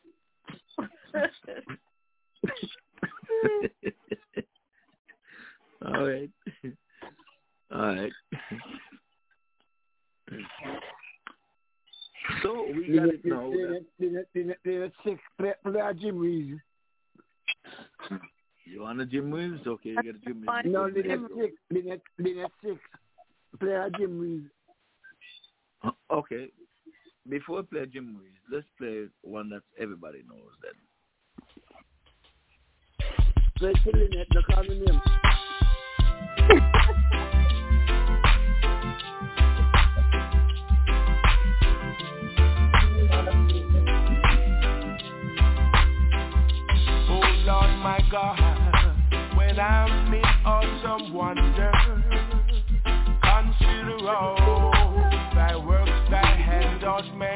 All right. All right. So we got it now. Play six. Play a Jim Reeves. You want a Jim Reeves? Okay, you get a Jim Reeves. No, Lynette six. Lynette, Lynette six. Play a Jim Reeves. Okay. Before we play Jim Reeves, let's play one that everybody knows then. Play to Lynette, the call me name. Oh Lord my God, when I'm in awesome wonder, consider all thy works thy hand doth make.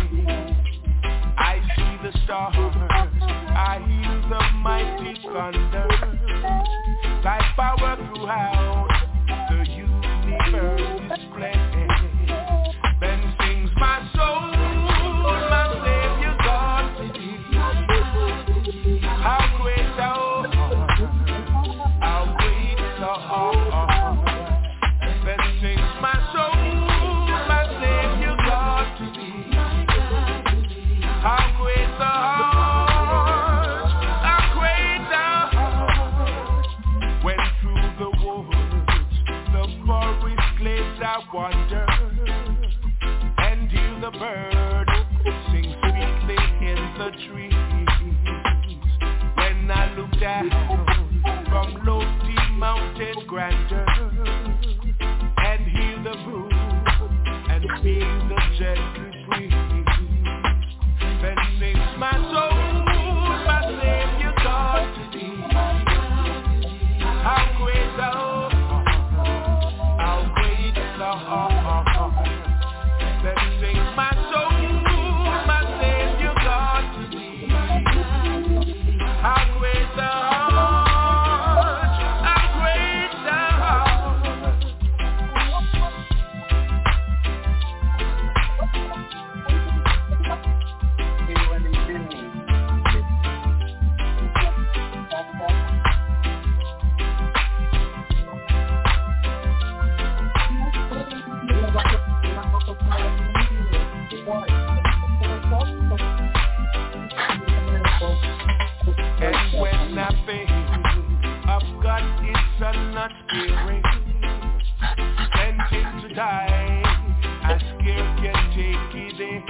I see the stars, I hear the mighty thunder, thy power throughout the universe display. Then sings my soul, my Savior God to thee. How great thou art, how great thou art. Then sings my soul, my Savior God to thee. How great thou art, how great thou art. When through the woods, the forest glades I wander, and hear the bird sing sweetly in the trees. When I look down from lofty mountain grandeur, and hear the brook and feel the gentle breeze, then sings my soul, my Savior God to thee. How great thou art, how great thou art. Then sings my soul, my Savior God to thee. How great thou art, how great thou art. And when I fail, I've got it's a not fearing. Sent to die, I scarce can take it in.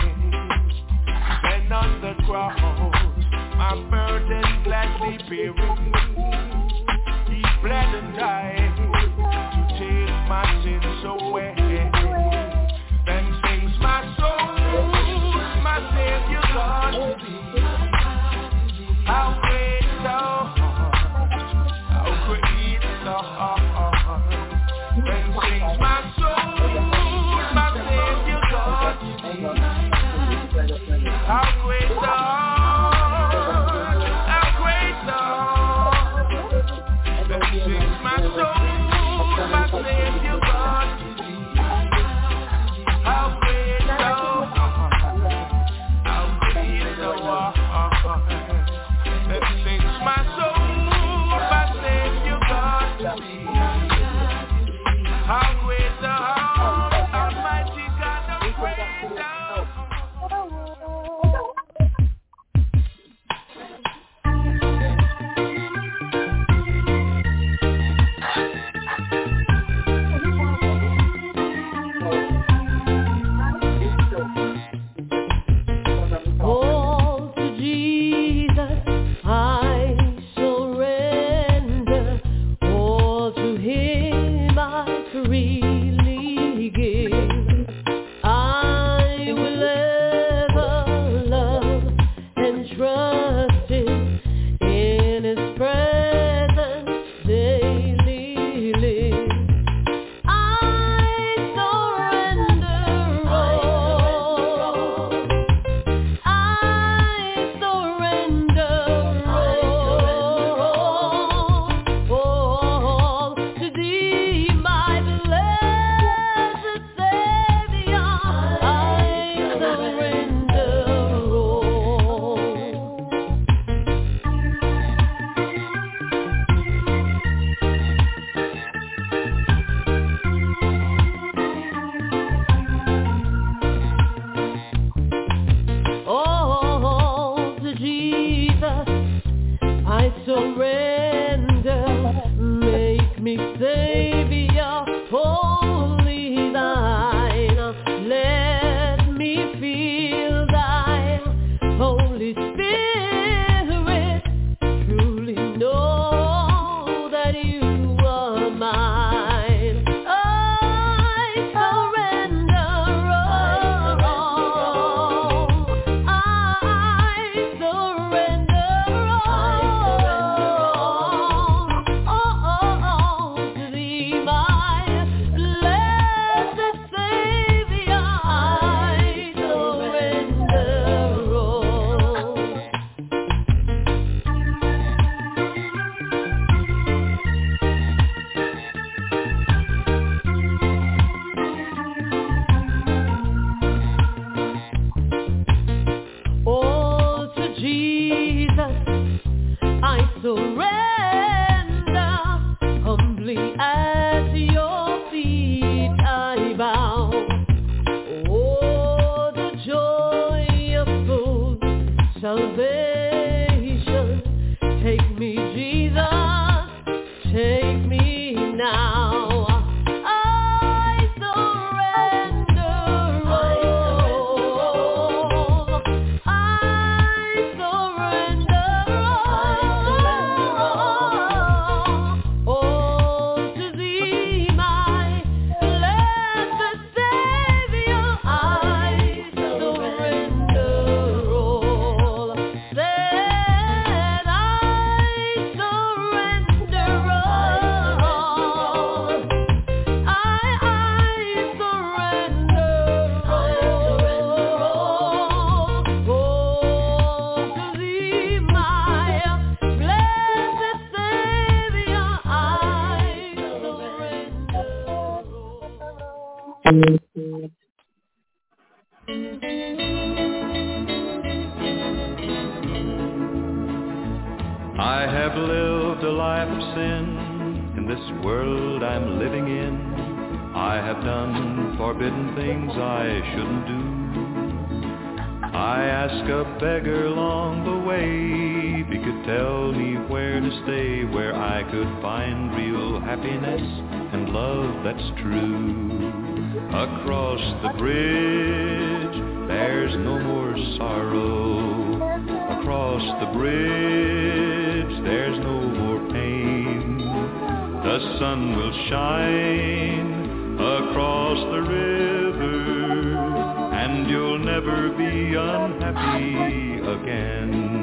Then on the cross, my burden gladly bearing. He bled and died to take my sins away. Then sings my soul, my Savior God to thee. How great thou art, how great thou art. Then sings my soul, my Savior God to thee. How great thou art, how great thou art. Then sings my soul, surrender. Make me Savior, wholly thine. Let me feel thy Holy Spirit. Truly know that you are mine. I surrender all. I surrender all to thee, my blessed Savior. I surrender all. All to Jesus I surrender. Humbly at your feet I bow. Oh, the joy of full salvation. Take me, Jesus, take me now. I surrender all. I surrender all. All to thee, my blessed Savior. I surrender all. Said I surrender all. I, I surrender all. All to thee, my blessed Savior. I surrender. I have lived a life of sin in this world I'm living in. I have done forbidden things I shouldn't do. I asked a beggar along the way if he could tell me where to stay, where I could find real happiness and love that's true. Across the bridge, there's no more sorrow. Across the bridge, there's no more pain. The sun will shine across the river, and you'll never be unhappy again.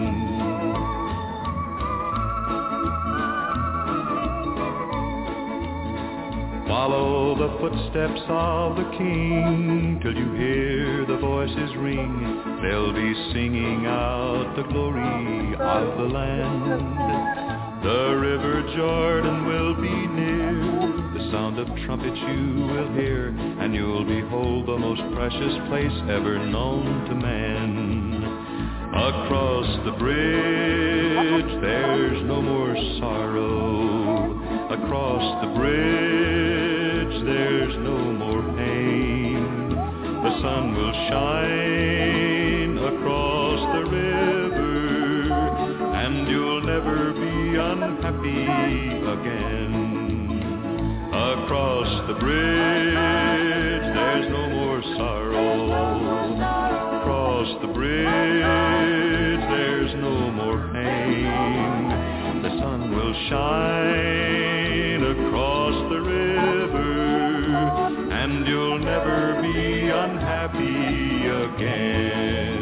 Follow the footsteps of the King till you hear the voices ring. They'll be singing out the glory of the land. The river Jordan will be near. The sound of trumpets you will hear, and you'll behold the most precious place ever known to man. Across the bridge, there's no more sorrow. Across the bridge, there's no more pain. The sun will shine across the river, and you'll never be unhappy again. Across the bridge, there's no more sorrow. Across the bridge, there's no more pain. The sun will shine across the river, and you'll never be unhappy again.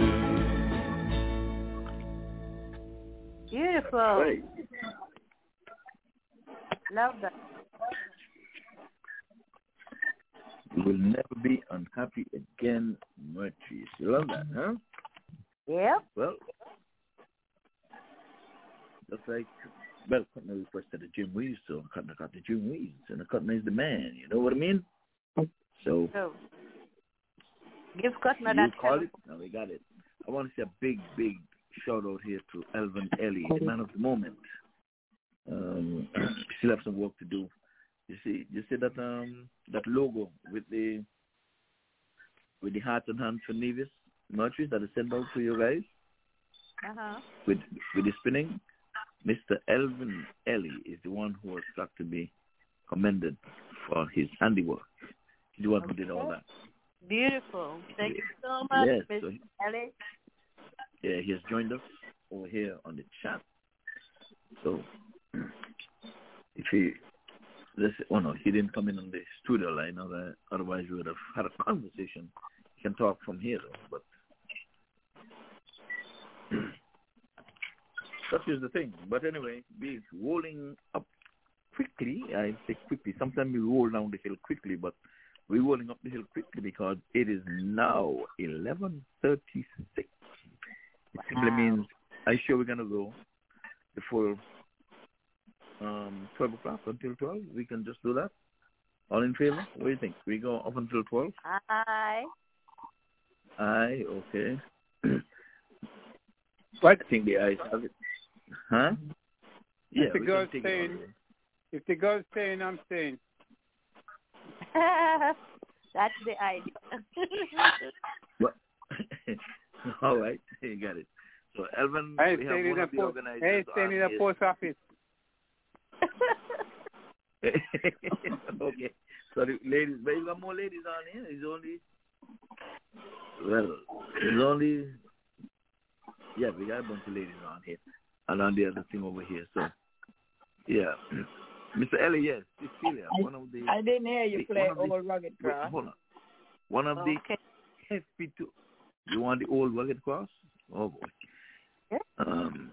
Beautiful. Right. Love that. You will never be unhappy again, Mertris. You love that, huh? Yeah. Well, just like, well, Cutner refers to the Jim Weeds, so Cutner got the Jim Weeds, and the Cutner is the man, you know what I mean? So, So, give Cutner you that. call it? No, we got it. I want to say a big, big shout out here to Elvin Ellie, the man of the moment. Um, still have some work to do. You see, you see that um that logo with the with the heart and hands for Nevis Mertris that is sent out to you guys Uh huh. with with the spinning. Mister Elvin Ellie is the one who has got to be commended for his handiwork. He's the one who did all that. Beautiful. Thank yeah. you so much, yes, Mister So he, Ellie. yeah, he has joined us over here on the chat. So if he, let's say, oh no, he didn't come in on the studio line. Otherwise, we would have had a conversation. He can talk from here, though, but such is the thing. But anyway, we're rolling up quickly. I say quickly. Sometimes we roll down the hill quickly, but we're rolling up the hill quickly because it is now eleven thirty-six. It wow. simply means I'm sure we're going to go the full um, twelve o'clock until twelve. We can just do that. All in favor? What do you think? We go up until twelve? Aye. Aye, okay. What? I think the ayes have it. Huh? Yeah, if the girl's staying, if the girl's staying, I'm staying. That's the idea. What? All right, you got it. So, Elvin, I we have one of the post, organizers. I ain't staying in the post office. Okay. So, the ladies, but you got more ladies on here. It's only, well, it's only, yeah, we got a bunch of ladies on here. And on the other thing over here. So, yeah. Mister Ellie, yes, Cecilia, one of the... I didn't hear you play Old the, Rugged Cross. Wait, hold on. One of okay. the F P two. You want the Old Rugged Cross? Oh, boy. Yeah. Um,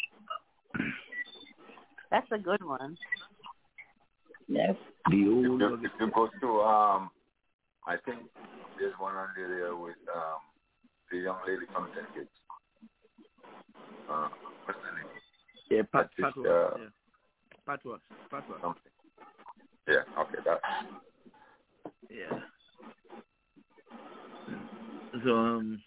That's a good one. Yes. The Old if you, Rugged if you go to, um, I think there's one under there with um, the young lady from Ten Kids. Uh, what's the name? Yeah, Pat, Pat, Pat, uh, yeah. Patwas, Patwas. Something. Yeah, okay, that. Yeah. So, um,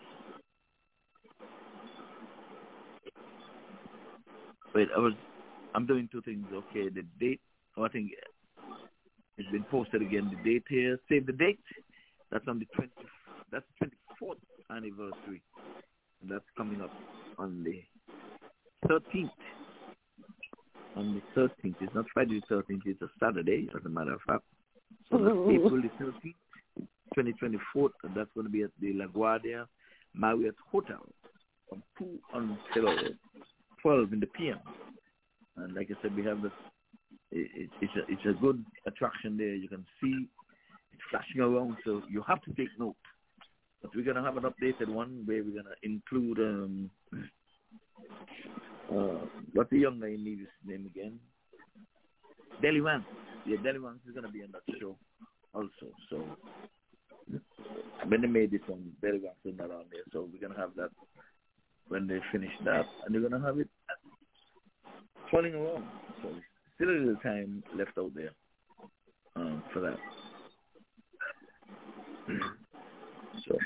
wait, I was, I'm doing two things. Okay, the date, oh, I think it's been posted again. The date here, save the date. That's on the twenty. That's the twenty-fourth anniversary. And that's coming up on the thirteenth. On the thirteenth. It's not Friday the thirteenth, it's a Saturday, as a matter of fact. So that's April the thirteenth, twenty twenty-four, and that's going to be at the LaGuardia Marriott Hotel from two until twelve in the P M. And like I said, we have this, it, it, it's, a, it's a good attraction there. You can see it flashing around, so you have to take note. But we're going to have an updated one where we're going to include... Um, Uh, what's the young guy need his name again? Deli Vance. Yeah, Deli Vance is going to be on that show also. So when they made this one, Deli Vance is not on there. So we're going to have that when they finish that. And they're going to have it falling around. So still a little time left out there um, for that. So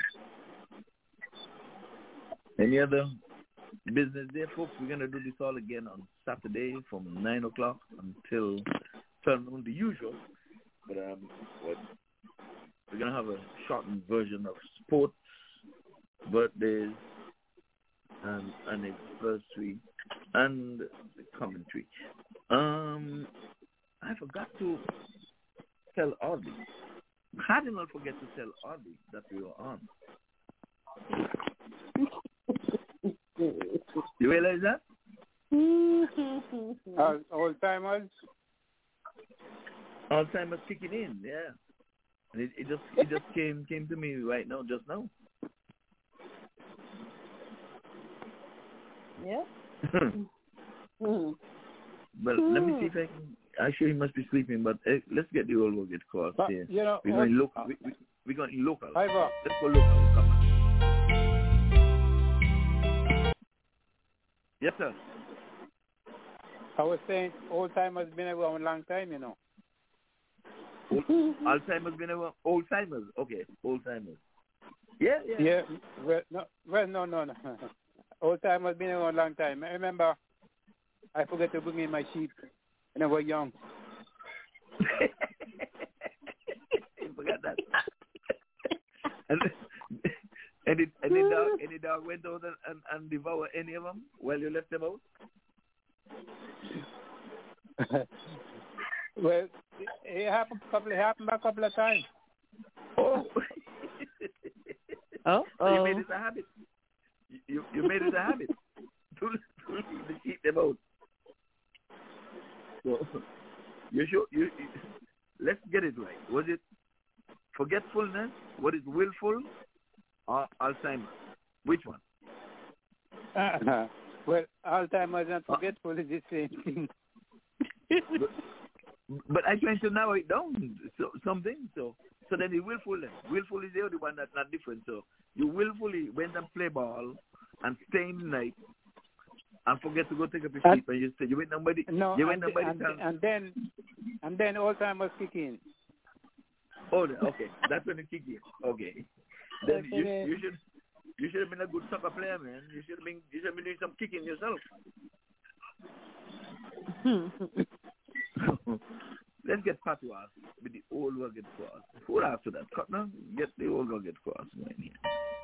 any other business there, folks? We're going to do this all again on Saturday from nine o'clock until twelve noon, the usual. But, um, but we're going to have a shortened version of sports, birthdays, and anniversary, and the commentary. Um, I forgot to tell Audie. How did I forget to tell Audie that we were on? You realize that? uh, old timers. Old timers kicking in, yeah. And it, it just it just came came to me right now, just now. Yeah. Well, let me see if I can. Actually, he must be sleeping, but uh, let's get the old Rugged Cross but, here. You know, we're going local. We, we, we're going local. Ivor. Let's go local. Come on. Yes, sir. I was saying, old timers been around a long time, you know. Alzheimer's been around. Old timers, okay. Old timers. Yeah, yeah. Yeah. Well, no, well, no, no, no. Old timers been around a long time. I remember, I forgot to bring in my sheep when I was young. You forgot that. and any any dog any dog went out and, and, and devoured any of them while you left them out? Well, it happened a couple. It happened a couple of times. Oh. Oh. So you made it a habit. You you made it a habit to, to, to keep them out. So you should you, you let's get it right. Was it forgetfulness? Was it willful or Alzheimer's? Which one? Uh-huh. Well, Alzheimer's and forgetful is the same thing. but, but I'm trying to narrow it down. So something. So so then the willfulness. Willful is the only one that's not different. So you willfully went and play ball and stay in the night and forget to go take up your sleep, and you say you went nobody. No, you went and, nobody. and, and then and then Alzheimer's kick in. Oh, okay, that's when it kick in. Okay, then you you should you should have been a good soccer player, man. You should have been you should have been doing some kicking yourself. Let's get patois with the old rugged cross. Who after that? Cutner, get the old rugged cross, man. Here.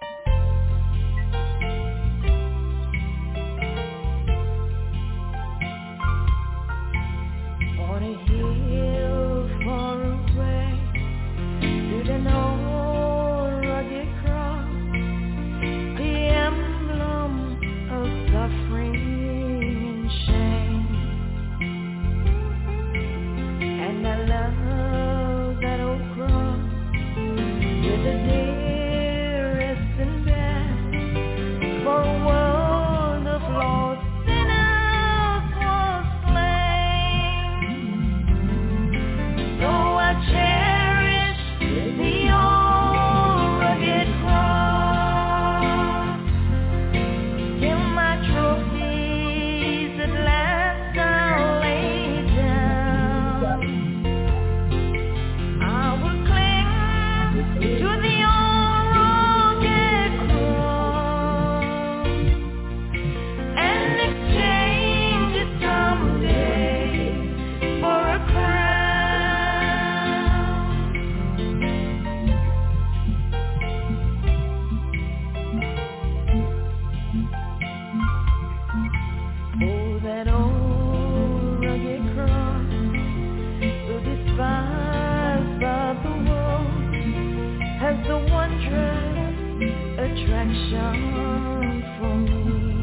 On a hill far away, stood an old rugged cross, the emblem of suffering and shame. And I love that old cross with the dearest and best, for a world of lost sinners was slain. So I cherish the old rugged cross, till my trophies at last I'll lay down. I will cling to the old rugged cross and exchange it someday for a crown. Oh, that old rugged cross, so despised by the world, has the wondrous attraction for me.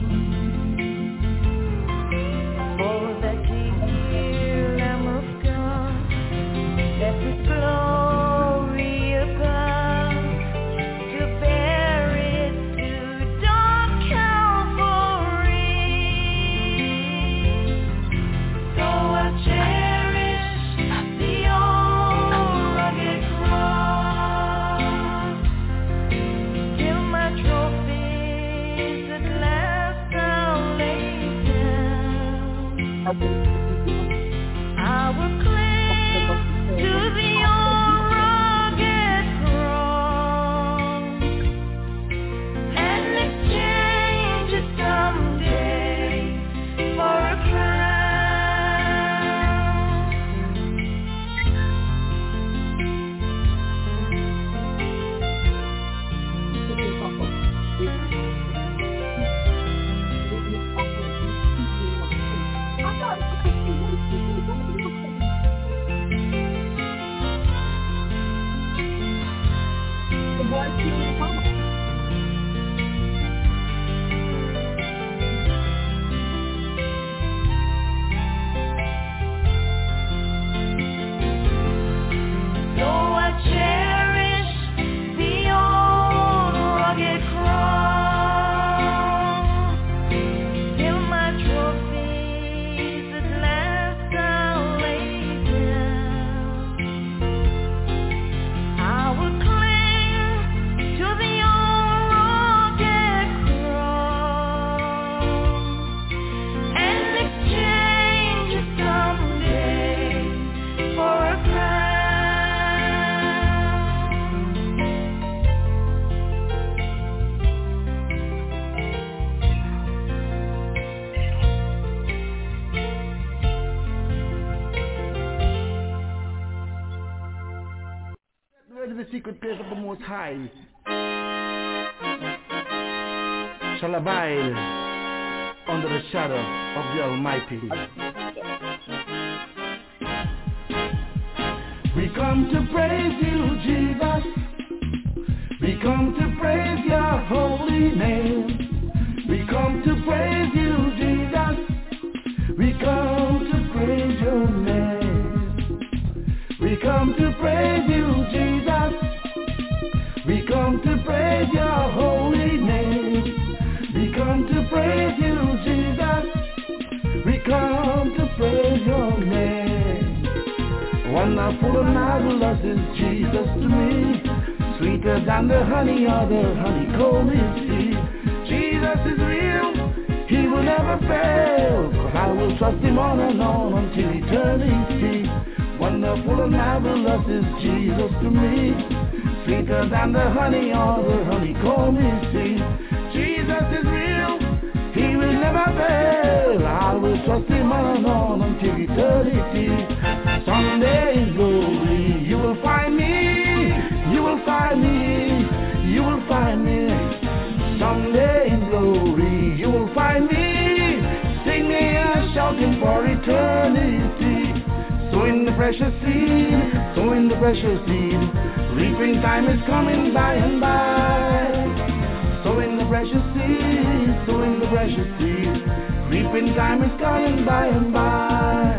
For that dear Lamb of God, that His glory above, to bear it to dark Calvary. So I cherish the old rugged cross, till my trophies at last I'll lay down. I will cling to the old rugged cross and exchange it someday for a crown. So I cherish the old rugged cross, till my trophies at last I'll lay down. I will cling to the old rugged cross and exchange it someday for a crown. Where is the secret place of the Most High? Shall abide under the shadow of the Almighty. come to praise you, Jesus. We come to praise your holy name. We come to praise you, Jesus. We come to praise your name. We come to praise you, Jesus. We come to praise your holy name. We come to praise you, Jesus. We come to praise your name. Wonderful and marvelous is Jesus to me. Sweeter than the honey or the honeycomb is he. Jesus is real, he will never fail. I will trust him on and on until eternity. Wonderful and marvelous is Jesus to me. Sweeter than the honey or the honeycomb is he. Jesus is real, he will never fail. I will trust him on and on until eternity. Someday in glory you will find me, you will find me, you will find me. Someday in glory you will find me, singing and shouting for eternity. Sowing the precious seed, sowing the precious seed. Reaping time is coming by and by. Sowing the precious seed, sowing the precious seed. Reaping time is coming by and by.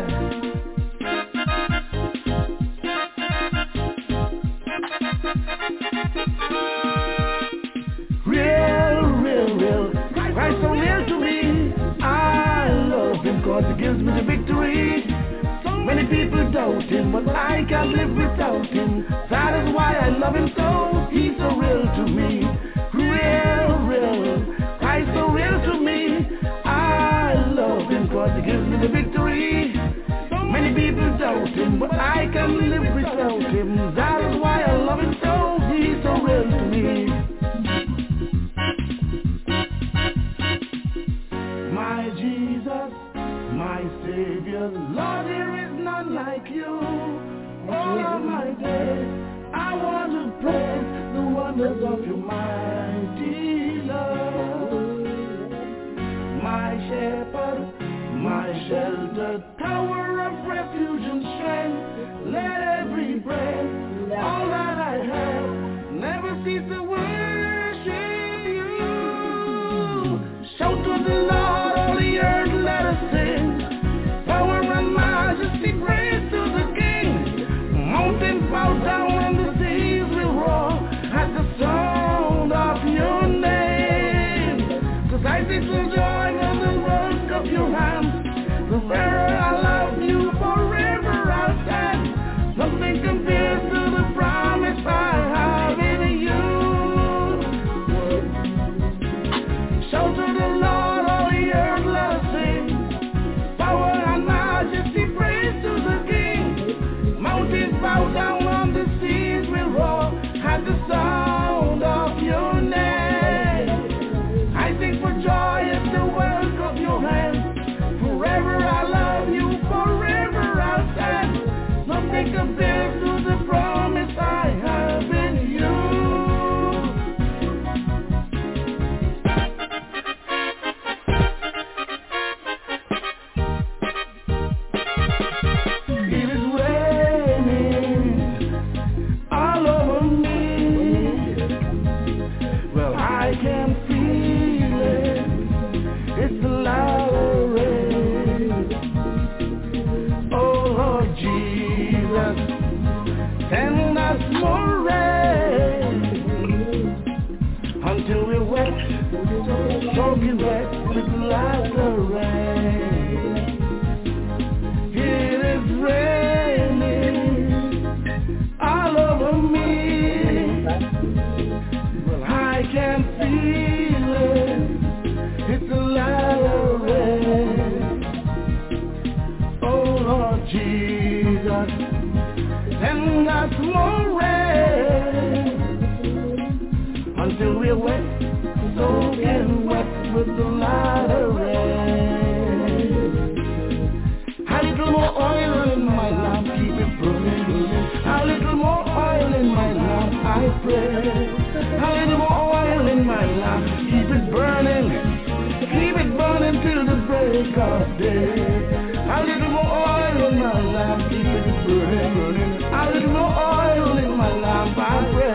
Real, real, real, Christ so real to me. I love him cause he gives me the victory. So many people doubt him, but I can't live without him. That is why I love him so, he's so real to me. Real, real, Christ so real to me. I love him cause he gives me the victory. So many people doubt him, but I can't live without him. That is why I love him so, he's so real to me. My Jesus, my Savior, Lord, there is none like you. All of my days, I want to praise the wonders of your mighty love. My shepherd, my shelter, tower of refuge and strength. Let every breath, all that I have, never cease to worship you. Shout to the Lord, all the earth, let us sing. Power and majesty, praise to the King. Mountains bow down and the seas will roar at the sound of your name. Cause I see the joy of the work of your hands. Forever I love you, forever I'll stand. Nothing compares to the promise I have in you. Shout to the Lord, all the earth, let us sing. Power and majesty, praise to the King. Mountains bow down and the seas will roar at the sound of your name. I sing for joy at the work of your hands. Forever I love you, forever I'll stand. Nothing compares to the promise I have in you. It is raining all over me. Well, I can feel it. It's a louder rain. Oh Lord Jesus, send us more rain until we're wet, soaking wet with louder rain. It is raining all over me. Well, I can feel it. It's a louder rain. Oh Lord Jesus, send us more rain until we're wet, soaking wet with the louder rain. A little more oil in my lamp, keep it burning, burning. A little more oil in my lamp, I pray. A little more oil in my lamp, keep it burning. Keep it burning till the break of day. A little more oil in my lamp, keep it burning, burning. A little more oil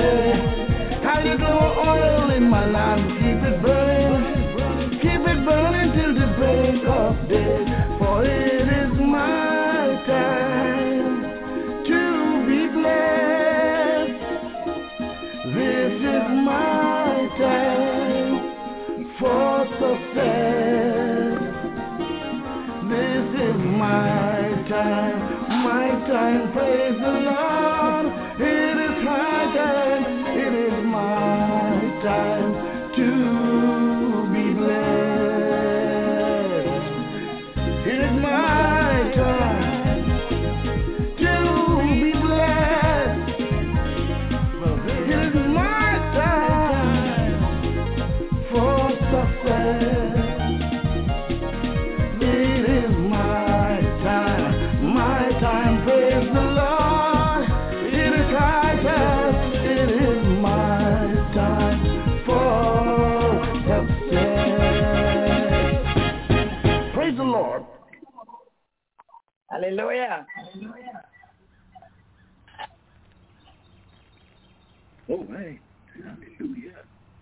How you throw oil in my lamp, keep it burning, keep it burning till the break of day. For it is my time to be blessed. This is my time for success. This is my time, my time, praise the Lord. It is my time, it is my time to be blessed. It is my time to be blessed. It is my time for success. It is my time, my time, praise the Lord. It is high time, it is my time for success. Praise the Lord. Hallelujah. Oh, man. Hallelujah.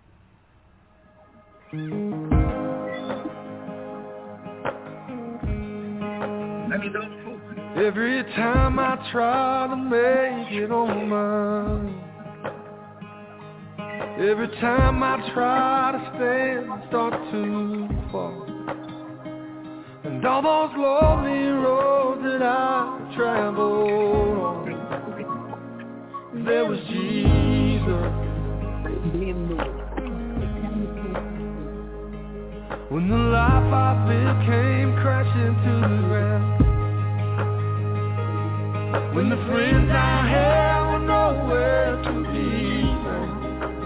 Every time I try to make it on mine, every time I try to stand, I start to fall. And all those lonely roads that I traveled on, there was Jesus. When the life I built came crashing to the ground, when the friends I had were nowhere to be found,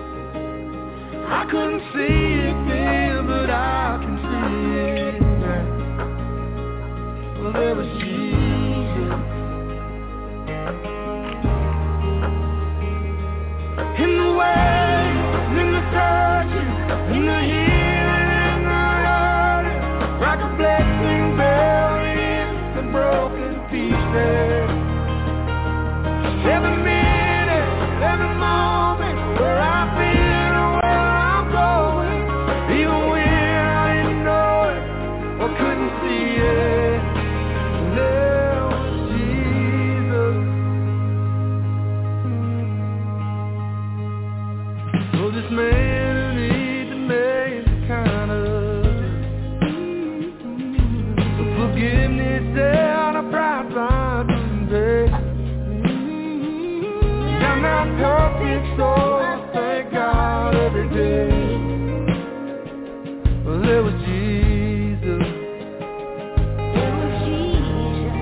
I couldn't see it then, but I can see it now. Well, there was Jesus. In the way, in the searching, in the healing, in the hurting, like a blessing buried in the broken pieces. Every minute, every moment, where I've been or where I'm going, even when I didn't know it or couldn't see it, there was Jesus. Oh, this man who needs to make the kind of forgiveness down a bright line today. I'm not perfect, so I thank God every day. Well, there was Jesus. There was Jesus.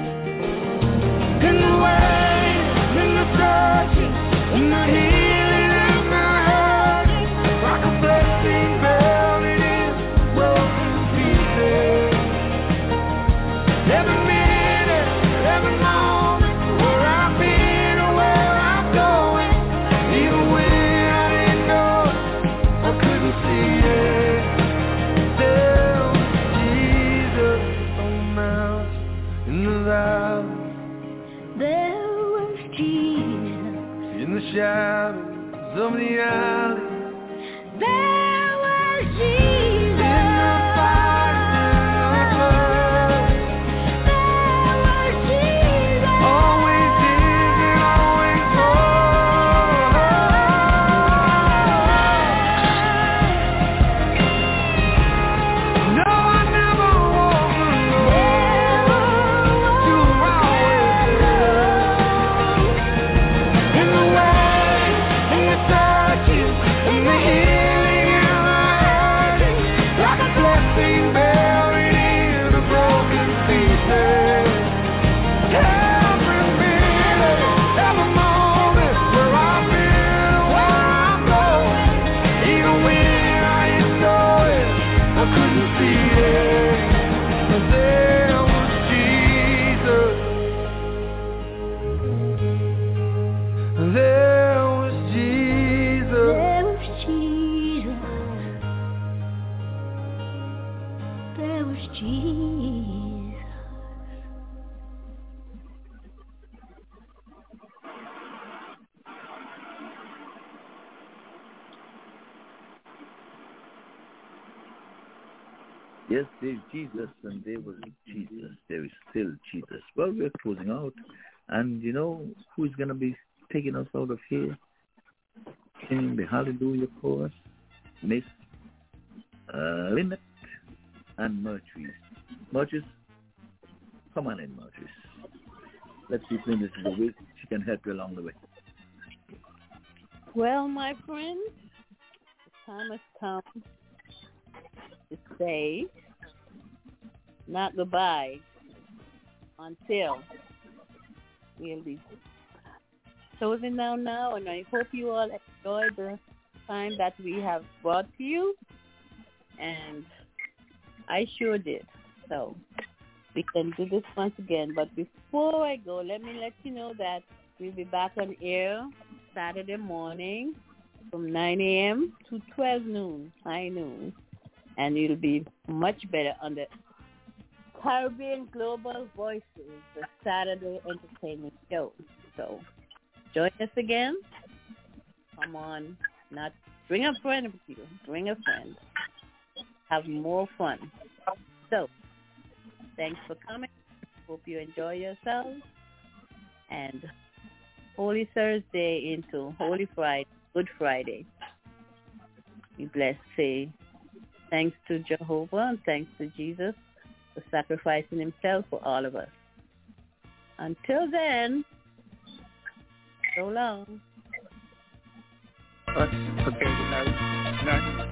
In the way, in the searching, in the healing, in the hurting, like a blessing buried in broken pieces. Every minute, every moment, where I've been or where I'm going, even when I didn't know or couldn't see it, there was Jesus on the mountain, in the valley. There was Jesus in the shadows of the alley. There was Jesus in the fire, in the blood. There was Jesus, always is and always was. No, I never walk alone. You were always there. In the way, in the searching, in the healing, Yes, there's Jesus, and there was Jesus. There is still Jesus. Well, we're closing out. And you know who's going to be taking us out of here? Singing the Hallelujah chorus? Miss uh, Lynette and Mertris. Mertris, come on in, Mertris. Let's see if Lynette is awake. She can help you along the way. Well, my friend, the time has come to say not goodbye until we'll be closing down now, and I hope you all enjoyed the time that we have brought to you, and I sure did. So we can do this once again, but before I go, let me let you know that we'll be back on air Saturday morning from nine a.m. to twelve noon, high noon, and it'll be much better on the Caribbean Global Voices, the Saturday entertainment show. So join us again. Come on, not bring a friend with you. Bring a friend. Have more fun. So thanks for coming. Hope you enjoy yourselves. And Holy Thursday into Holy Friday, Good Friday. Be blessed. Say thanks to Jehovah and thanks to Jesus for sacrificing himself for all of us. Until then, so long. Okay, good night. Good night.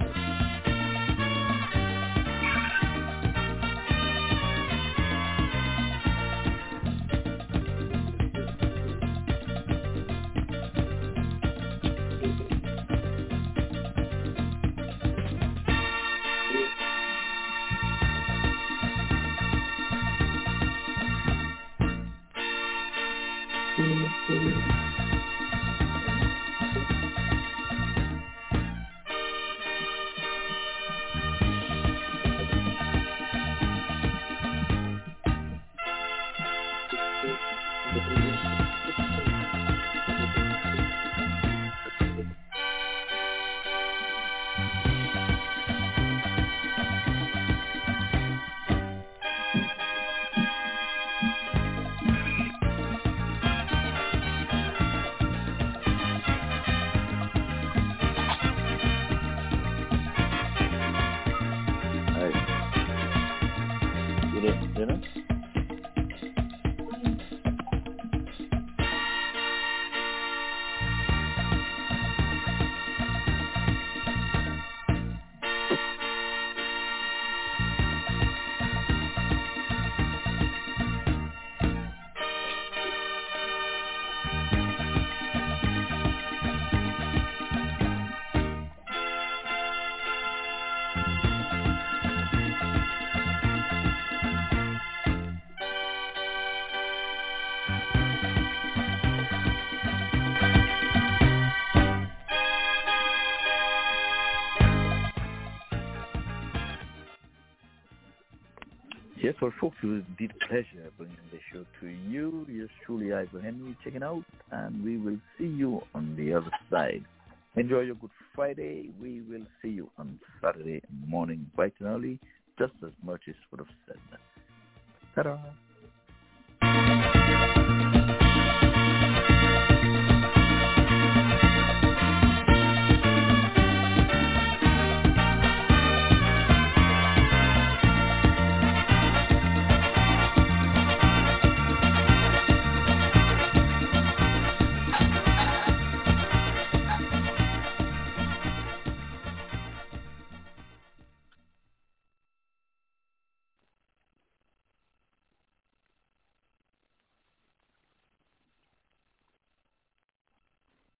Yes, well, folks, it was indeed a pleasure bringing the show to you. Yours truly, Ivor Henry, checking out, and we will see you on the other side. Enjoy your Good Friday. We will see you on Saturday morning, bright and early, just as much as would have said. Ta-da!